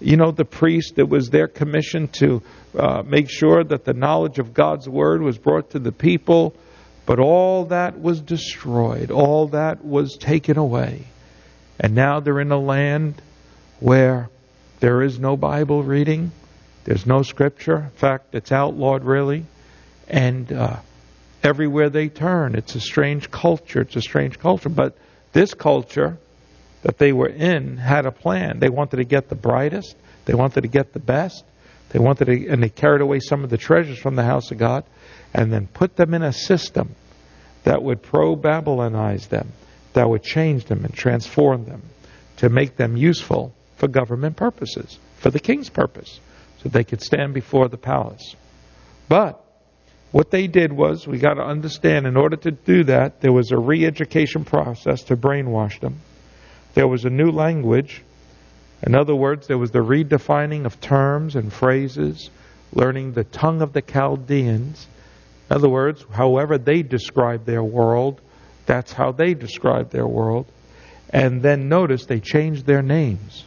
the priest, it was their commission to make sure that the knowledge of God's word was brought to the people. But all that was destroyed. All that was taken away. And now they're in a land where there is no Bible reading. There's no scripture. In fact, it's outlawed really. And everywhere they turn, it's a strange culture. It's a strange culture. But this culture that they were in had a plan. They wanted to get the brightest. They wanted to get the best. And they carried away some of the treasures from the house of God and then put them in a system that would pro-Babylonize them, that would change them and transform them to make them useful for government purposes, for the king's purpose, so they could stand before the palace. But what they did was, we got to understand, in order to do that, there was a re-education process to brainwash them. There was a new language. In other words, there was the redefining of terms and phrases, learning the tongue of the Chaldeans. In other words, however they describe their world, that's how they describe their world. And then notice they changed their names.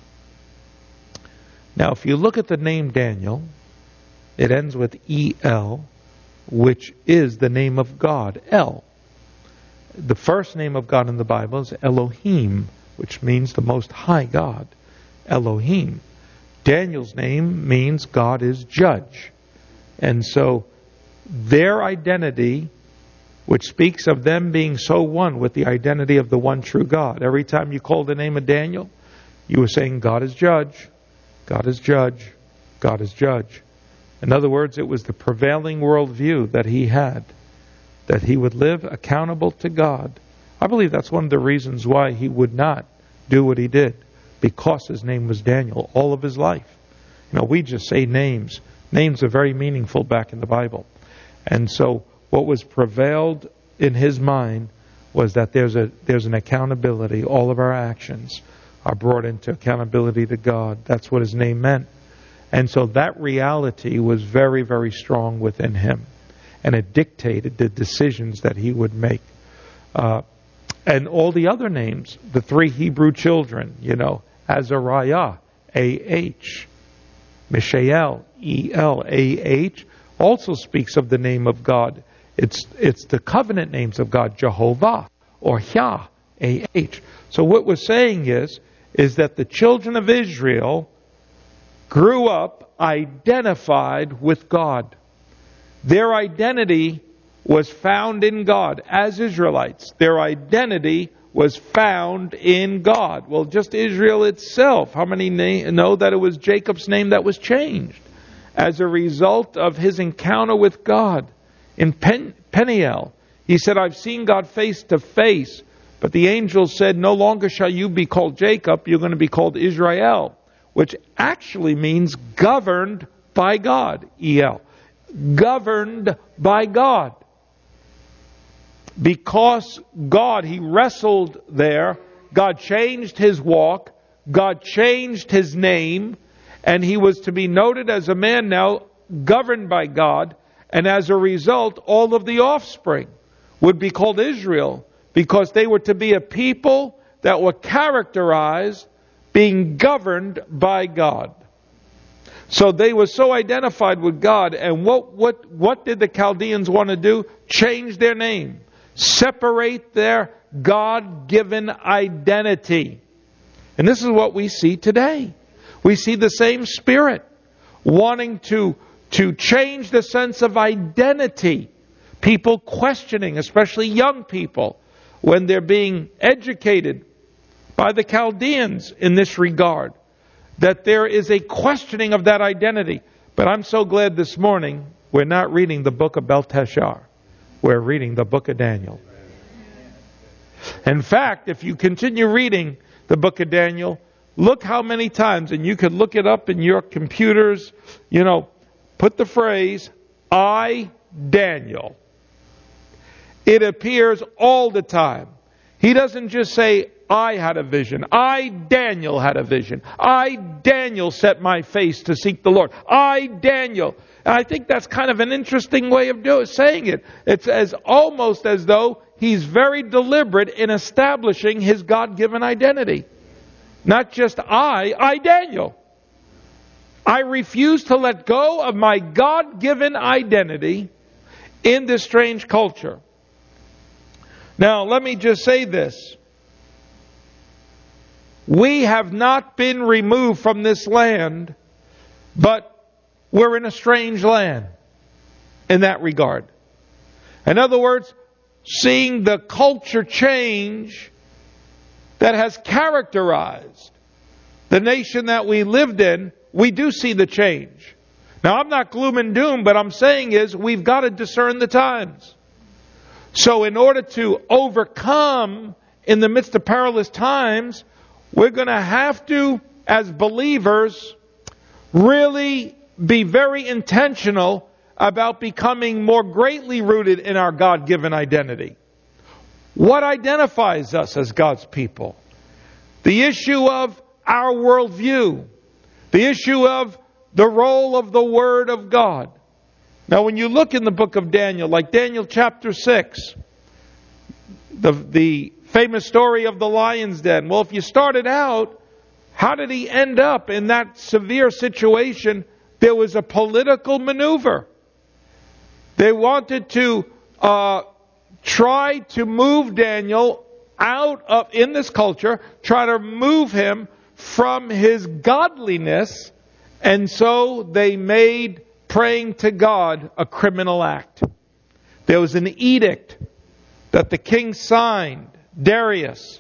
Now, if you look at the name Daniel, it ends with E-L, which is the name of God, El. The first name of God in the Bible is Elohim, which means the Most High God, Elohim. Daniel's name means God is judge. And so their identity, which speaks of them being so one with the identity of the one true God. Every time you called the name of Daniel, you were saying God is judge, God is judge, God is judge. In other words, it was the prevailing worldview that he had, that he would live accountable to God. I believe that's one of the reasons why he would not do what he did, because his name was Daniel all of his life. We just say names. Names are very meaningful back in the Bible. And so what was prevailed in his mind was that there's an accountability. All of our actions are brought into accountability to God. That's what his name meant. And so that reality was very, very strong within him. And it dictated the decisions that he would make. And all the other names, the three Hebrew children, Azariah, A-H, Mishael, E-L, A-H, also speaks of the name of God. It's the covenant names of God, Jehovah, or Yah, A-H. So what we're saying is that the children of Israel grew up identified with God. Their identity was found in God as Israelites. Their identity was found in God. Well, just Israel itself. How many know that it was Jacob's name that was changed as a result of his encounter with God? In Peniel, he said, I've seen God face to face. But the angel said, no longer shall you be called Jacob, you're going to be called Israel, which actually means governed by God, E-L. Governed by God. Because God, he wrestled there, God changed his walk, God changed his name, and he was to be noted as a man now governed by God, and as a result, all of the offspring would be called Israel, because they were to be a people that were characterized being governed by God. So they were so identified with God, and what did the Chaldeans want to do? Change their name. Separate their God-given identity. And this is what we see today. We see the same spirit wanting to change the sense of identity. People questioning, especially young people, when they're being educated by the Chaldeans in this regard, that there is a questioning of that identity. But I'm so glad this morning we're not reading the book of Belteshazzar. We're reading the book of Daniel. In fact, if you continue reading the book of Daniel, look how many times, and you could look it up in your computers, put the phrase, I, Daniel. It appears all the time. He doesn't just say, I had a vision. I, Daniel, had a vision. I, Daniel, set my face to seek the Lord. I, Daniel. And I think that's kind of an interesting way of saying it. It's almost as though he's very deliberate in establishing his God-given identity. Not just I, Daniel. I refuse to let go of my God-given identity in this strange culture. Now, let me just say this. We have not been removed from this land, but we're in a strange land in that regard. In other words, seeing the culture change that has characterized the nation that we lived in, we do see the change. Now, I'm not gloom and doom, but I'm saying is we've got to discern the times. So in order to overcome in the midst of perilous times, we're going to have to, as believers, really be very intentional about becoming more greatly rooted in our God-given identity. What identifies us as God's people? The issue of our worldview. The issue of the role of the Word of God. Now, when you look in the book of Daniel, like Daniel chapter 6, the famous story of the lion's den. Well, if you started out, how did he end up in that severe situation? There was a political maneuver. They wanted to try to move Daniel out of, in this culture, try to move him from his godliness, and so they made praying to God a criminal act. There was an edict that the king signed, Darius,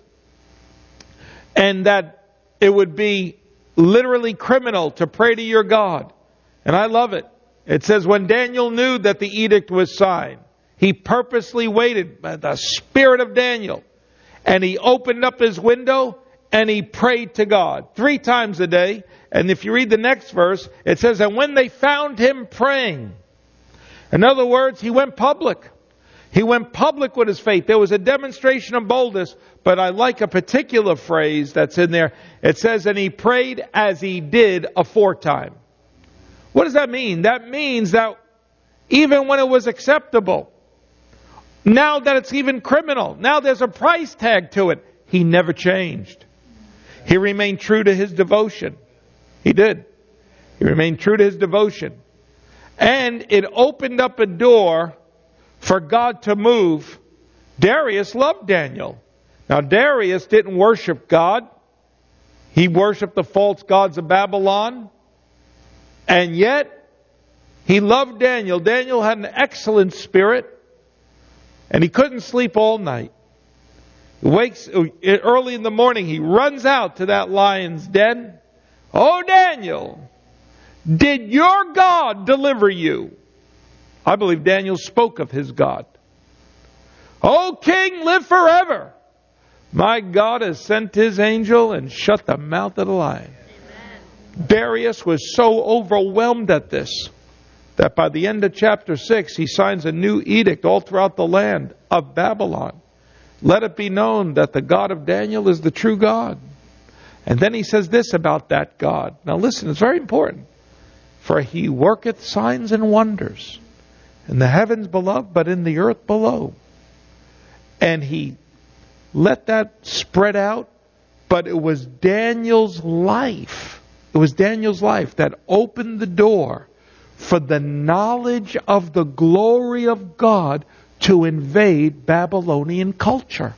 and that it would be literally criminal to pray to your God. And I love it. It says, when Daniel knew that the edict was signed, he purposely waited by the spirit of Daniel, and he opened up his window and he prayed to God 3 times a day. And if you read the next verse, it says, and when they found him praying, in other words, he went public. He went public with his faith. There was a demonstration of boldness, but I like a particular phrase that's in there. It says, and he prayed as he did aforetime. What does that mean? That means that even when it was acceptable, now that it's even criminal, now there's a price tag to it, he never changed. He remained true to his devotion. He did. He remained true to his devotion. And it opened up a door for God to move. Darius loved Daniel. Now, Darius didn't worship God. He worshiped the false gods of Babylon. And yet, he loved Daniel. Daniel had an excellent spirit. And he couldn't sleep all night. He wakes early in the morning. He runs out to that lion's den. Oh, Daniel, did your God deliver you? I believe Daniel spoke of his God. Oh, King, live forever. My God has sent his angel and shut the mouth of the lion. Amen. Darius was so overwhelmed at this that by the end of chapter 6, he signs a new edict all throughout the land of Babylon. Let it be known that the God of Daniel is the true God. And then he says this about that God. Now listen, it's very important. For he worketh signs and wonders in the heavens below, but in the earth below. And he let that spread out, but it was Daniel's life. It was Daniel's life that opened the door for the knowledge of the glory of God to invade Babylonian culture.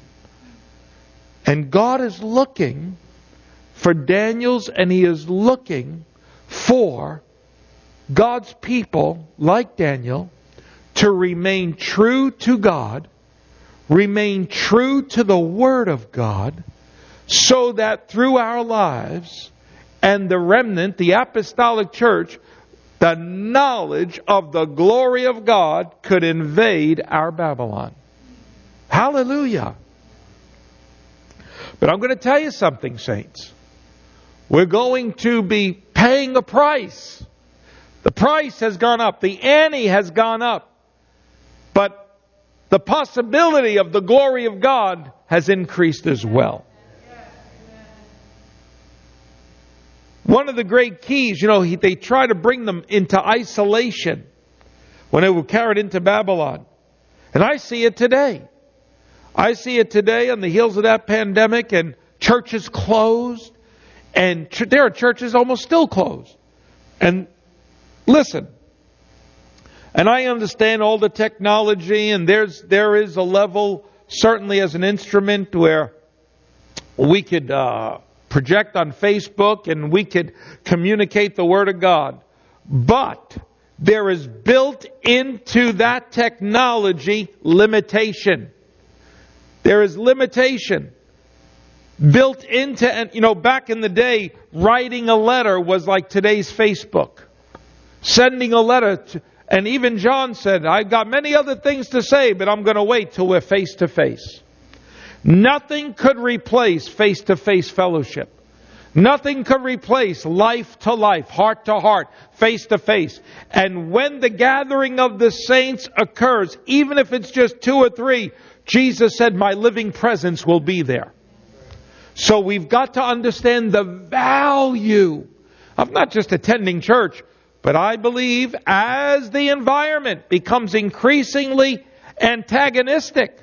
And God is looking for Daniel's, and he is looking for God's people, like Daniel, to remain true to God, remain true to the Word of God, so that through our lives and the remnant, the apostolic church, the knowledge of the glory of God could invade our Babylon. Hallelujah. But I'm going to tell you something, saints. We're going to be paying a price. The price has gone up. The ante has gone up. But the possibility of the glory of God has increased as well. One of the great keys, they try to bring them into isolation when they were carried into Babylon. And I see it today. I see it today on the heels of that pandemic, and churches closed. And there are churches almost still closed. And listen, and I understand all the technology, and there is a level, certainly as an instrument, where we could project on Facebook and we could communicate the Word of God. But there is built into that technology limitation. There is limitation built into, and back in the day, writing a letter was like today's Facebook. Sending a letter to, and even John said, I've got many other things to say, but I'm going to wait till we're face to face. Nothing could replace face-to-face fellowship. Nothing could replace life to life, heart to heart, face to face. And when the gathering of the saints occurs, even if it's just 2 or 3, Jesus said, my living presence will be there. So we've got to understand the value of not just attending church, but I believe as the environment becomes increasingly antagonistic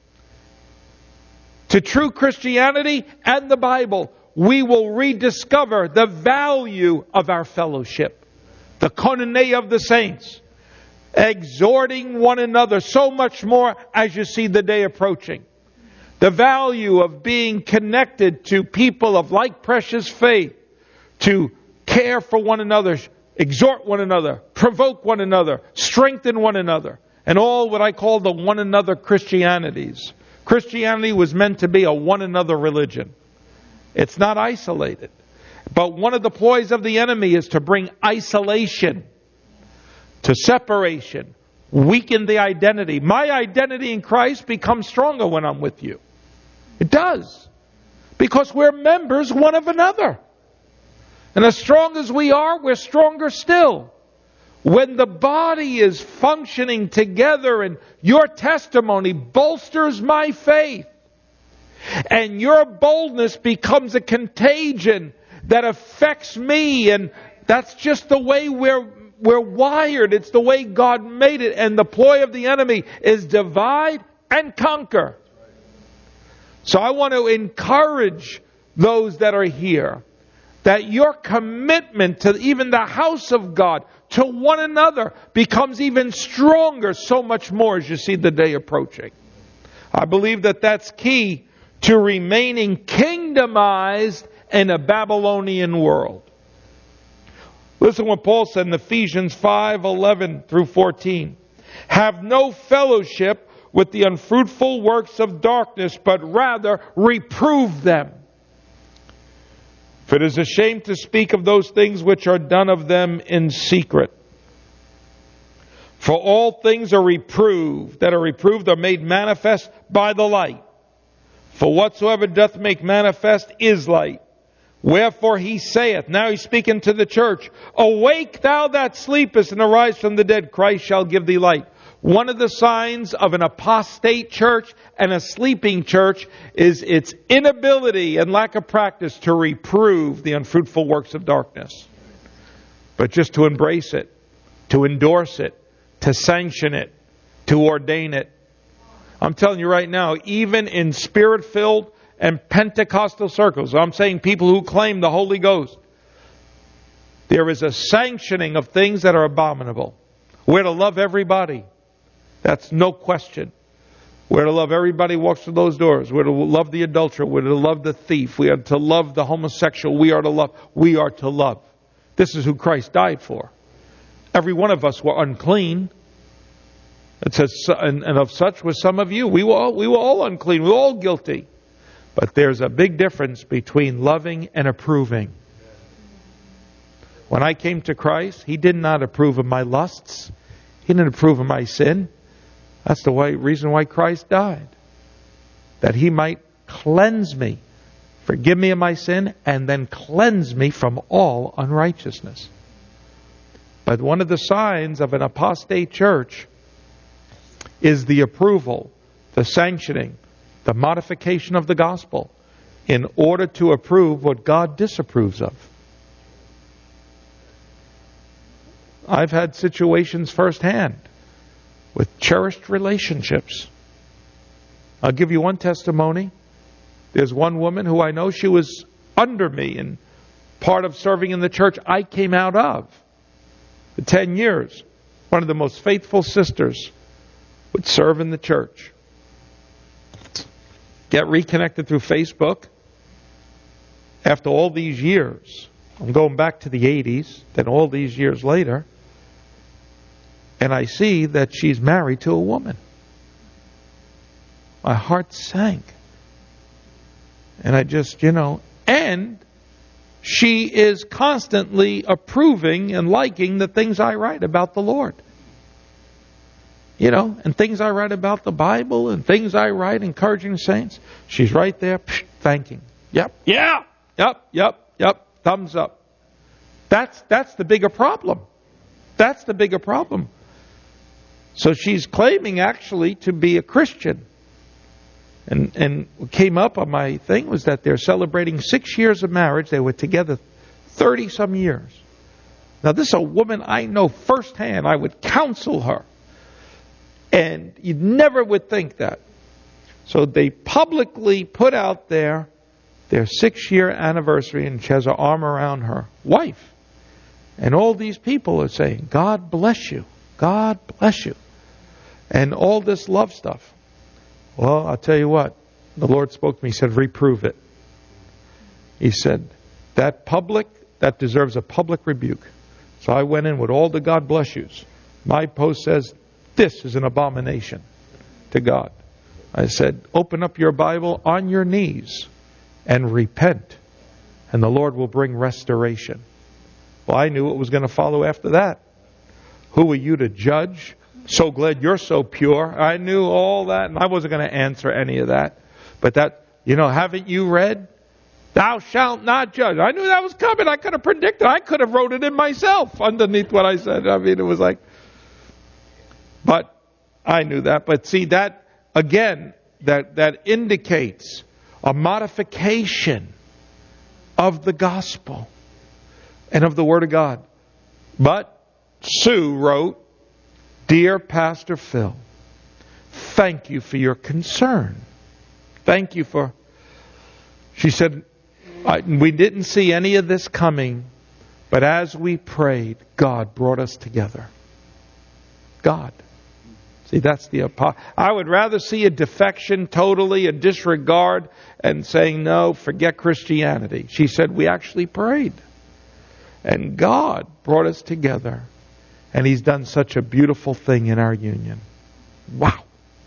to true Christianity and the Bible, we will rediscover the value of our fellowship. The koinonia of the saints. Exhorting one another so much more as you see the day approaching. The value of being connected to people of like precious faith. To care for one another, exhort one another, provoke one another, strengthen one another. And all what I call the one another Christianities. Christianity was meant to be a one another religion. It's not isolated. But one of the ploys of the enemy is to bring isolation, to separation, weaken the identity. My identity in Christ becomes stronger when I'm with you. It does. Because we're members one of another. And as strong as we are, we're stronger still. When the body is functioning together and your testimony bolsters my faith, and your boldness becomes a contagion that affects me, and that's just the way we're wired. It's the way God made it. And the ploy of the enemy is divide and conquer. So I want to encourage those that are here that your commitment to even the house of God, to one another, becomes even stronger so much more as you see the day approaching. I believe that that's key to remaining kingdomized in a Babylonian world. Listen what Paul said in Ephesians 5:11 through 14. Have no fellowship with the unfruitful works of darkness, but rather reprove them. For it is a shame to speak of those things which are done of them in secret. For all things are reproved, that are reproved are made manifest by the light. For whatsoever doth make manifest is light. Wherefore he saith, now he's speaking to the church, awake thou that sleepest, and arise from the dead, Christ shall give thee light. One of the signs of an apostate church and a sleeping church is its inability and lack of practice to reprove the unfruitful works of darkness. But just to embrace it, to endorse it, to sanction it, to ordain it. I'm telling you right now, even in Spirit-filled and Pentecostal circles, I'm saying people who claim the Holy Ghost, there is a sanctioning of things that are abominable. We're to love everybody. That's no question. We're to love everybody who walks through those doors. We're to love the adulterer. We're to love the thief. We are to love the homosexual. We are to love. We are to love. This is who Christ died for. Every one of us were unclean. It says, and of such were some of you. We were all unclean. We were all guilty. But there's a big difference between loving and approving. When I came to Christ, He did not approve of my lusts. He didn't approve of my sin. That's the reason why Christ died. That He might cleanse me, forgive me of my sin, and then cleanse me from all unrighteousness. But one of the signs of an apostate church is the approval, the sanctioning, the modification of the gospel in order to approve what God disapproves of. I've had situations firsthand with cherished relationships. I'll give you one testimony. There's one woman who I know, she was under me and part of serving in the church I came out of. For 10 years, one of the most faithful sisters would serve in the church. Get reconnected through Facebook. After all these years, I'm going back to the 80s, then all these years later, and I see that she's married to a woman. My heart sank. And I just, and she is constantly approving and liking the things I write about the Lord. And things I write about the Bible and things I write encouraging saints. She's right there, thanking. Yep, yeah, yep, thumbs up. That's the bigger problem. That's the bigger problem. So she's claiming actually to be a Christian. And what came up on my thing was that they're celebrating 6 years of marriage. They were together 30-some years. Now this is a woman I know firsthand. I would counsel her. And you never would think that. So they publicly put out there their 6-year anniversary, and she has her arm around her wife. And all these people are saying, God bless you. God bless you. And all this love stuff. Well, I'll tell you what. The Lord spoke to me. He said, reprove it. He said, that deserves a public rebuke. So I went in with all the God bless yous. My post says, this is an abomination to God. I said, open up your Bible on your knees and repent, and the Lord will bring restoration. Well, I knew what was going to follow after that. Who are you to judge? So glad you're so pure. I knew all that, and I wasn't going to answer any of that. But that, haven't you read? Thou shalt not judge. I knew that was coming. I could have predicted. I could have wrote it in myself underneath what I said. I mean, it was like... But I knew that. But see, that, again, that indicates a modification of the gospel and of the Word of God. But Sue wrote, Dear Pastor Phil, thank you for your concern. Thank you for... She said, we didn't see any of this coming, but as we prayed, God brought us together. God. See, that's I would rather see a defection, totally a disregard, and saying, no, forget Christianity. She said, we actually prayed. And God brought us together. And He's done such a beautiful thing in our union. Wow.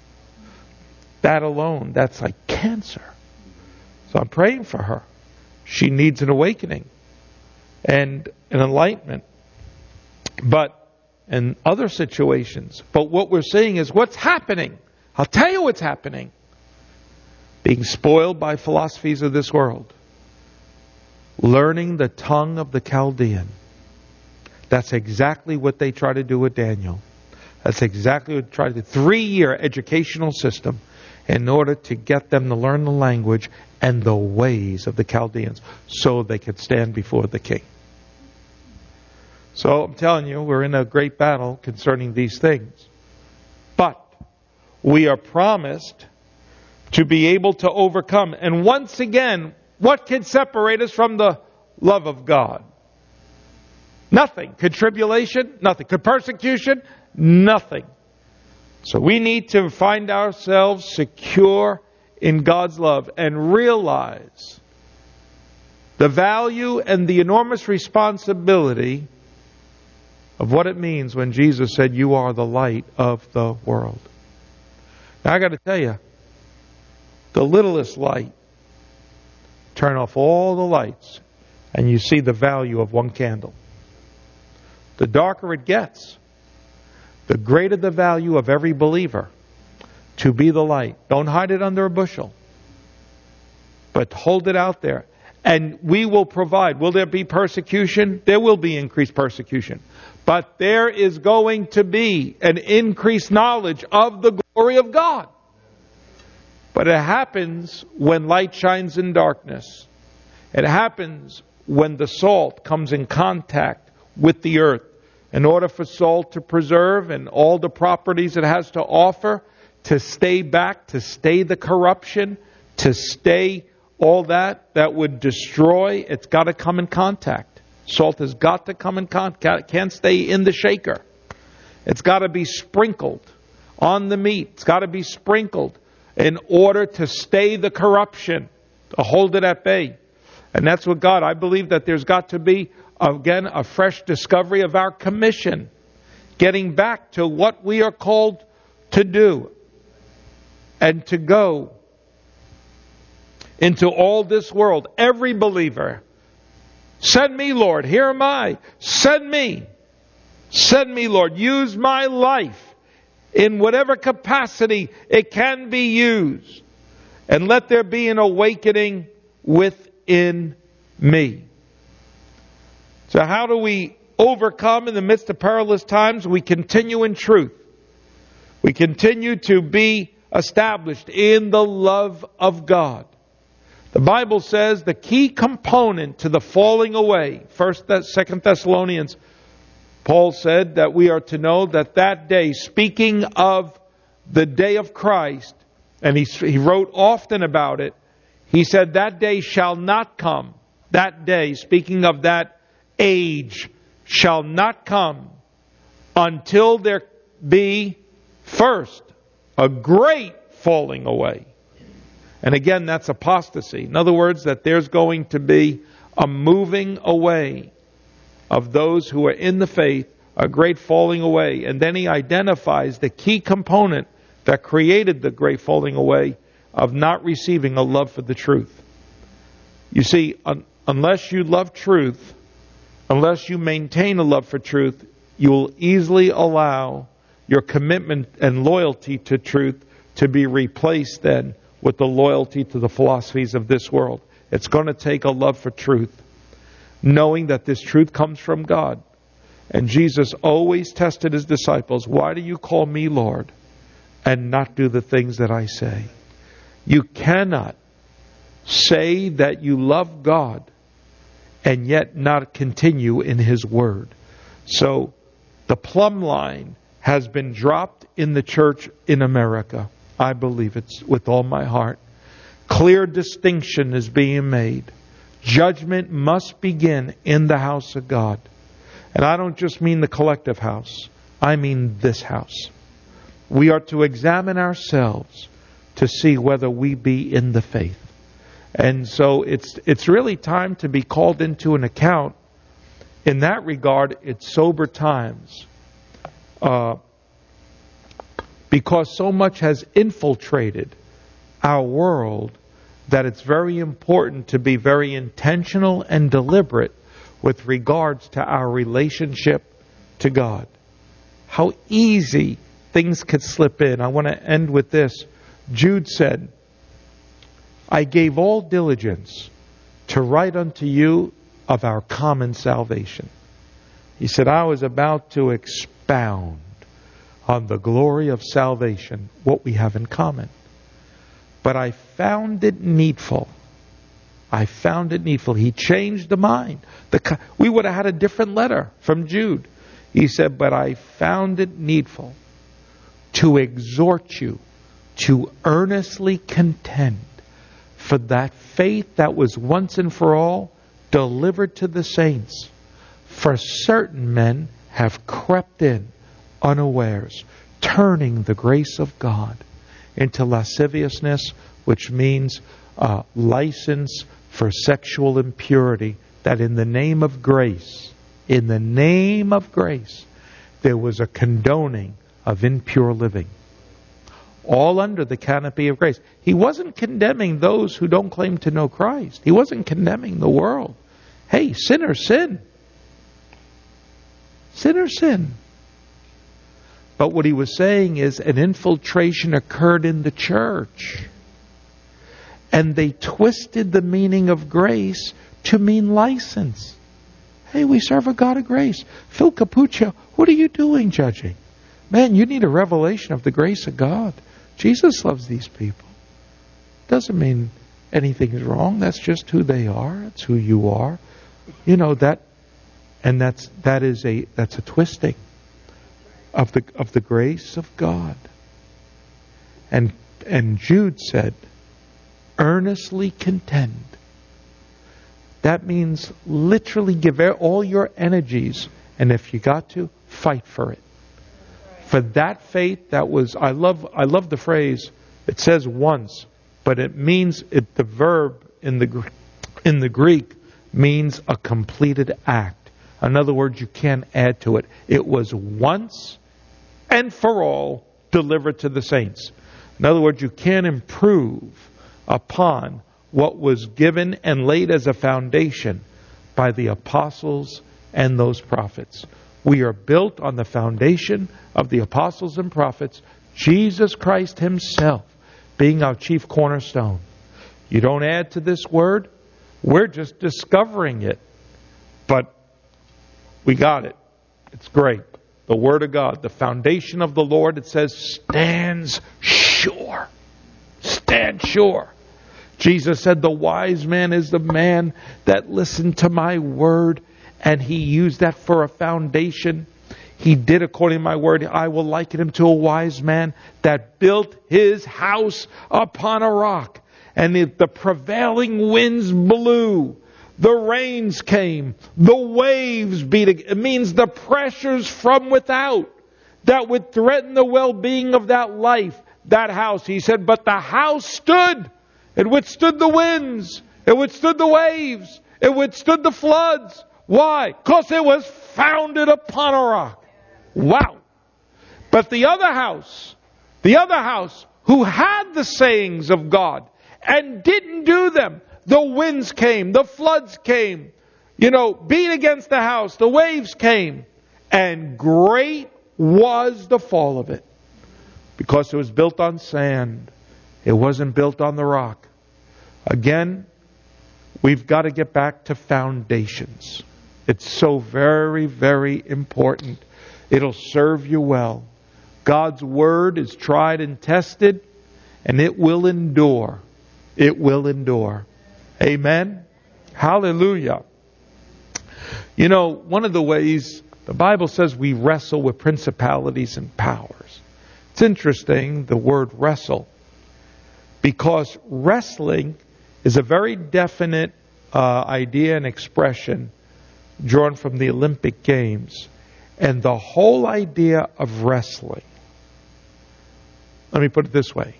That alone, that's like cancer. So I'm praying for her. She needs an awakening and an enlightenment. But in other situations. But what we're seeing is what's happening. I'll tell you what's happening. Being spoiled by philosophies of this world. Learning the tongue of the Chaldean. That's exactly what they try to do with Daniel. That's exactly what they try to do. 3-year educational system in order to get them to learn the language and the ways of the Chaldeans so they could stand before the king. So I'm telling you, we're in a great battle concerning these things. But we are promised to be able to overcome. And once again, what can separate us from the love of God? Nothing. Could tribulation? Nothing. Could persecution? Nothing. So we need to find ourselves secure in God's love and realize the value and the enormous responsibility of what it means when Jesus said, you are the light of the world. Now I got to tell you, the littlest light, turn off all the lights and you see the value of one candle. The darker it gets, the greater the value of every believer to be the light. Don't hide it under a bushel, but hold it out there. And we will provide. Will there be persecution? There will be increased persecution. But there is going to be an increased knowledge of the glory of God. But it happens when light shines in darkness. It happens when the salt comes in contact with the earth. In order for salt to preserve and all the properties it has to offer, to stay back, to stay the corruption, to stay all that would destroy, it's got to come in contact. Salt has got to come in contact, can't stay in the shaker. It's got to be sprinkled on the meat. It's got to be sprinkled in order to stay the corruption, to hold it at bay. And that's what God, I believe that there's got to be, again, a fresh discovery of our commission. Getting back to what we are called to do and to go into all this world. Every believer. Send me, Lord. Here am I. Send me. Send me, Lord. Use my life in whatever capacity it can be used. And let there be an awakening within me. So how do we overcome in the midst of perilous times? We continue in truth. We continue to be established in the love of God. The Bible says the key component to the falling away, 2 Thessalonians, Paul said that we are to know that that day, speaking of the day of Christ, and he wrote often about it, he said that day shall not come. That day, speaking of that age, shall not come until there be first a great falling away. And again, that's apostasy. In other words, that there's going to be a moving away of those who are in the faith, a great falling away. And then he identifies the key component that created the great falling away of not receiving a love for the truth. You see, unless you love truth, unless you maintain a love for truth, you will easily allow your commitment and loyalty to truth to be replaced then with the loyalty to the philosophies of this world. It's going to take a love for truth, knowing that this truth comes from God. And Jesus always tested his disciples, why do you call me Lord and not do the things that I say? You cannot say that you love God and yet not continue in his word. So the plumb line has been dropped in the church in America. I believe it with all my heart. Clear distinction is being made. Judgment must begin in the house of God. And I don't just mean the collective house. I mean this house. We are to examine ourselves to see whether we be in the faith. And so it's really time to be called into an account. In that regard, it's sober times. Because so much has infiltrated our world that it's very important to be very intentional and deliberate with regards to our relationship to God. How easy things could slip in. I want to end with this. Jude said, I gave all diligence to write unto you of our common salvation. He said, I was about to expound on the glory of salvation, what we have in common. But I found it needful. He changed the mind. We would have had a different letter from Jude. He said, but I found it needful to exhort you to earnestly contend for that faith that was once and for all delivered to the saints. For certain men have crept in unawares, turning the grace of God into lasciviousness, which means license for sexual impurity, that in the name of grace, there was a condoning of impure living. All under the canopy of grace. He wasn't condemning those who don't claim to know Christ. He wasn't condemning the world. Hey, sinners sin. Sinners sin. But what he was saying is an infiltration occurred in the church. And they twisted the meaning of grace to mean license. Hey, we serve a God of grace. Phil Capuccio, what are you doing judging? Man, you need a revelation of the grace of God. Jesus loves these people. Doesn't mean anything is wrong. That's just who they are. It's who you are. You know that, and that's a twisting of the grace of God. And Jude said, earnestly contend. That means literally give all your energies, and if you got to, fight for it. For that faith, that was, I love the phrase, it says once, but it means, the verb in the Greek means a completed act. In other words, you can't add to it. It was once and for all delivered to the saints. In other words, you can't improve upon what was given and laid as a foundation by the apostles and those prophets. We are built on the foundation of the apostles and prophets, Jesus Christ himself being our chief cornerstone. You don't add to this word, we're just discovering it. But we got it. It's great. The Word of God, the foundation of the Lord, it says, stands sure. Stand sure. Jesus said, the wise man is the man that listened to my word, and he used that for a foundation. He did according to my word. I will liken him to a wise man that built his house upon a rock. And if the prevailing winds blew, the rains came, the waves beat. It means the pressures from without that would threaten the well-being of that life, that house. He said, but the house stood. It withstood the winds. It withstood the waves. It withstood the floods. Why? Because it was founded upon a rock. Wow. But the other house who had the sayings of God and didn't do them, the winds came, the floods came, beat against the house, the waves came, and great was the fall of it. Because it was built on sand. It wasn't built on the rock. Again, we've got to get back to foundations. It's so very, very important. It'll serve you well. God's Word is tried and tested, and it will endure. It will endure. Amen? Hallelujah. One of the ways the Bible says we wrestle with principalities and powers. It's interesting, the word wrestle, because wrestling is a very definite idea and expression drawn from the Olympic Games. And the whole idea of wrestling, let me put it this way.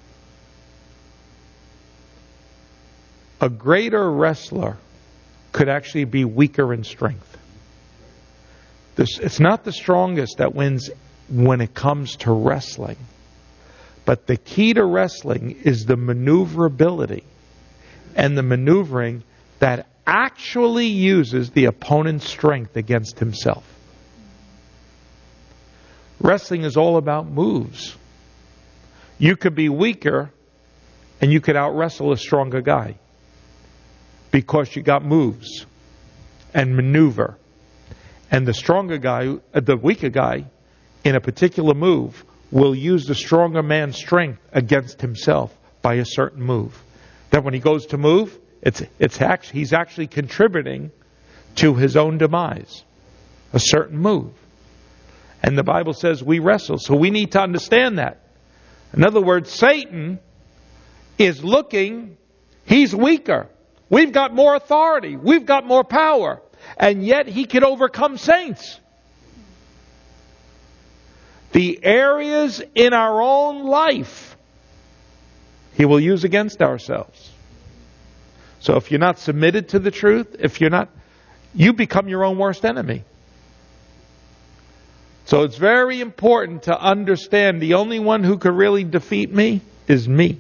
A greater wrestler could actually be weaker in strength. It's not the strongest that wins when it comes to wrestling. But the key to wrestling is the maneuverability and the maneuvering that actually uses the opponent's strength against himself. Wrestling is all about moves. You could be weaker and you could out-wrestle a stronger guy because you got moves and maneuver. And the stronger guy, the weaker guy, in a particular move, will use the stronger man's strength against himself by a certain move. That when he goes to move, he's actually contributing to his own demise. A certain move. And the Bible says we wrestle. So we need to understand that. In other words, Satan is looking, he's weaker. We've got more authority. We've got more power. And yet he can overcome saints. The areas in our own life he will use against ourselves. So if you're not submitted to the truth, you become your own worst enemy. So it's very important to understand the only one who could really defeat me is me.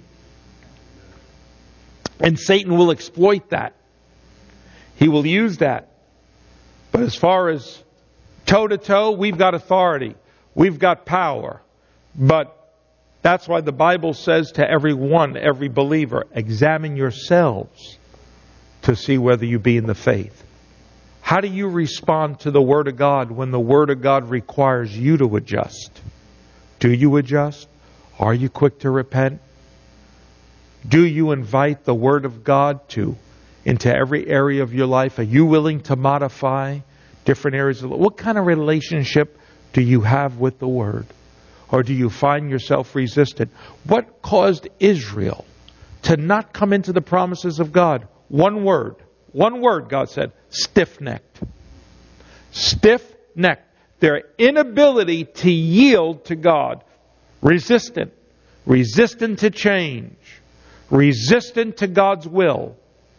And Satan will exploit that. He will use that. But as far as toe-to-toe, we've got authority. We've got power. But that's why the Bible says to everyone, every believer, examine yourselves to see whether you be in the faith. How do you respond to the Word of God when the Word of God requires you to adjust? Do you adjust? Are you quick to repent? Do you invite the Word of God into every area of your life? Are you willing to modify different areas of life? What kind of relationship do you have with the Word? Or do you find yourself resistant? What caused Israel to not come into the promises of God? One word. One word, God said, stiff-necked. Stiff-necked. Their inability to yield to God. Resistant. Resistant to change. Resistant to God's will.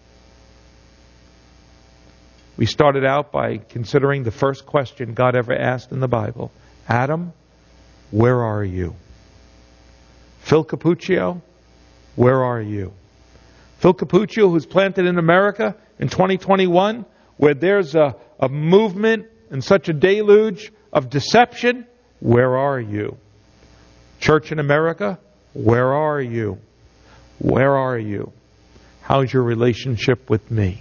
We started out by considering the first question God ever asked in the Bible. Adam, where are you? Phil Cappuccio, where are you? Phil Cappuccio, who's planted in America in 2021, where there's a movement and such a deluge of deception, where are you? Church in America, where are you? Where are you? How's your relationship with me?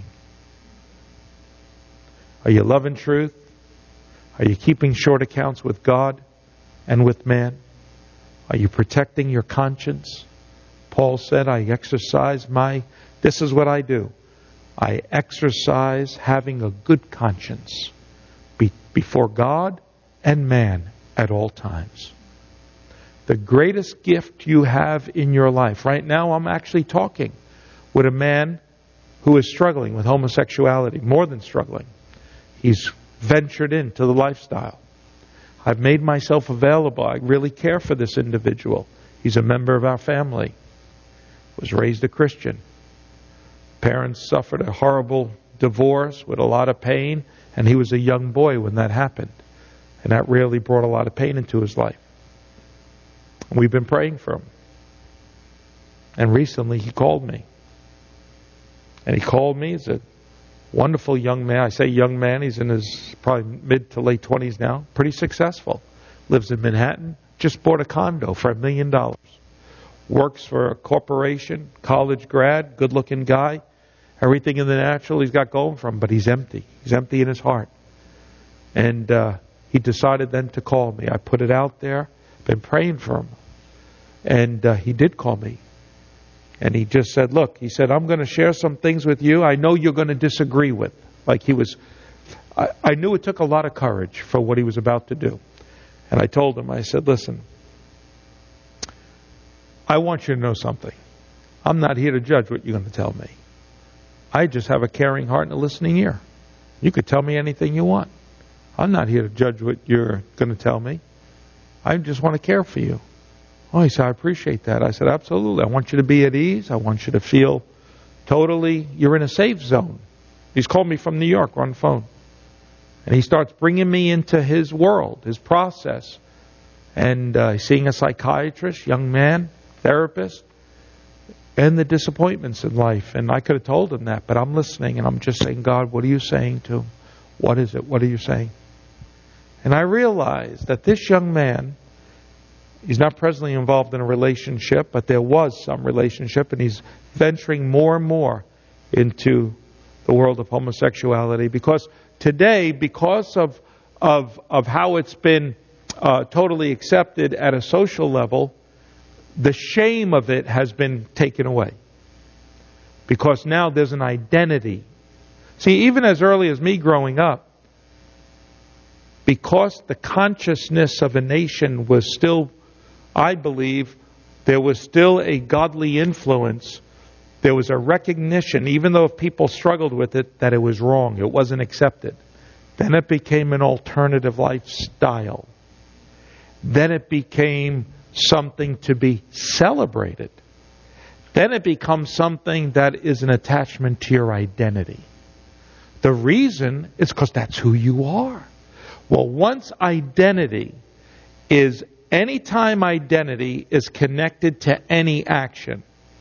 Are you loving truth? Are you keeping short accounts with God and with man? Are you protecting your conscience? Paul said, this is what I do. I exercise having a good conscience before God and man at all times. The greatest gift you have in your life. Right now I'm actually talking with a man who is struggling with homosexuality, more than struggling. He's ventured into the lifestyle. I've made myself available. I really care for this individual. He's a member of our family. Was raised a Christian. Parents suffered a horrible divorce with a lot of pain, and he was a young boy when that happened. And that really brought a lot of pain into his life. We've been praying for him. And recently he called me. And he called me. He's a wonderful young man. I say young man. He's in his probably mid to late 20s now. Pretty successful. Lives in Manhattan. Just bought a condo for $1 million. Works for a corporation. College grad. Good looking guy. Everything in the natural he's got going for him. But he's empty. He's empty in his heart. And he decided then to call me. I put it out there. Been praying for him. And he did call me. And he just said, look, he said, I'm going to share some things with you I know you're going to disagree with. Like he was, I knew it took a lot of courage for what he was about to do. And I told him, I said, listen, I want you to know something. I'm not here to judge what you're going to tell me. I just have a caring heart and a listening ear. You could tell me anything you want. I'm not here to judge what you're going to tell me. I just want to care for you. Oh, he said, I appreciate that. I said, absolutely. I want you to be at ease. I want you to feel totally, you're in a safe zone. He's called me from New York on the phone. And he starts bringing me into his world, his process. And seeing a psychiatrist, young man, therapist, and the disappointments in life. And I could have told him that, but I'm listening and I'm just saying, God, what are you saying to him? What is it? What are you saying? And I realized that this young man, he's not presently involved in a relationship, but there was some relationship, and he's venturing more and more into the world of homosexuality. Because today, because of how it's been totally accepted at a social level, the shame of it has been taken away. Because now there's an identity. See, even as early as me growing up, because the consciousness of a nation was still, I believe, there was still a godly influence. There was a recognition, even though people struggled with it, that it was wrong. It wasn't accepted. Then it became an alternative lifestyle. Then it became something to be celebrated. Then it becomes something that is an attachment to your identity. The reason is because that's who you are. Well, once identity is, anytime identity is connected to any action,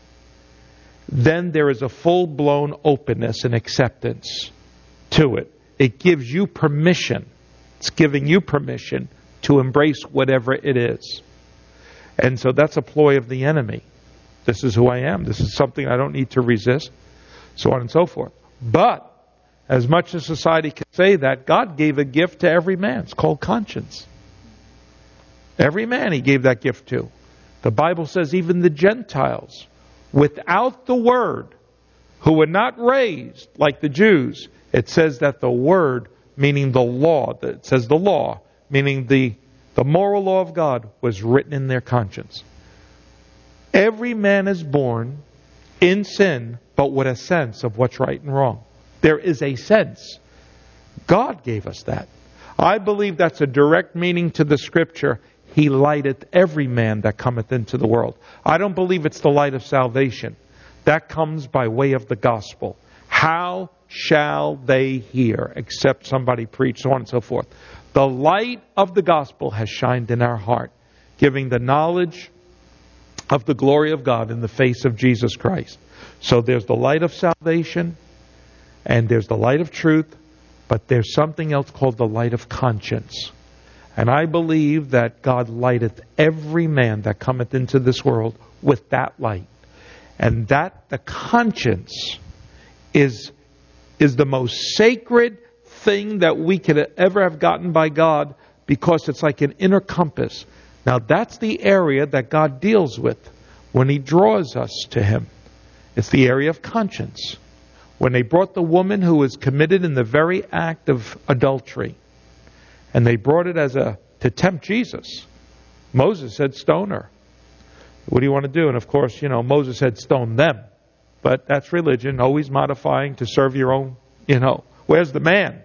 then there is a full-blown openness and acceptance to it. It gives you permission. It's giving you permission to embrace whatever it is. And so that's a ploy of the enemy. This is who I am. This is something I don't need to resist, so on and so forth. But as much as society can say that, God gave a gift to every man. It's called conscience. Every man He gave that gift to. The Bible says even the Gentiles, without the Word, who were not raised like the Jews, it says that the Word, meaning the law, it says the law, meaning the moral law of God, was written in their conscience. Every man is born in sin, but with a sense of what's right and wrong. There is a sense. God gave us that. I believe that's a direct meaning to the scripture, He lighteth every man that cometh into the world. I don't believe it's the light of salvation. That comes by way of the gospel. How shall they hear except somebody preach, so on and so forth. The light of the gospel has shined in our heart, giving the knowledge of the glory of God in the face of Jesus Christ. So there's the light of salvation, and there's the light of truth, but there's something else called the light of conscience. And I believe that God lighteth every man that cometh into this world with that light. And that the conscience is the most sacred thing that we could ever have gotten by God, because it's like an inner compass. Now that's the area that God deals with when He draws us to Him. It's the area of conscience. When they brought the woman who was committed in the very act of adultery, and they brought it to tempt Jesus, Moses said, stone her. What do you want to do? And of course, Moses said, stone them. But that's religion, always modifying to serve your own, Where's the man?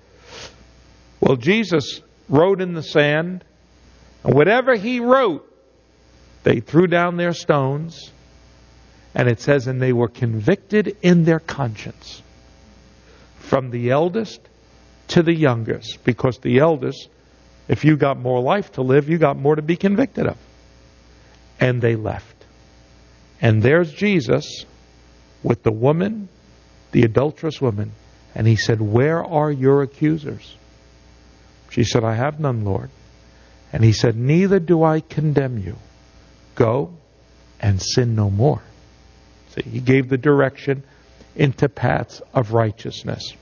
Well, Jesus wrote in the sand, and whatever He wrote, they threw down their stones, and it says, and they were convicted in their conscience, from the eldest to the youngest, because the eldest, if you got more life to live, you got more to be convicted of. And they left. And there's Jesus with the woman, the adulterous woman, and He said, where are your accusers? She said, I have none, Lord. And He said, neither do I condemn you. Go and sin no more. See, He gave the direction into paths of righteousness.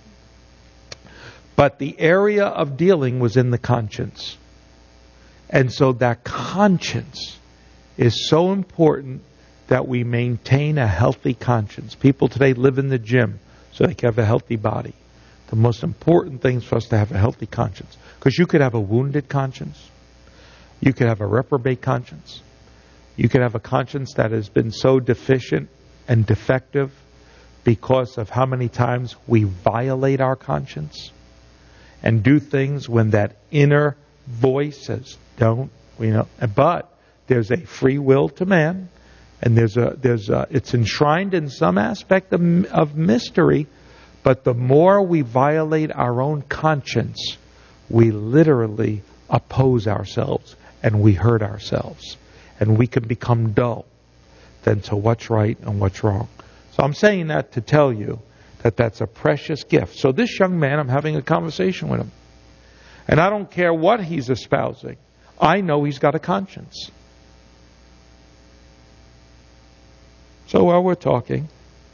But the area of dealing was in the conscience. And so that conscience is so important, that we maintain a healthy conscience. People today live in the gym so they can have a healthy body. The most important thing is for us to have a healthy conscience. Because you could have a wounded conscience. You could have a reprobate conscience. You could have a conscience that has been so deficient and defective because of how many times we violate our conscience and do things when that inner voice says, don't. But there's a free will to man. And it's enshrined in some aspect of mystery, but the more we violate our own conscience, we literally oppose ourselves and we hurt ourselves. And we can become dull than to what's right and what's wrong. So I'm saying that to tell you that that's a precious gift. So this young man, I'm having a conversation with him. And I don't care what he's espousing. I know he's got a conscience. So while we're talking,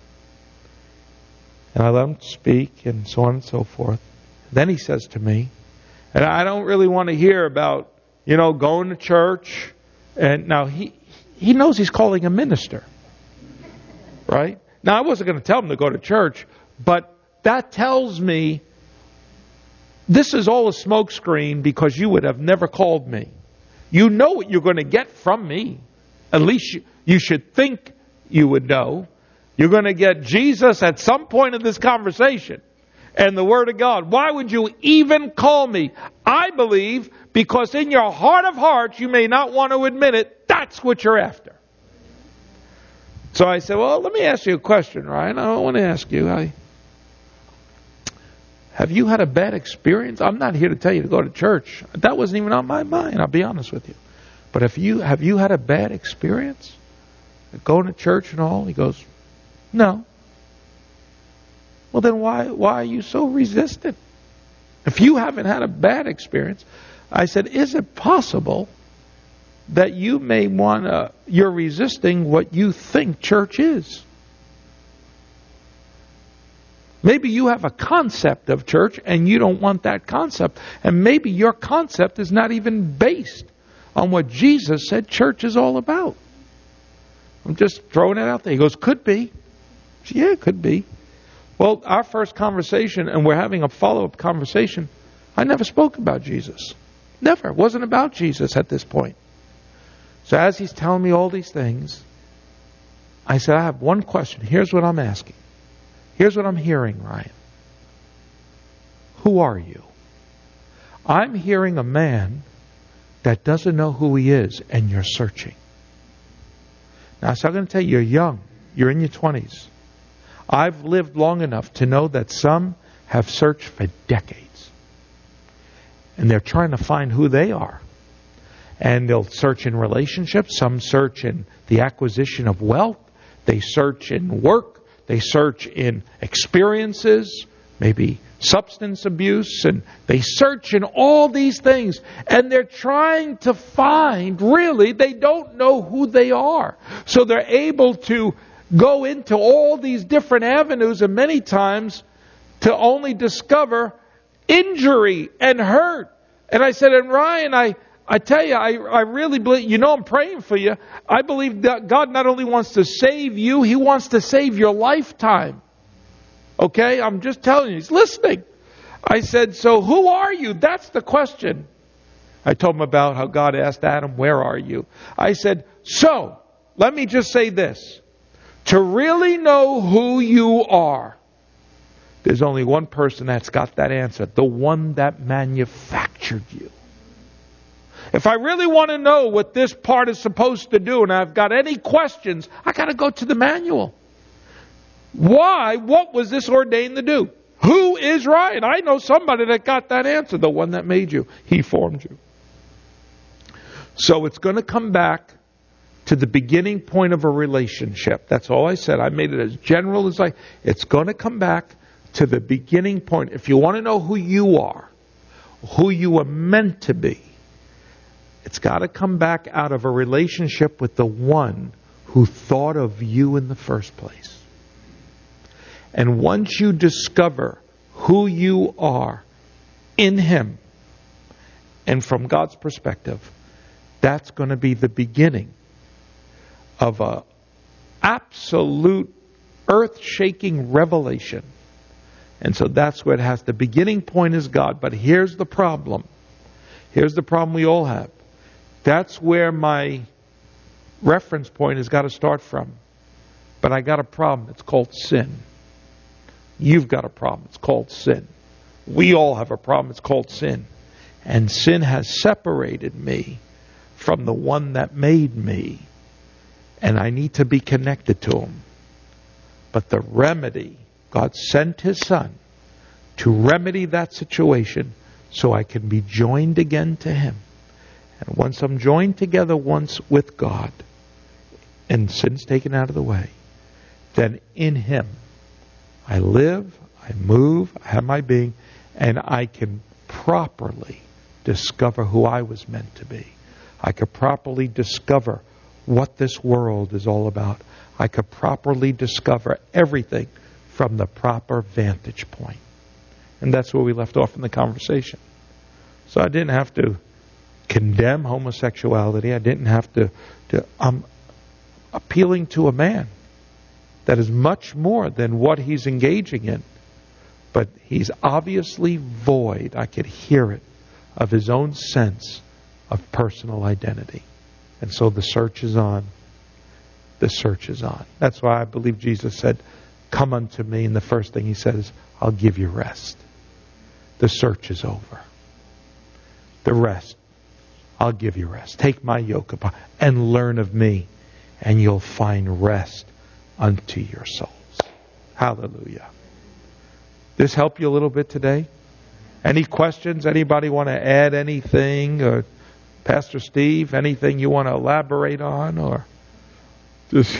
and I let him speak and so on and so forth, then he says to me, and I don't really want to hear about, going to church. And now he knows he's calling a minister, right? Now I wasn't going to tell him to go to church, but that tells me this is all a smokescreen, because you would have never called me. You know what you're going to get from me. At least you should think you would know. You're going to get Jesus at some point in this conversation and the Word of God. Why would you even call me? I believe because in your heart of hearts, you may not want to admit it, that's what you're after. So I said, well, let me ask you a question, Ryan. I want to ask you, have you had a bad experience? I'm not here to tell you to go to church. That wasn't even on my mind, I'll be honest with you. But have you had a bad experience? Going to church and all? He goes, no. Well, then why are you so resistant? If you haven't had a bad experience, I said, is it possible that you may you're resisting what you think church is? Maybe you have a concept of church and you don't want that concept. And maybe your concept is not even based on what Jesus said church is all about. I'm just throwing it out there. He goes, could be. Yeah, it could be. Well, our first conversation, and we're having a follow-up conversation, I never spoke about Jesus. Never. It wasn't about Jesus at this point. So as he's telling me all these things, I said, I have one question. Here's what I'm asking. Here's what I'm hearing, Ryan. who are you? I'm hearing a man that doesn't know who he is, and you're searching. Now, so I'm going to tell you, you're young. You're in your 20s. I've lived long enough to know that some have searched for decades. And they're trying to find who they are. And they'll search in relationships. Some search in the acquisition of wealth. They search in work. They search in experiences, maybe substance abuse. And they search in all these things. And they're trying to find, really, they don't know who they are. So they're able to go into all these different avenues, and many times to only discover injury and hurt. And I said, and Ryan, I tell you, I really believe, I'm praying for you. I believe that God not only wants to save you, He wants to save your lifetime. Okay? I'm just telling you, He's listening. I said, so who are you? That's the question. I told him about how God asked Adam, where are you? I said, so, let me just say this. To really know who you are, there's only one person that's got that answer. The one that manufactured you. If I really want to know what this part is supposed to do and I've got any questions, I got to go to the manual. Why? What was this ordained to do? Who is Ryan? I know somebody that got that answer. The one that made you. He formed you. So it's going to come back to the beginning point of a relationship. That's all I said. I made it as general as it's going to come back to the beginning point. If you want to know who you are, who you are meant to be, it's got to come back out of a relationship with the one who thought of you in the first place. And once you discover who you are in Him, and from God's perspective, that's going to be the beginning of a absolute earth-shaking revelation. And so that's where it has. The beginning point is God. But here's the problem. Here's the problem we all have. That's where my reference point has got to start from. But I got a problem. It's called sin. You've got a problem. It's called sin. We all have a problem. It's called sin. And sin has separated me from the one that made me. And I need to be connected to Him. But the remedy, God sent His Son to remedy that situation so I can be joined again to Him. And once I'm joined together once with God, and sin's taken out of the way, then in Him I live, I move, I have my being, and I can properly discover who I was meant to be. I could properly discover what this world is all about. I could properly discover everything from the proper vantage point. And that's where we left off in the conversation. So I didn't have to condemn homosexuality. I didn't have to I'm appealing to a man that is much more than what he's engaging in. But he's obviously void, I could hear it, of his own sense of personal identity. And so the search is on. The search is on. That's why I believe Jesus said, come unto me. And the first thing He said is, I'll give you rest. The search is over. The rest. I'll give you rest. Take my yoke upon and learn of me. And you'll find rest unto your souls. Hallelujah. This help you a little bit today? Any questions? Anybody want to add anything? Or Pastor Steve, anything you want to elaborate on? Or just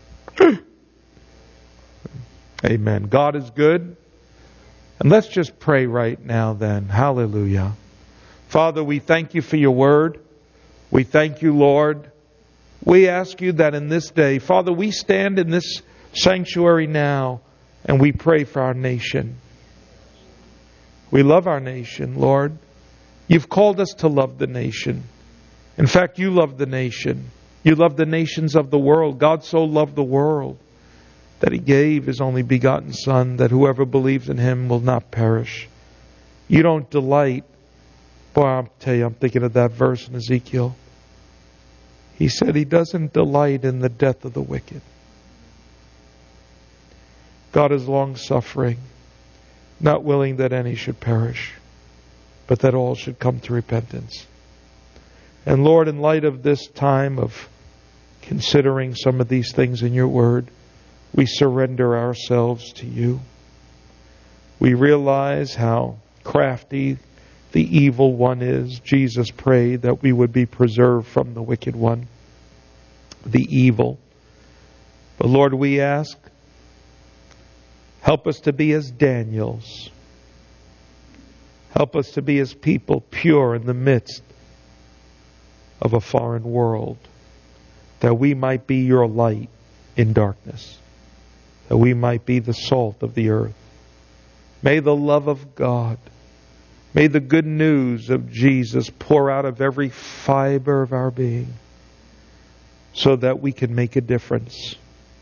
Amen. God is good. And let's just pray right now then. Hallelujah. Father, we thank you for your word. We thank you, Lord. We ask you that in this day, Father, we stand in this sanctuary now and we pray for our nation. We love our nation, Lord. You've called us to love the nation. In fact, you love the nation. You love the nations of the world. God so loved the world that He gave His only begotten Son, that whoever believes in Him will not perish. You don't delight. Boy, I'll tell you, I'm thinking of that verse in Ezekiel. He said He doesn't delight in the death of the wicked. God is long-suffering. not willing that any should perish, but that all should come to repentance. And Lord, in light of this time of considering some of these things in your word, we surrender ourselves to you. We realize how crafty the evil one is. Jesus prayed that we would be preserved from the wicked one, the evil. But Lord, we ask, help us to be as Daniels. Help us to be as people pure in the midst of a foreign world, that we might be your light in darkness, that we might be the salt of the earth. May the love of God, may the good news of Jesus pour out of every fiber of our being so that we can make a difference.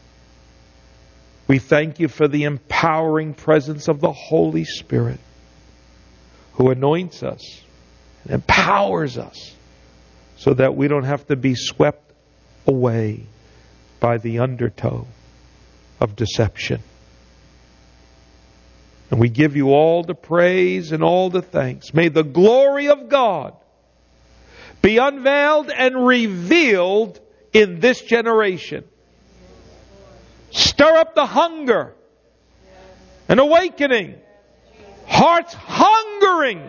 We thank you for the empowering presence of the Holy Spirit who anoints us and empowers us so that we don't have to be swept away by the undertow of deception. And we give you all the praise and all the thanks. May the glory of God be unveiled and revealed in this generation. Stir up the hunger, an awakening, hearts hungering.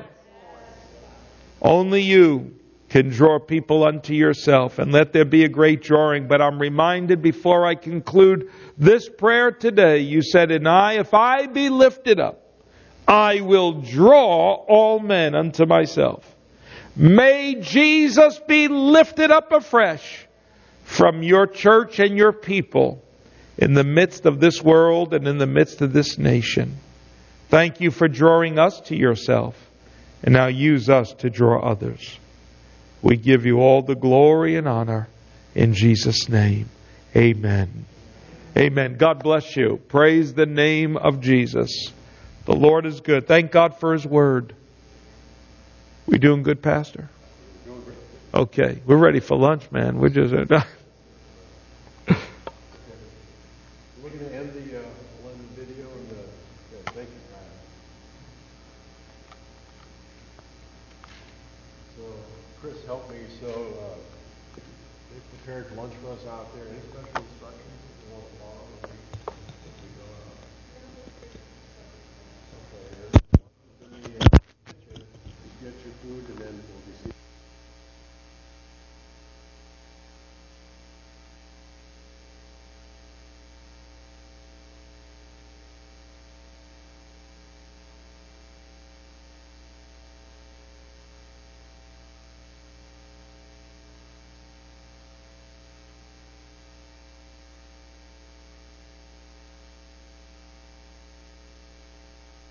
Only you can draw people unto yourself, and let there be a great drawing. But I'm reminded before I conclude this prayer today, you said, and if I be lifted up, I will draw all men unto myself. May Jesus be lifted up afresh from your church and your people in the midst of this world and in the midst of this nation. Thank you for drawing us to yourself, and now use us to draw others. We give you all the glory and honor in Jesus' name. Amen. Amen. God bless you. Praise the name of Jesus. The Lord is good. Thank God for His Word. We doing good, Pastor? Okay. We're ready for lunch, man. We're just... We're going to end the video and thank you, Pat. So, Chris helped me. So, they prepared lunch for us out there. Any special instructions that you want to follow as we go out? Okay, get your food.